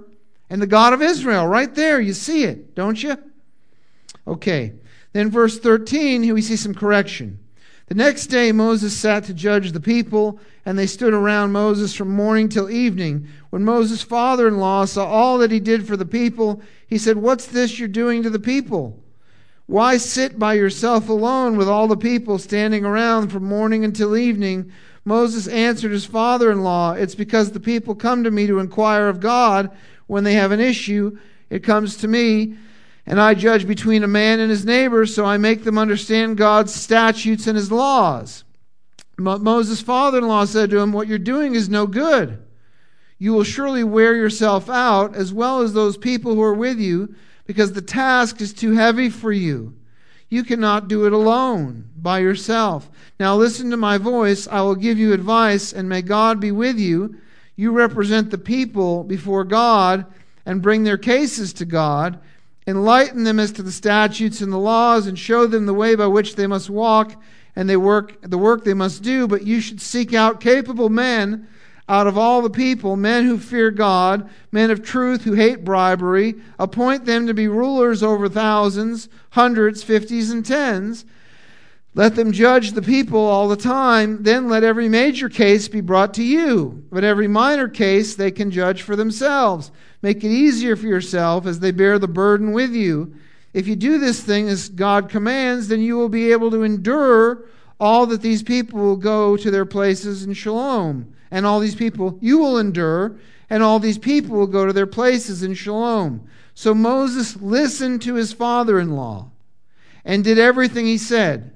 Speaker 2: and the God of Israel. Right there, you see it, don't you? Okay, then verse thirteen, here we see some correction. The next day Moses sat to judge the people, and they stood around Moses from morning till evening. When Moses' father-in-law saw all that he did for the people, he said, "What's this you're doing to the people? Why sit by yourself alone with all the people standing around from morning until evening?" Moses answered his father-in-law, "It's because the people come to me to inquire of God. When they have an issue, it comes to me, and I judge between a man and his neighbor, so I make them understand God's statutes and his laws." Mo- Moses' father-in-law said to him, "What you're doing is no good. You will surely wear yourself out, as well as those people who are with you, because the task is too heavy for you. You cannot do it alone, by yourself. Now listen to my voice. I will give you advice, and may God be with you. You represent the people before God and bring their cases to God. Enlighten them as to the statutes and the laws, and show them the way by which they must walk and they work the work they must do. But you should seek out capable men out of all the people, men who fear God, men of truth who hate bribery. Appoint them to be rulers over thousands, hundreds, fifties, and tens. Let them judge the people all the time. Then let every major case be brought to you. But every minor case they can judge for themselves. Make it easier for yourself as they bear the burden with you. If you do this thing as God commands, then you will be able to endure all that these people will go to their places in Shalom. And all these people you will endure, and all these people will go to their places in Shalom. So Moses listened to his father-in-law and did everything he said.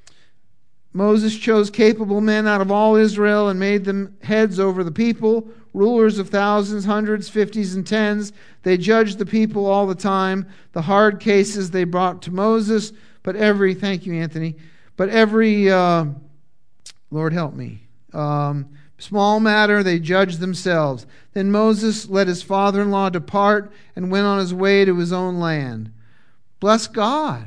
Speaker 2: Moses chose capable men out of all Israel and made them heads over the people, rulers of thousands, hundreds, fifties, and tens. They judged the people all the time. The hard cases they brought to Moses, but every, thank you, Anthony, but every, uh, Lord help me, um, small matter they judged themselves. Then Moses let his father-in-law depart and went on his way to his own land. Bless God.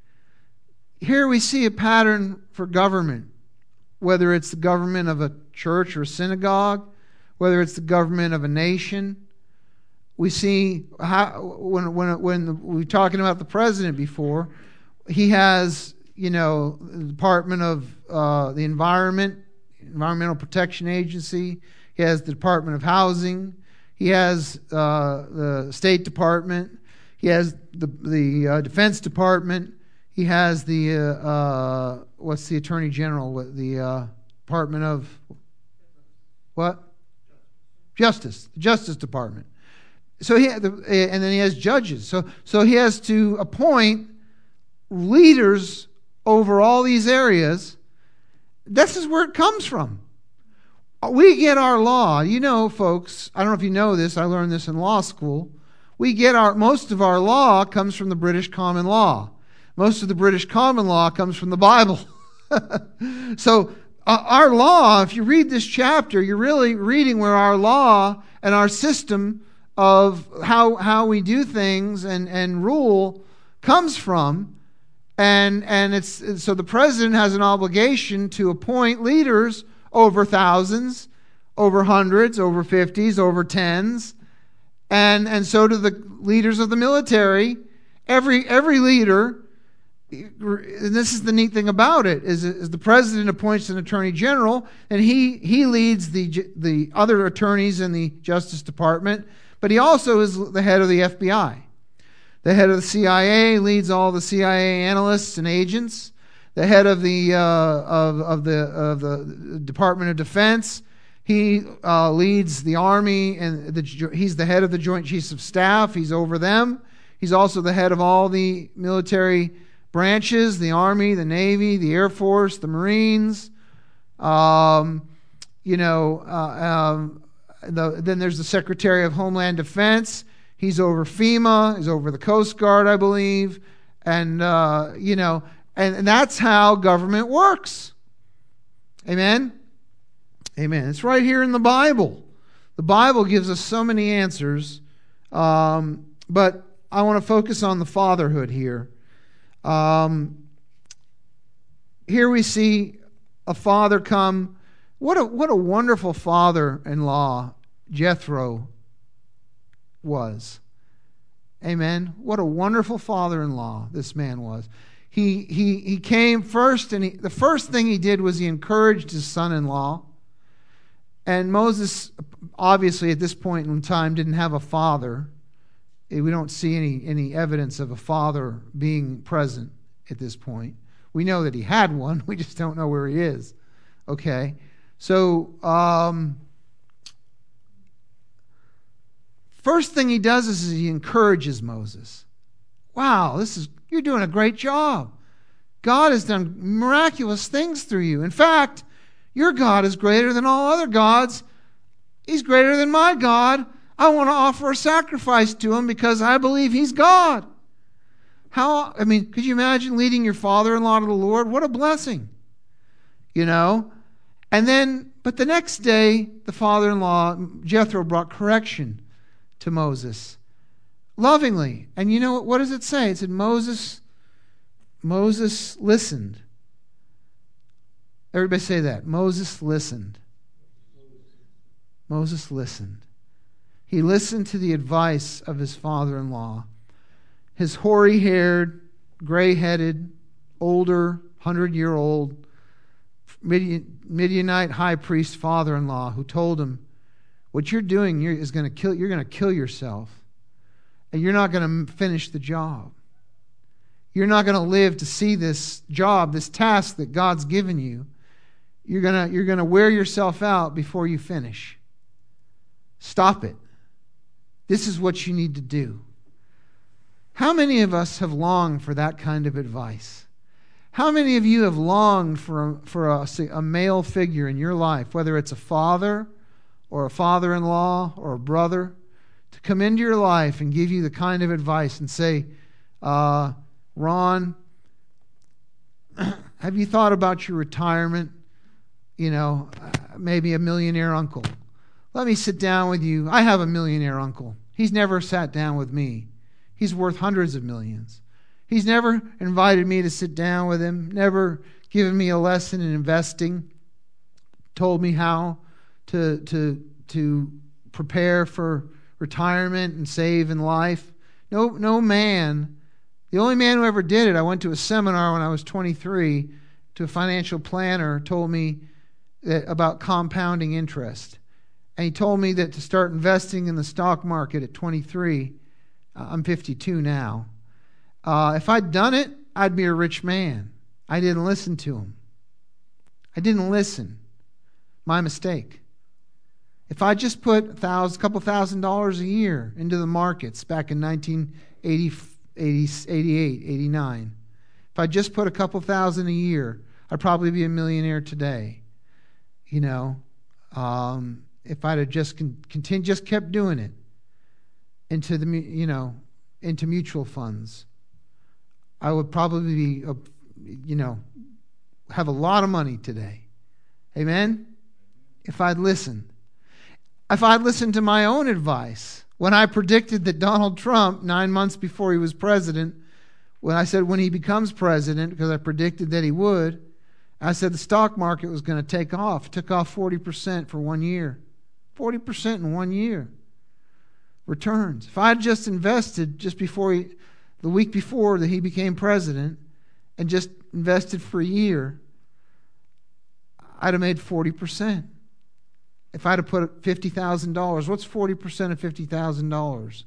Speaker 2: Here we see a pattern for government, whether it's the government of a church or a synagogue, whether it's the government of a nation. We see how when when when the, we were talking about the president before, he has, you know, the Department of uh, the Environment, Environmental Protection Agency. He has the Department of Housing. He has uh, the State Department. He has the the uh, Defense Department. He has the, uh, uh, what's the Attorney General, the uh, Department of, what? Justice, the Justice Department. So he, and then he has judges. So, so he has to appoint leaders over all these areas. This is where it comes from. We get our law. You know, folks, I don't know if you know this, I learned this in law school. We get our, most of our law comes from the British common law. Most of the British common law comes from the Bible. So uh, our law, if you read this chapter, you're really reading where our law and our system of how how we do things and, and rule comes from. And and it's so the president has an obligation to appoint leaders over thousands, over hundreds, over fifties, over tens. And and so do the leaders of the military. Every every leader. And this is the neat thing about it, is, is the president appoints an attorney general, and he, he leads the, the other attorneys in the Justice Department, but he also is the head of the F B I. The head of the C I A leads all the C I A analysts and agents. The head of the, uh, of, of the, of the Department of Defense, he uh, leads the Army, and the, he's the head of the Joint Chiefs of Staff. He's over them. He's also the head of all the military branches, the Army, the Navy, the Air Force, the Marines. Um, you know, uh, um, the, then there's the Secretary of Homeland Defense. He's over FEMA. He's over the Coast Guard, I believe. And, uh, you know, and, and that's how government works. Amen? Amen. It's right here in the Bible. The Bible gives us so many answers. Um, but I want to focus on the fatherhood here. Um, here we see a father come. What a what a wonderful father-in-law Jethro was. Amen. What a wonderful father-in-law this man was. He he he came first, and he, the first thing he did was he encouraged his son-in-law. And Moses, obviously at this point in time, didn't have a father. We don't see any, any evidence of a father being present at this point. We know that he had one. We just don't know where he is. Okay? So, um, first thing he does is he encourages Moses. Wow, this is you're doing a great job. God has done miraculous things through you. In fact, your God is greater than all other gods. He's greater than my God. I want to offer a sacrifice to him because I believe he's God. How, I mean, could you imagine leading your father-in-law to the Lord? What a blessing. You know? And then, but the next day, the father-in-law, Jethro, brought correction to Moses. Lovingly. And you know what, what does it say? It said Moses, Moses listened. Everybody say that. Moses listened. Moses listened. He listened to the advice of his father-in-law. His hoary-haired, gray-headed, older, hundred-year-old Midianite high priest father-in-law who told him, what you're doing is going to kill, you're going to kill yourself. And you're not going to finish the job. You're not going to live to see this job, this task that God's given you. You're going to, you're going to wear yourself out before you finish. Stop it. This is what you need to do. How many of us have longed for that kind of advice? How many of you have longed for a, for a, a male figure in your life, whether it's a father or a father-in-law or a brother, to come into your life and give you the kind of advice and say, uh, Ron, have you thought about your retirement? You know, maybe a millionaire uncle. Let me sit down with you. I have a millionaire uncle. He's never sat down with me. He's worth hundreds of millions. He's never invited me to sit down with him, never given me a lesson in investing, told me how to, to, to prepare for retirement and save in life. No, no man. The only man who ever did it, I went to a seminar when I was twenty-three to a financial planner, told me that, about compounding interest. And he told me that to start investing in the stock market at twenty-three, uh, I'm fifty-two now. Uh, if I'd done it, I'd be a rich man. I didn't listen to him. I didn't listen. My mistake. If I just put a thousand, couple thousand dollars a year into the markets back in nineteen eighty, eighty, eighty-eight, eighty-nine, if I just put a couple thousand a year, I'd probably be a millionaire today. You know, um, if I'd have just con- continued, just kept doing it into the, you know, into mutual funds, I would probably be, a, you know, have a lot of money today. Amen? If I'd listened. If I'd listened to my own advice, when I predicted that Donald Trump, nine months before he was president, when I said when he becomes president, because I predicted that he would, I said the stock market was going to take off. It took off forty percent for one year. forty percent in one year. Returns. If I had just invested just before he, the week before that he became president, and just invested for a year, I'd have made forty percent. If I'd have put fifty thousand dollars, what's forty percent of fifty thousand dollars?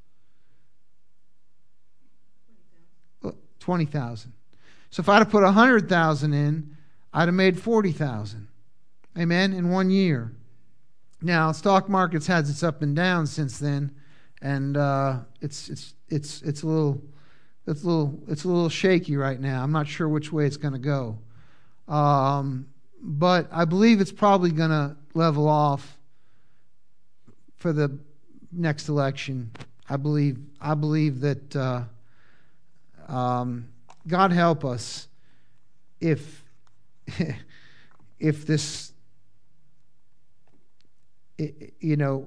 Speaker 2: twenty thousand dollars. So if I'd have put one hundred thousand dollars in, I'd have made forty thousand dollars. Amen? In one year. Now, stock market's had its up and down since then, and uh, it's it's it's it's a little it's a little it's a little shaky right now. I'm not sure which way it's going to go. Um, but I believe it's probably going to level off for the next election. I believe I believe that uh, um, God help us if if this, you know,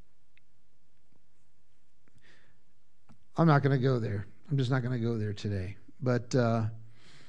Speaker 2: I'm not going to go there. I'm just not going to go there today. But uh,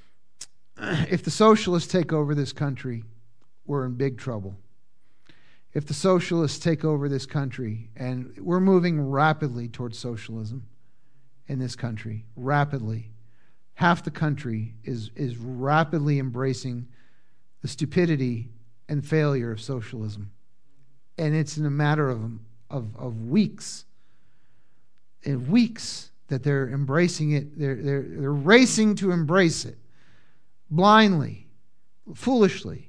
Speaker 2: if the socialists take over this country, we're in big trouble. if the socialists take over this country, and we're moving rapidly towards socialism in this country, rapidly. Half the country is, is rapidly embracing the stupidity and failure of socialism. And it's in a matter of, of, of weeks, in weeks that they're embracing it. They're, they're, they're racing to embrace it blindly, foolishly.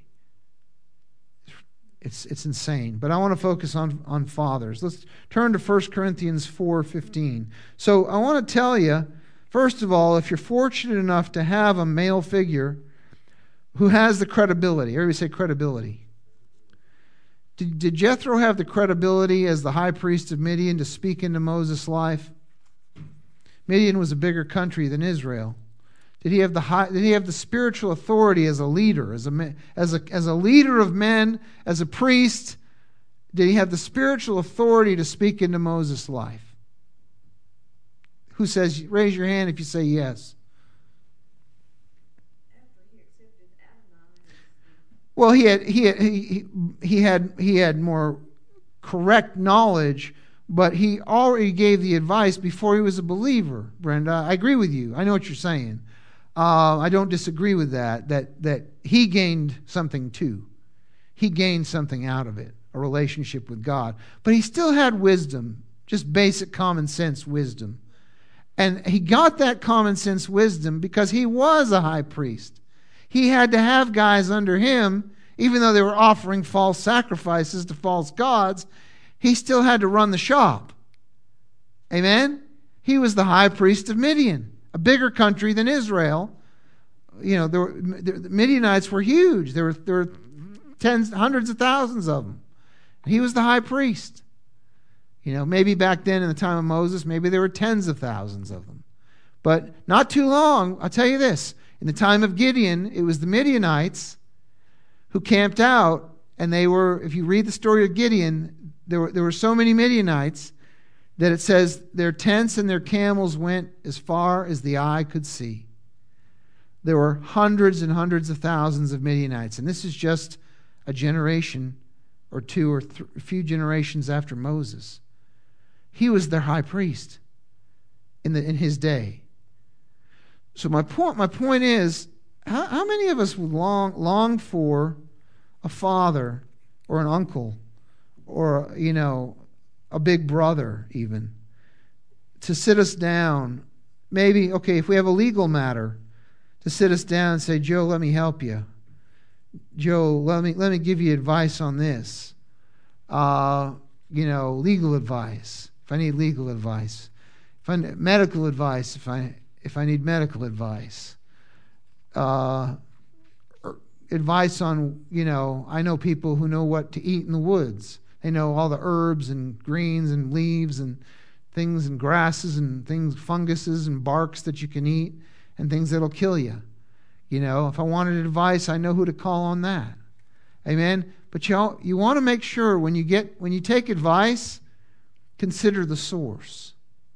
Speaker 2: It's, it's insane. But I want to focus on, on fathers. Let's turn to First Corinthians four fifteen. So I want to tell you, first of all, if you're fortunate enough to have a male figure who has the credibility, everybody say credibility. Did, did Jethro have the credibility as the high priest of Midian to speak into Moses' life? Midian was a bigger country than Israel. Did he have the high, did he have the spiritual authority as a leader, as a, as a, as a leader of men, as a priest? Did he have the spiritual authority to speak into Moses' life? Who says, raise your hand if you say yes. Well, he had he had, he, he had he had more correct knowledge, but he already gave the advice before he was a believer. Brenda, I agree with you. I know what you're saying. Uh, I don't disagree with that. That that he gained something too. He gained something out of it, a relationship with God. But he still had wisdom, just basic common sense wisdom, and he got that common sense wisdom because he was a high priest. He had to have guys under him, even though they were offering false sacrifices to false gods. He still had to run the shop. Amen? He was the high priest of Midian, a bigger country than Israel. You know, there were, the Midianites were huge. There were, there were tens, hundreds of thousands of them. He was the high priest. You know, maybe back then in the time of Moses, maybe there were tens of thousands of them. But not too long, I'll tell you this. In the time of Gideon, it was the Midianites who camped out, and they were, if you read the story of Gideon, there were, there were so many Midianites that it says their tents and their camels went as far as the eye could see. There were hundreds and hundreds of thousands of Midianites, and this is just a generation or two or th- a few generations after Moses. He was their high priest in the in his day. So my point, my point is, how, how many of us would long, long for a father or an uncle or, you know, a big brother even to sit us down? Maybe, okay, if we have a legal matter, to sit us down and say, Joe, let me help you. Joe, let me let me give you advice on this. Uh, you know, legal advice. If I need legal advice, if I need medical advice, if I if I need medical advice, uh, advice on, you know, I know people who know what to eat in the woods. They know all the herbs and greens and leaves and things and grasses and things, funguses and barks that you can eat and things that'll kill you. You know, if I wanted advice, I know who to call on that. Amen. But you you want to make sure when you get when you take advice, consider the source.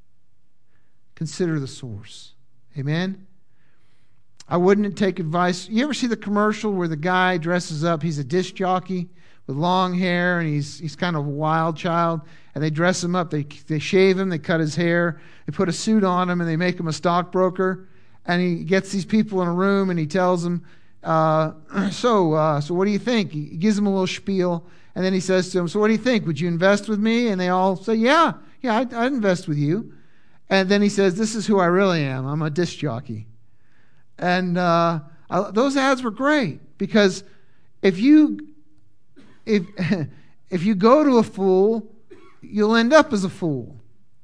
Speaker 2: Consider the source. Amen. I wouldn't take advice. You ever see the commercial where the guy dresses up? He's a disc jockey with long hair, and he's he's kind of a wild child. And they dress him up. They they shave him. They cut his hair. They put a suit on him, and they make him a stockbroker. And he gets these people in a room, and he tells them, uh, "So, uh, so what do you think?" He gives them a little spiel, and then he says to them, "So what do you think? Would you invest with me?" And they all say, "Yeah, yeah, I'd, I'd invest with you." And then he says, "This is who I really am. I'm a disc jockey." And uh, I, those ads were great because if you if if you go to a fool, you'll end up as a fool.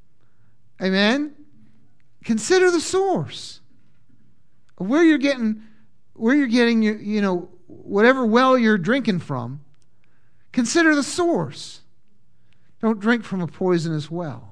Speaker 2: Amen. Consider the source of where you're getting where you're getting your you know whatever well you're drinking from. Consider the source. Don't drink from a poisonous well.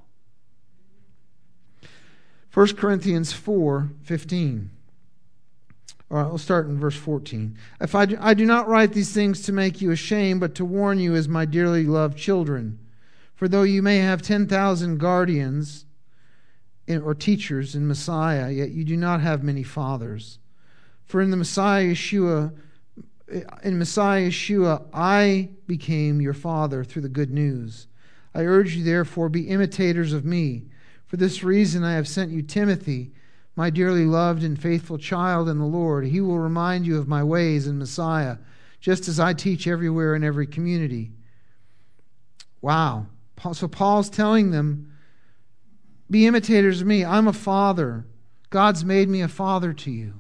Speaker 2: First Corinthians four fifteen. All right, we'll start in verse fourteen. If I do, I do not write these things to make you ashamed, but to warn you as my dearly loved children. For though you may have ten thousand guardians in, or teachers in Messiah, yet you do not have many fathers. For in the Messiah Yeshua, in Messiah Yeshua, I became your father through the good news. I urge you, therefore, be imitators of me. For this reason I have sent you Timothy, my dearly loved and faithful child in the Lord. He will remind you of my ways in Messiah, just as I teach everywhere in every community. Wow. So Paul's telling them, be imitators of me. I'm a father. God's made me a father to you.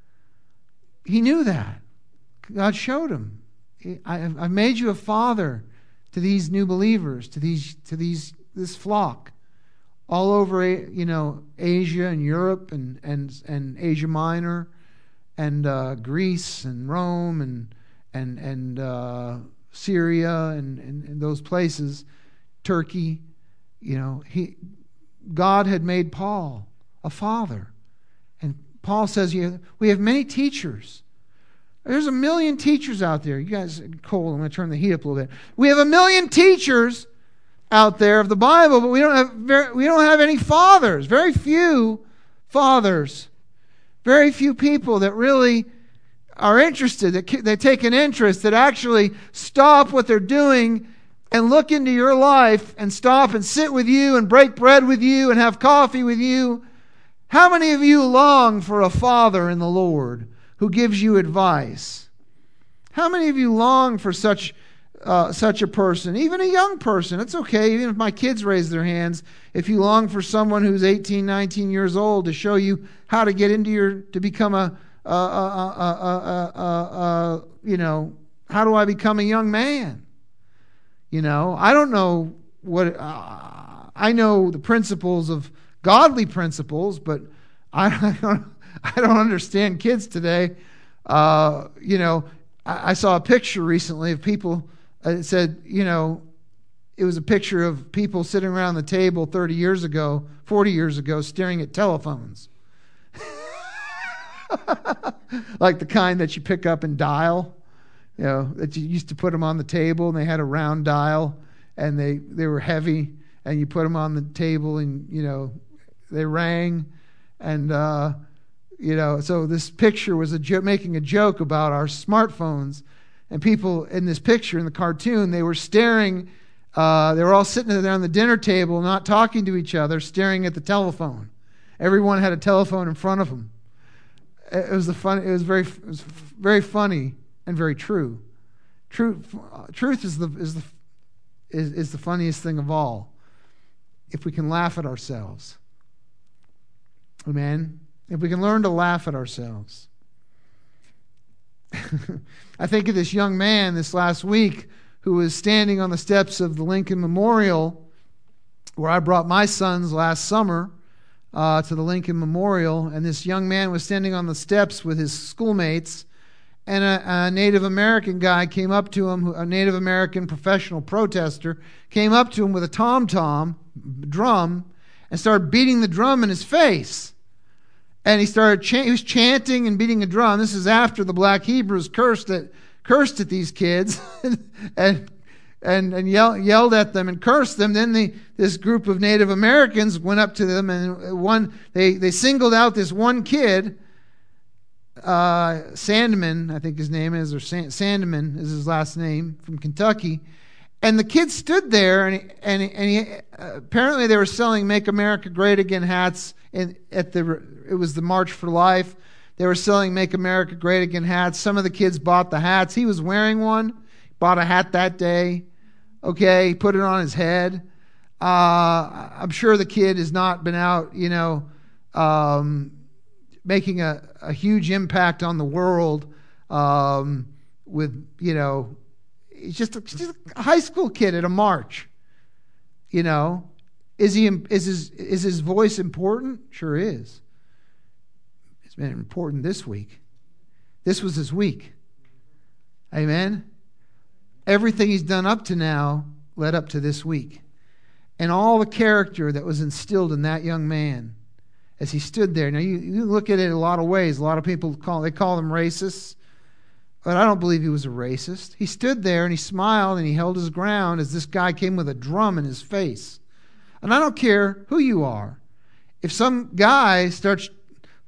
Speaker 2: He knew that. God showed him. I've made you a father to these new believers, to these, to these, this flock, all over, you know, Asia and Europe and and and Asia Minor, and uh, Greece and Rome and and and uh, Syria and, and and those places, Turkey. You know, he God had made Paul a father, and Paul says, "You we have many teachers." There's a million teachers out there. You guys, cold. I'm going to turn the heat up a little bit. We have a million teachers out there of the Bible, but we don't have very, we don't have any fathers. Very few fathers. Very few people that really are interested, that they take an interest, that actually stop what they're doing and look into your life and stop and sit with you and break bread with you and have coffee with you. How many of you long for a father in the Lord who gives you advice? How many of you long for such uh, such a person? Even a young person. It's okay, even if my kids raise their hands. If you long for someone who's eighteen, nineteen years old to show you how to get into your, to become a, a, a, a, a, a, a you know, how do I become a young man? You know, I don't know what, uh, I know the principles of godly principles, but I, I don't I don't understand kids today. Uh, you know, I, I saw a picture recently of people. Uh, it said, you know, it was a picture of people sitting around the table thirty years ago, forty years ago, staring at telephones. Like the kind that you pick up and dial. You know, that you used to put them on the table and they had a round dial and they, they were heavy and you put them on the table and, you know, they rang and, uh, You know, so this picture was a jo- making a joke about our smartphones, and people in this picture, in the cartoon, they were staring, uh, they were all sitting there on the dinner table, not talking to each other, staring at the telephone. Everyone had a telephone in front of them. It was the fun. It was very, it was very funny and very true. Truth, truth is the is the is, is the funniest thing of all. If we can laugh at ourselves, amen. If we can learn to laugh at ourselves. I think of this young man this last week who was standing on the steps of the Lincoln Memorial, where I brought my sons last summer uh, to the Lincoln Memorial, and this young man was standing on the steps with his schoolmates, and a, a Native American guy came up to him, a Native American professional protester, came up to him with a tom-tom drum and started beating the drum in his face. And he started, ch- he was chanting and beating a drum. This is after the black Hebrews cursed at, cursed at these kids and and and yell, yelled at them and cursed them. Then the, this group of Native Americans went up to them and one they, they singled out this one kid, uh, Sandman, I think his name is, or Sand, Sandman is his last name, from Kentucky. And the kid stood there, and he, and he, and he, uh, apparently they were selling "Make America Great Again" hats. In, at the it was the March for Life. They were selling "Make America Great Again" hats. Some of the kids bought the hats. He was wearing one. Bought a hat that day. Okay, he put it on his head. Uh, I'm sure the kid has not been out, you know, um, making a, a huge impact on the world um, with, you know. He's just a, just a high school kid at a march. You know, is he? Is his? Is his voice important? Sure is. It's been important this week. This was his week. Amen. Everything he's done up to now led up to this week, and all the character that was instilled in that young man as he stood there. Now you, you look at it a lot of ways. A lot of people call they call them racists. But I don't believe he was a racist. He stood there and he smiled and he held his ground as this guy came with a drum in his face. And I don't care who you are. If some guy starts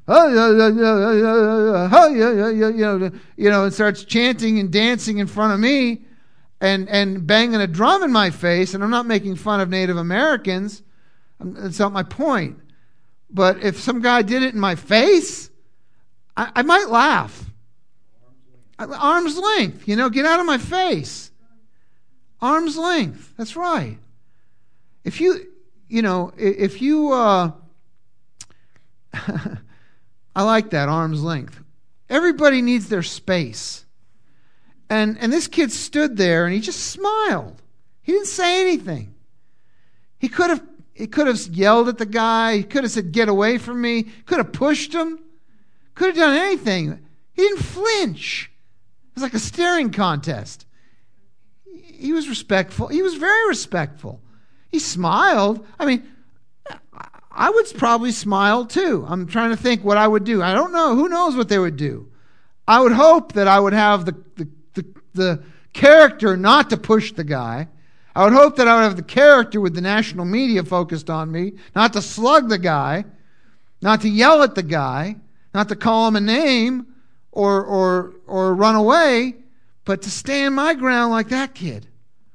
Speaker 2: oh, yeah, yeah, yeah, yeah, yeah, yeah, you know, you know, and starts chanting and dancing in front of me and, and banging a drum in my face. And I'm not making fun of Native Americans. That's not my point. But if some guy did it in my face, I, I might laugh. Arm's length, you know, get out of my face. Arm's length, that's right. If you, you know, if you, uh, I like that, arm's length. Everybody needs their space. And and this kid stood there and he just smiled. He didn't say anything. He could have he could have yelled at the guy. He could have said, "Get away from me." Could have pushed him. Could have done anything. He didn't flinch. It was like a staring contest. He was respectful. He was very respectful. He smiled. I mean, I would probably smile too. I'm trying to think what I would do. I don't know. Who knows what they would do? I would hope that I would have the, the, the, the character not to push the guy. I would hope that I would have the character with the national media focused on me, not to slug the guy, not to yell at the guy, not to call him a name or or or run away, but to stand my ground like that kid.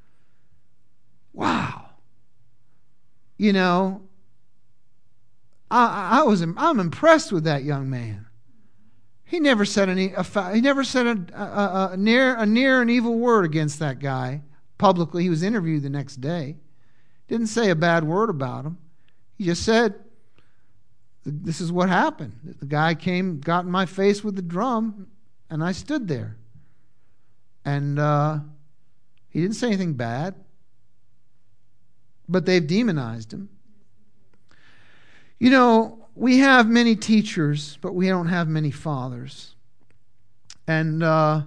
Speaker 2: Wow. You know, I, I was I'm impressed with that young man. He never said any a, he never said a, a, a near a near an evil word against that guy publicly. He was interviewed the next day. Didn't say a bad word about him. He just said, "This is what happened. The guy came, got in my face with the drum, and I stood there." And uh, he didn't say anything bad. But they've demonized him. You know, we have many teachers, but we don't have many fathers. And uh,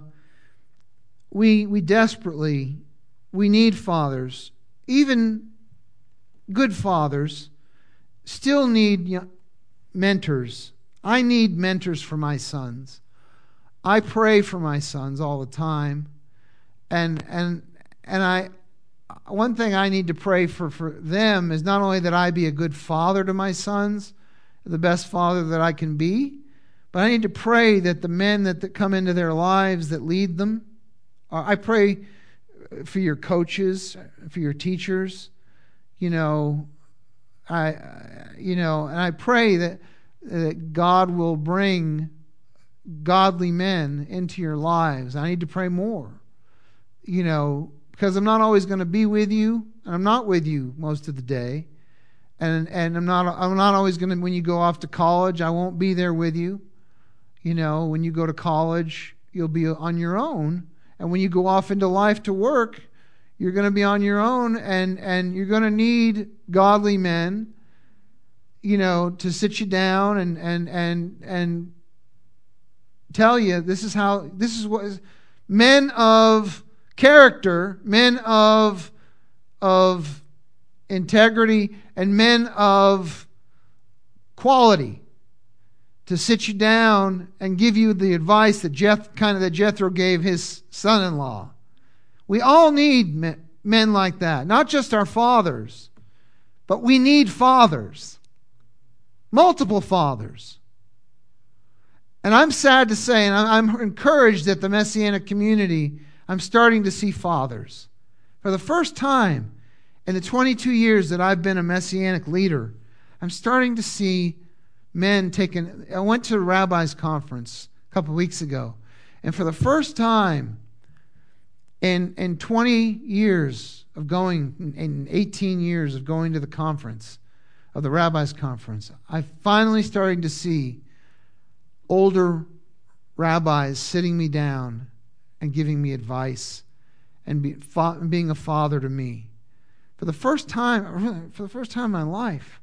Speaker 2: we we desperately, we need fathers. Even good fathers still need mentors. I need mentors for my sons. I pray for my sons all the time. And and and I one thing I need to pray for for them is not only that I be a good father to my sons, the best father that I can be, but I need to pray that the men that, that come into their lives that lead them, uh, I pray for your coaches, for your teachers, you know, I, you know, and I pray that, that God will bring godly men into your lives. I need to pray more, you know, because I'm not always going to be with you, and I'm not with you most of the day, and and I'm not I'm not always going to. When you go off to college, I won't be there with you. You know, when you go to college, you'll be on your own, and when you go off into life to work, you're going to be on your own, and and you're going to need godly men, you know, to sit you down and and and and tell you this is how this is what men of character, men of of integrity, and men of quality to sit you down and give you the advice that Jeth, kind of that Jethro gave his son-in-law. We all need men, men like that, not just our fathers, but we need fathers, multiple fathers. And I'm sad to say, and I'm encouraged that the Messianic community, I'm starting to see fathers. For the first time in the twenty-two years that I've been a Messianic leader, I'm starting to see men taking... I went to a rabbi's conference a couple of weeks ago, and for the first time in, in twenty years of going, in eighteen years of going to the conference, of the rabbi's conference, I finally starting to see older rabbis sitting me down and giving me advice and be, fa- being a father to me. For the first time, for the first time in my life.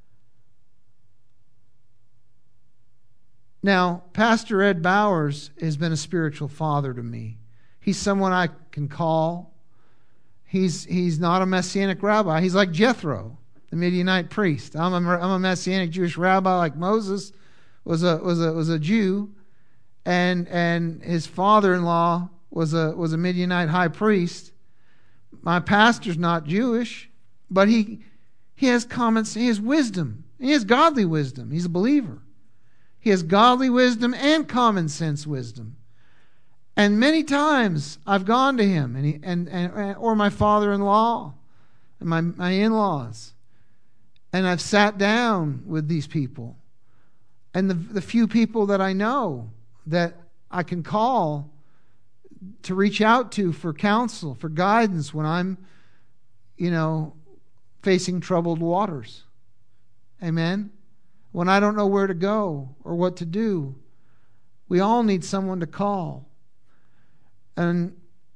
Speaker 2: Now, Pastor Ed Bowers has been a spiritual father to me. He's someone I can call. He's he's not a Messianic rabbi. He's like Jethro, the Midianite priest. I'm a, I'm a Messianic Jewish rabbi like Moses was a was a was a Jew, and and his father-in-law was a was a Midianite high priest. My pastor's not Jewish, but he he has comments, he has wisdom. He has godly wisdom. He's a believer. He has godly wisdom and common sense wisdom. And many times I've gone to him, and, he, and, and or my father-in-law and my, my in-laws, and I've sat down with these people. And the, the few people that I know that I can call to reach out to for counsel, for guidance when I'm, you know, facing troubled waters. Amen? When I don't know where to go or what to do, we all need someone to call. And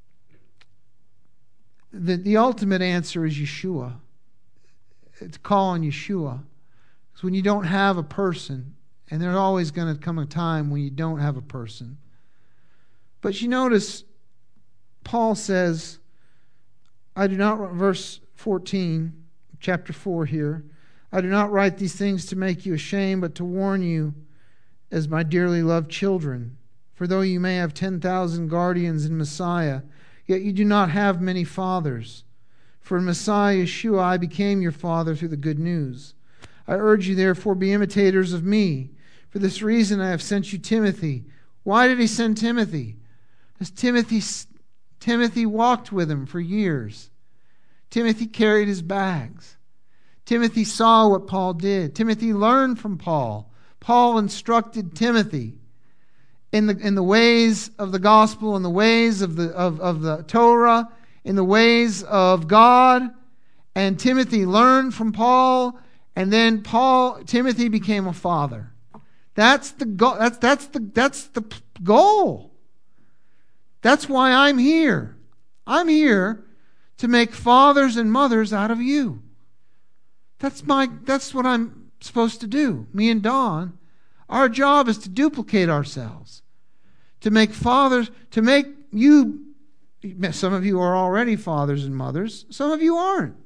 Speaker 2: the, the ultimate answer is Yeshua. To call on Yeshua. Because when you don't have a person, and there's always going to come a time when you don't have a person. But you notice, Paul says, I do not, verse fourteen, chapter four here, I do not write these things to make you ashamed, but to warn you as my dearly loved children. For though you may have ten thousand guardians in Messiah, yet you do not have many fathers. For in Messiah Yeshua I became your father through the good news. I urge you therefore be imitators of me. For this reason I have sent you Timothy. Why did he send Timothy? Because Timothy, Timothy walked with him for years. Timothy carried his bags. Timothy saw what Paul did. Timothy learned from Paul. Paul instructed Timothy in the, in the ways of the gospel, in the ways of the, of, of the Torah, in the ways of God. And Timothy learned from Paul, and then Paul, Timothy became a father. That's the goal. That's, that's, the, that's the goal. That's why I'm here. I'm here to make fathers and mothers out of you. That's my. That's what I'm supposed to do. Me and Dawn, our job is to duplicate ourselves, to make fathers, to make you. Some of you are already fathers and mothers. Some of you aren't.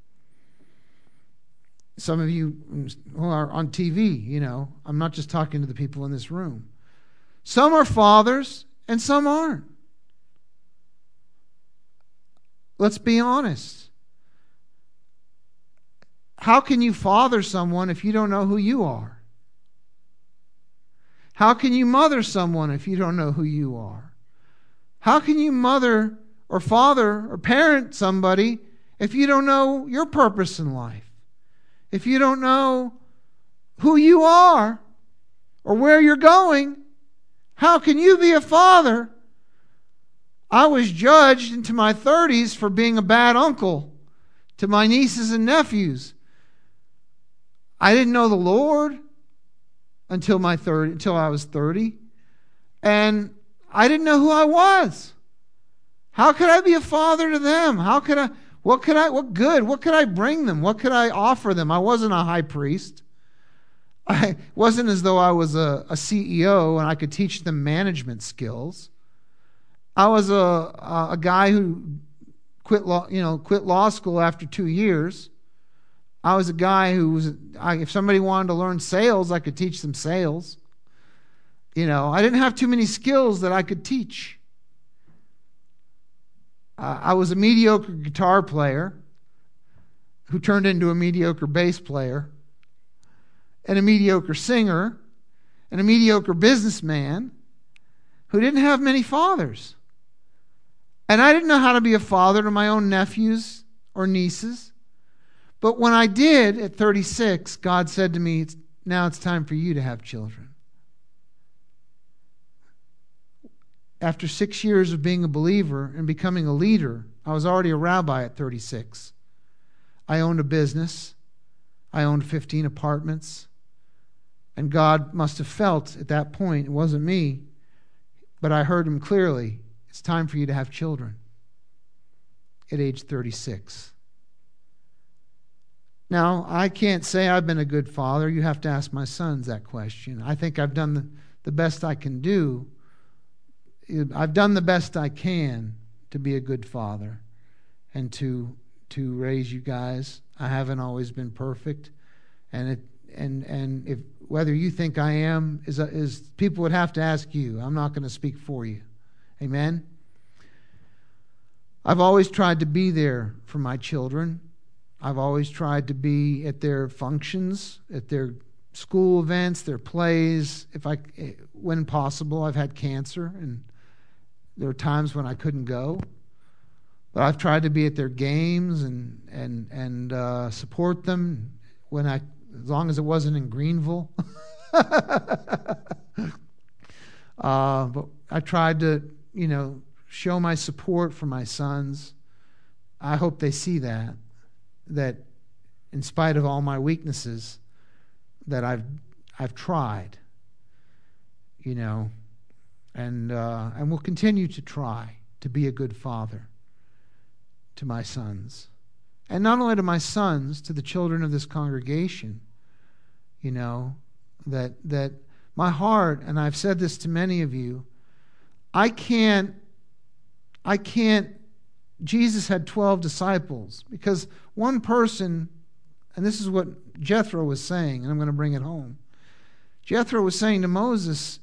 Speaker 2: Some of you who are on T V, you know, I'm not just talking to the people in this room. Some are fathers and some aren't. Let's be honest. How can you father someone if you don't know who you are? How can you mother someone if you don't know who you are? How can you mother or father or parent somebody if you don't know your purpose in life? If you don't know who you are or where you're going, how can you be a father? I was judged into my thirties for being a bad uncle to my nieces and nephews. I didn't know the Lord until my third, until I was thirty, and I didn't know who I was. How could I be a father to them? How could I? What could I? What good? What could I bring them? What could I offer them? I wasn't a high priest. I wasn't as though I was a, a C E O and I could teach them management skills. I was a, a a guy who quit law, you know, quit law school after two years. I was a guy who was. I, if somebody wanted to learn sales, I could teach them sales. You know, I didn't have too many skills that I could teach. Uh, I was a mediocre guitar player who turned into a mediocre bass player, and a mediocre singer, and a mediocre businessman who didn't have many fathers. And I didn't know how to be a father to my own nephews or nieces. But when I did at thirty-six, God said to me, now it's time for you to have children. After six years of being a believer and becoming a leader, I was already a rabbi at thirty-six. I owned a business. I owned fifteen apartments. And God must have felt at that point, it wasn't me, but I heard him clearly, it's time for you to have children at age thirty-six. Now, I can't say I've been a good father. You have to ask my sons that question. I think I've done the, the best I can do. I've done the best I can to be a good father and to to raise you guys. I haven't always been perfect, and it and and if whether you think I am is is people would have to ask you. I'm not going to speak for you. Amen. I've always tried to be there for my children. I've always tried to be at their functions, at their
Speaker 8: school events, their plays. If I, when possible, I've had cancer, and there are times when I couldn't go. But I've tried to be at their games and and and uh, support them when I, as long as it wasn't in Greenville. uh, but I tried to, you know, show my support for my sons. I hope they see that, that in spite of all my weaknesses, that I've I've tried, you know, and uh, and will continue to try to be a good father to my sons. And not only to my sons, to the children of this congregation, you know, that that my heart, and I've said this to many of you, I can't, I can't, Jesus had twelve disciples, because one person, and this is what Jethro was saying, and I'm going to bring it home. Jethro was saying to Moses,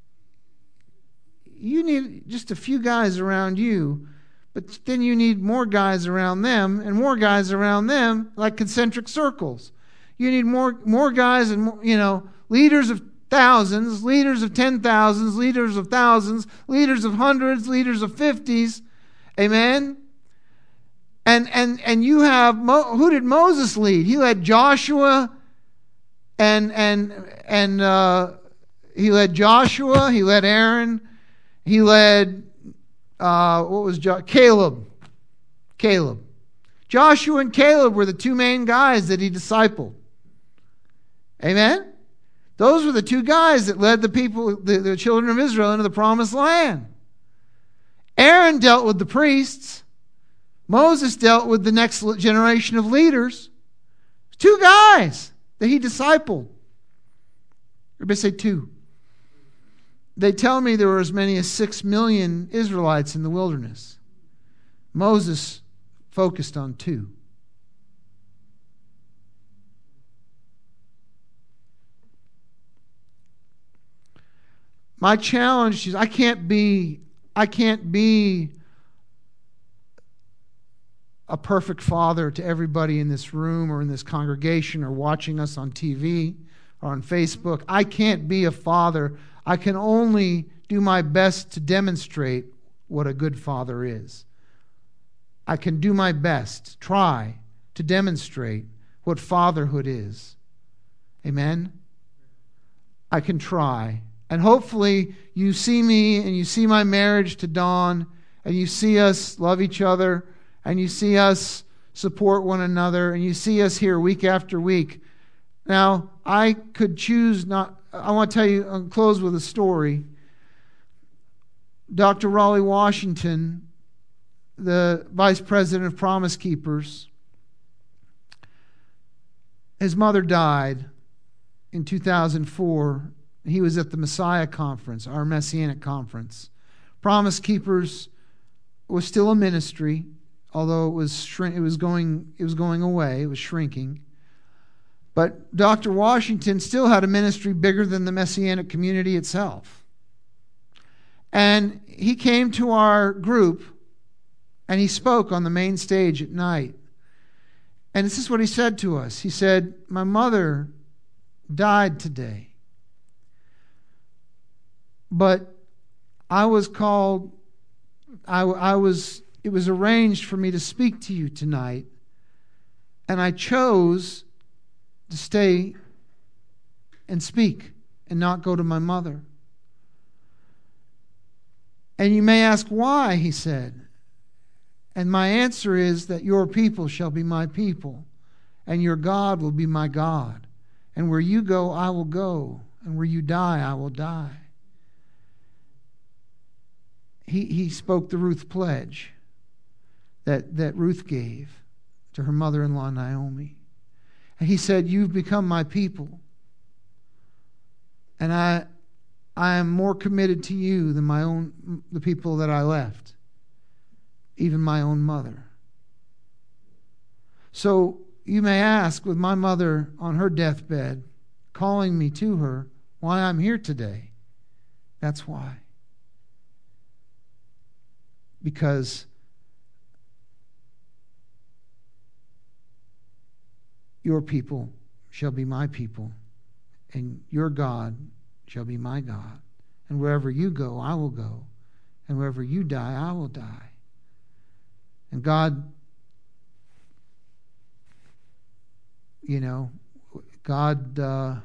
Speaker 8: you need just a few guys around you, but then you need more guys around them and more guys around them, like concentric circles. You need more more guys and more, you know, leaders of thousands, leaders of ten thousands, leaders of thousands, leaders of hundreds, leaders of fifties. Amen? And and and you have, who did Moses lead? He led Joshua and and and uh, he led Joshua, he led Aaron, he led Uh, what was jo- Caleb? Caleb. Joshua and Caleb were the two main guys that he discipled. Amen? Those were the two guys that led the people, the, the children of Israel, into the promised land. Aaron dealt with the priests. Moses dealt with the next generation of leaders. Two guys that he discipled. Everybody say two. They tell me there were as many as six million Israelites in the wilderness. Moses focused on two. My challenge is I can't be, I can't be a perfect father to everybody in this room or in this congregation or watching us on T V or on Facebook. I can't be a father. I can only do my best to demonstrate what a good father is. I can do my best, try to demonstrate what fatherhood is. Amen? I can try. And hopefully you see me and you see my marriage to Dawn, and you see us love each other, and you see us support one another, and you see us here week after week. Now, I could choose not... I want to tell you, I'll close with a story. Doctor Raleigh Washington, the vice president of Promise Keepers, his mother died in two thousand four. He was at the Messiah Conference, our Messianic Conference. Promise Keepers was still a ministry, although it was shrink, it was going it was going away, it was shrinking. But Doctor Washington still had a ministry bigger than the Messianic community itself. And he came to our group and he spoke on the main stage at night. And this is what he said to us. He said, "My mother died today. But I was called, I, I was, it was arranged for me to speak to you tonight. And I chose to stay and speak and not go to my mother." And you may ask why, he said. And my answer is that your people shall be my people, and your God will be my God. And where you go, I will go, and where you die, I will die. He, he spoke the Ruth pledge that, that Ruth gave to her mother-in-law Naomi. And he said, "You've become my people. And I I am more committed to you than my own the people that I left, even my own mother." So you may ask, with my mother on her deathbed, calling me to her, why I'm here today. That's why. Because your people shall be my people, and your God shall be my God. And wherever you go, I will go. And wherever you die, I will die. And God, you know, God, uh,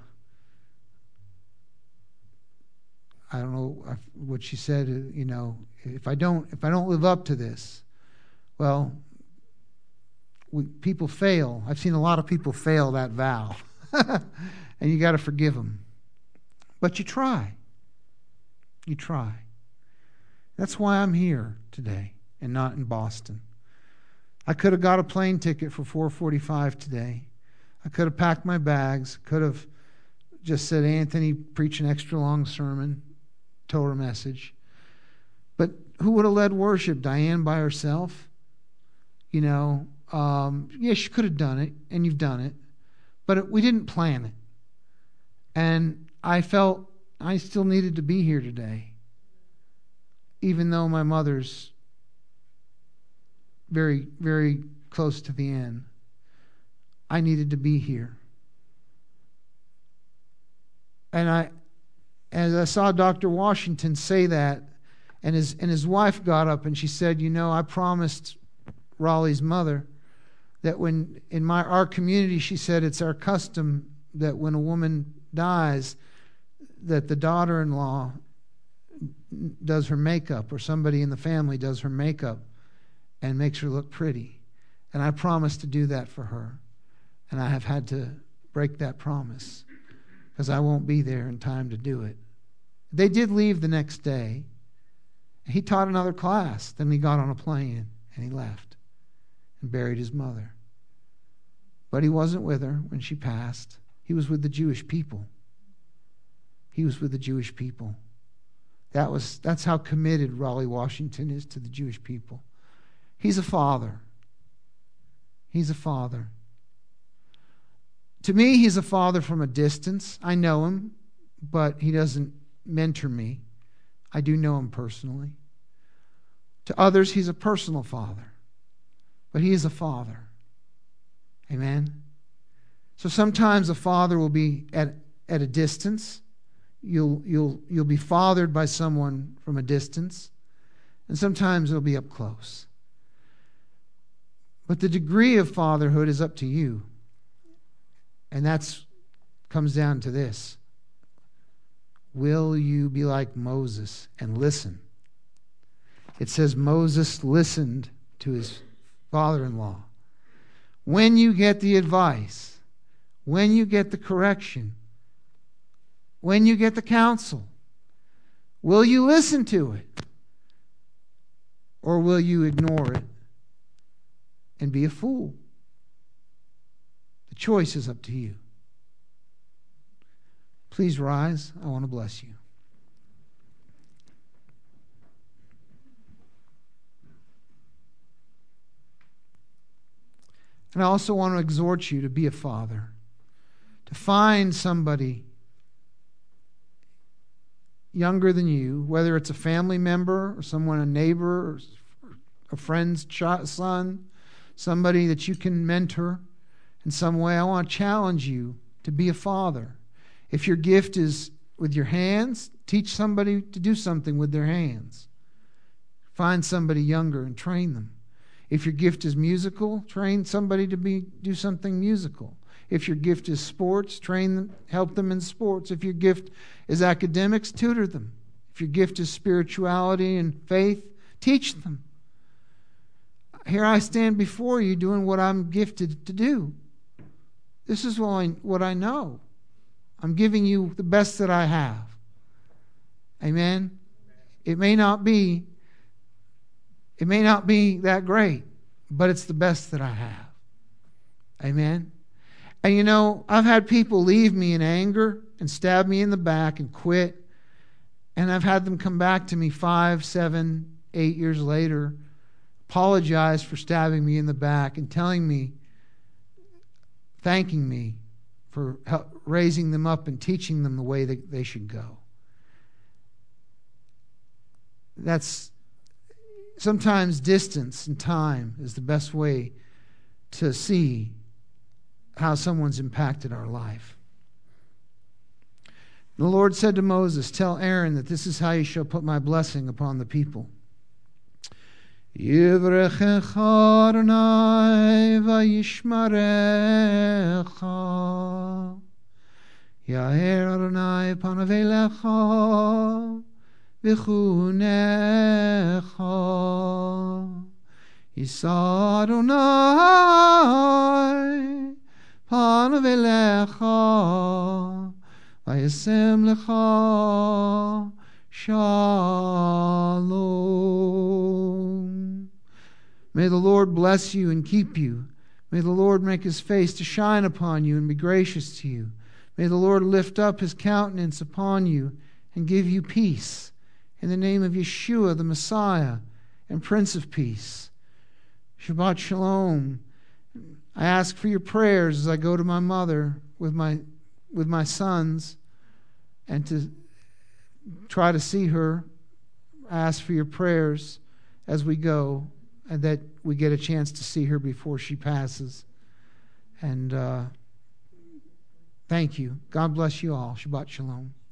Speaker 8: I don't know what she said, you know, if I don't, if I don't live up to this, well, we, people fail. I've seen a lot of people fail that vow. And you got to forgive them. But you try. You try. That's why I'm here today and not in Boston. I could have got a plane ticket for four forty-five today. I could have packed my bags, could have just said, Anthony, preach an extra long sermon, Torah message. But who would have led worship? Diane by herself? You know, um, yeah, she could have done it, and you've done it. But it, we didn't plan it. And I felt I still needed to be here today, even though my mother's very, very close to the end. I needed to be here. And I, as I saw Doctor Washington say that, and his and his wife got up and she said, you know, I promised Raleigh's mother that when in my our community, she said, it's our custom that when a woman dies, that the daughter-in-law does her makeup, or somebody in the family does her makeup and makes her look pretty. And I promised to do that for her. And I have had to break that promise because I won't be there in time to do it. They did leave the next day. He taught another class. Then he got on a plane and he left and buried his mother. But he wasn't with her when she passed. He was with the Jewish people. He was with the Jewish people. That was that's how committed Raleigh Washington is to the Jewish people. He's a father. He's a father. To me, he's a father from a distance. I know him, but he doesn't mentor me. I do know him personally. To others, he's a personal father, but he is a father. Amen? So sometimes a father will be at, at a distance. You'll, you'll, you'll be fathered by someone from a distance, and sometimes it'll be up close. But the degree of fatherhood is up to you. And that comes down to this. Will you be like Moses and listen? It says Moses listened to his father-in-law. When you get the advice, when you get the correction, when you get the counsel, will you listen to it? Or will you ignore it and be a fool? The choice is up to you. Please rise. I want to bless you. And I also want to exhort you to be a father, to find somebody younger than you, whether it's a family member or someone, a neighbor, or a friend's son, somebody that you can mentor in some way. I want to challenge you to be a father. If your gift is with your hands, teach somebody to do something with their hands. Find somebody younger and train them. If your gift is musical, train somebody to be do something musical. If your gift is sports, train them, help them in sports. If your gift is academics, tutor them. If your gift is spirituality and faith, teach them. Here I stand before you doing what I'm gifted to do. This is what I, what I know. I'm giving you the best that I have. Amen? It may not be, it may not be that great, but it's the best that I have. Amen? And you know, I've had people leave me in anger and stab me in the back and quit. And I've had them come back to me five, seven, eight years later, apologize for stabbing me in the back and telling me, thanking me for raising them up and teaching them the way that they should go. That's sometimes distance and time is the best way to see how someone's impacted our life. The Lord said to Moses, tell Aaron that this is how you shall put my blessing upon the people. Yivrechecha Adonai vayishmarecha. Yaher Adonai panav elecha v'chunecha. Yisa Adonai panav elecha vayasem lecha shalom. May the Lord bless you and keep you. May the Lord make his face to shine upon you and be gracious to you. May the Lord lift up his countenance upon you and give you peace. In the name of Yeshua, the Messiah and Prince of Peace. Shabbat Shalom. I ask for your prayers as I go to my mother with my with my sons and to try to see her. I ask for your prayers as we go and that we get a chance to see her before she passes. And uh, thank you. God bless you all. Shabbat Shalom.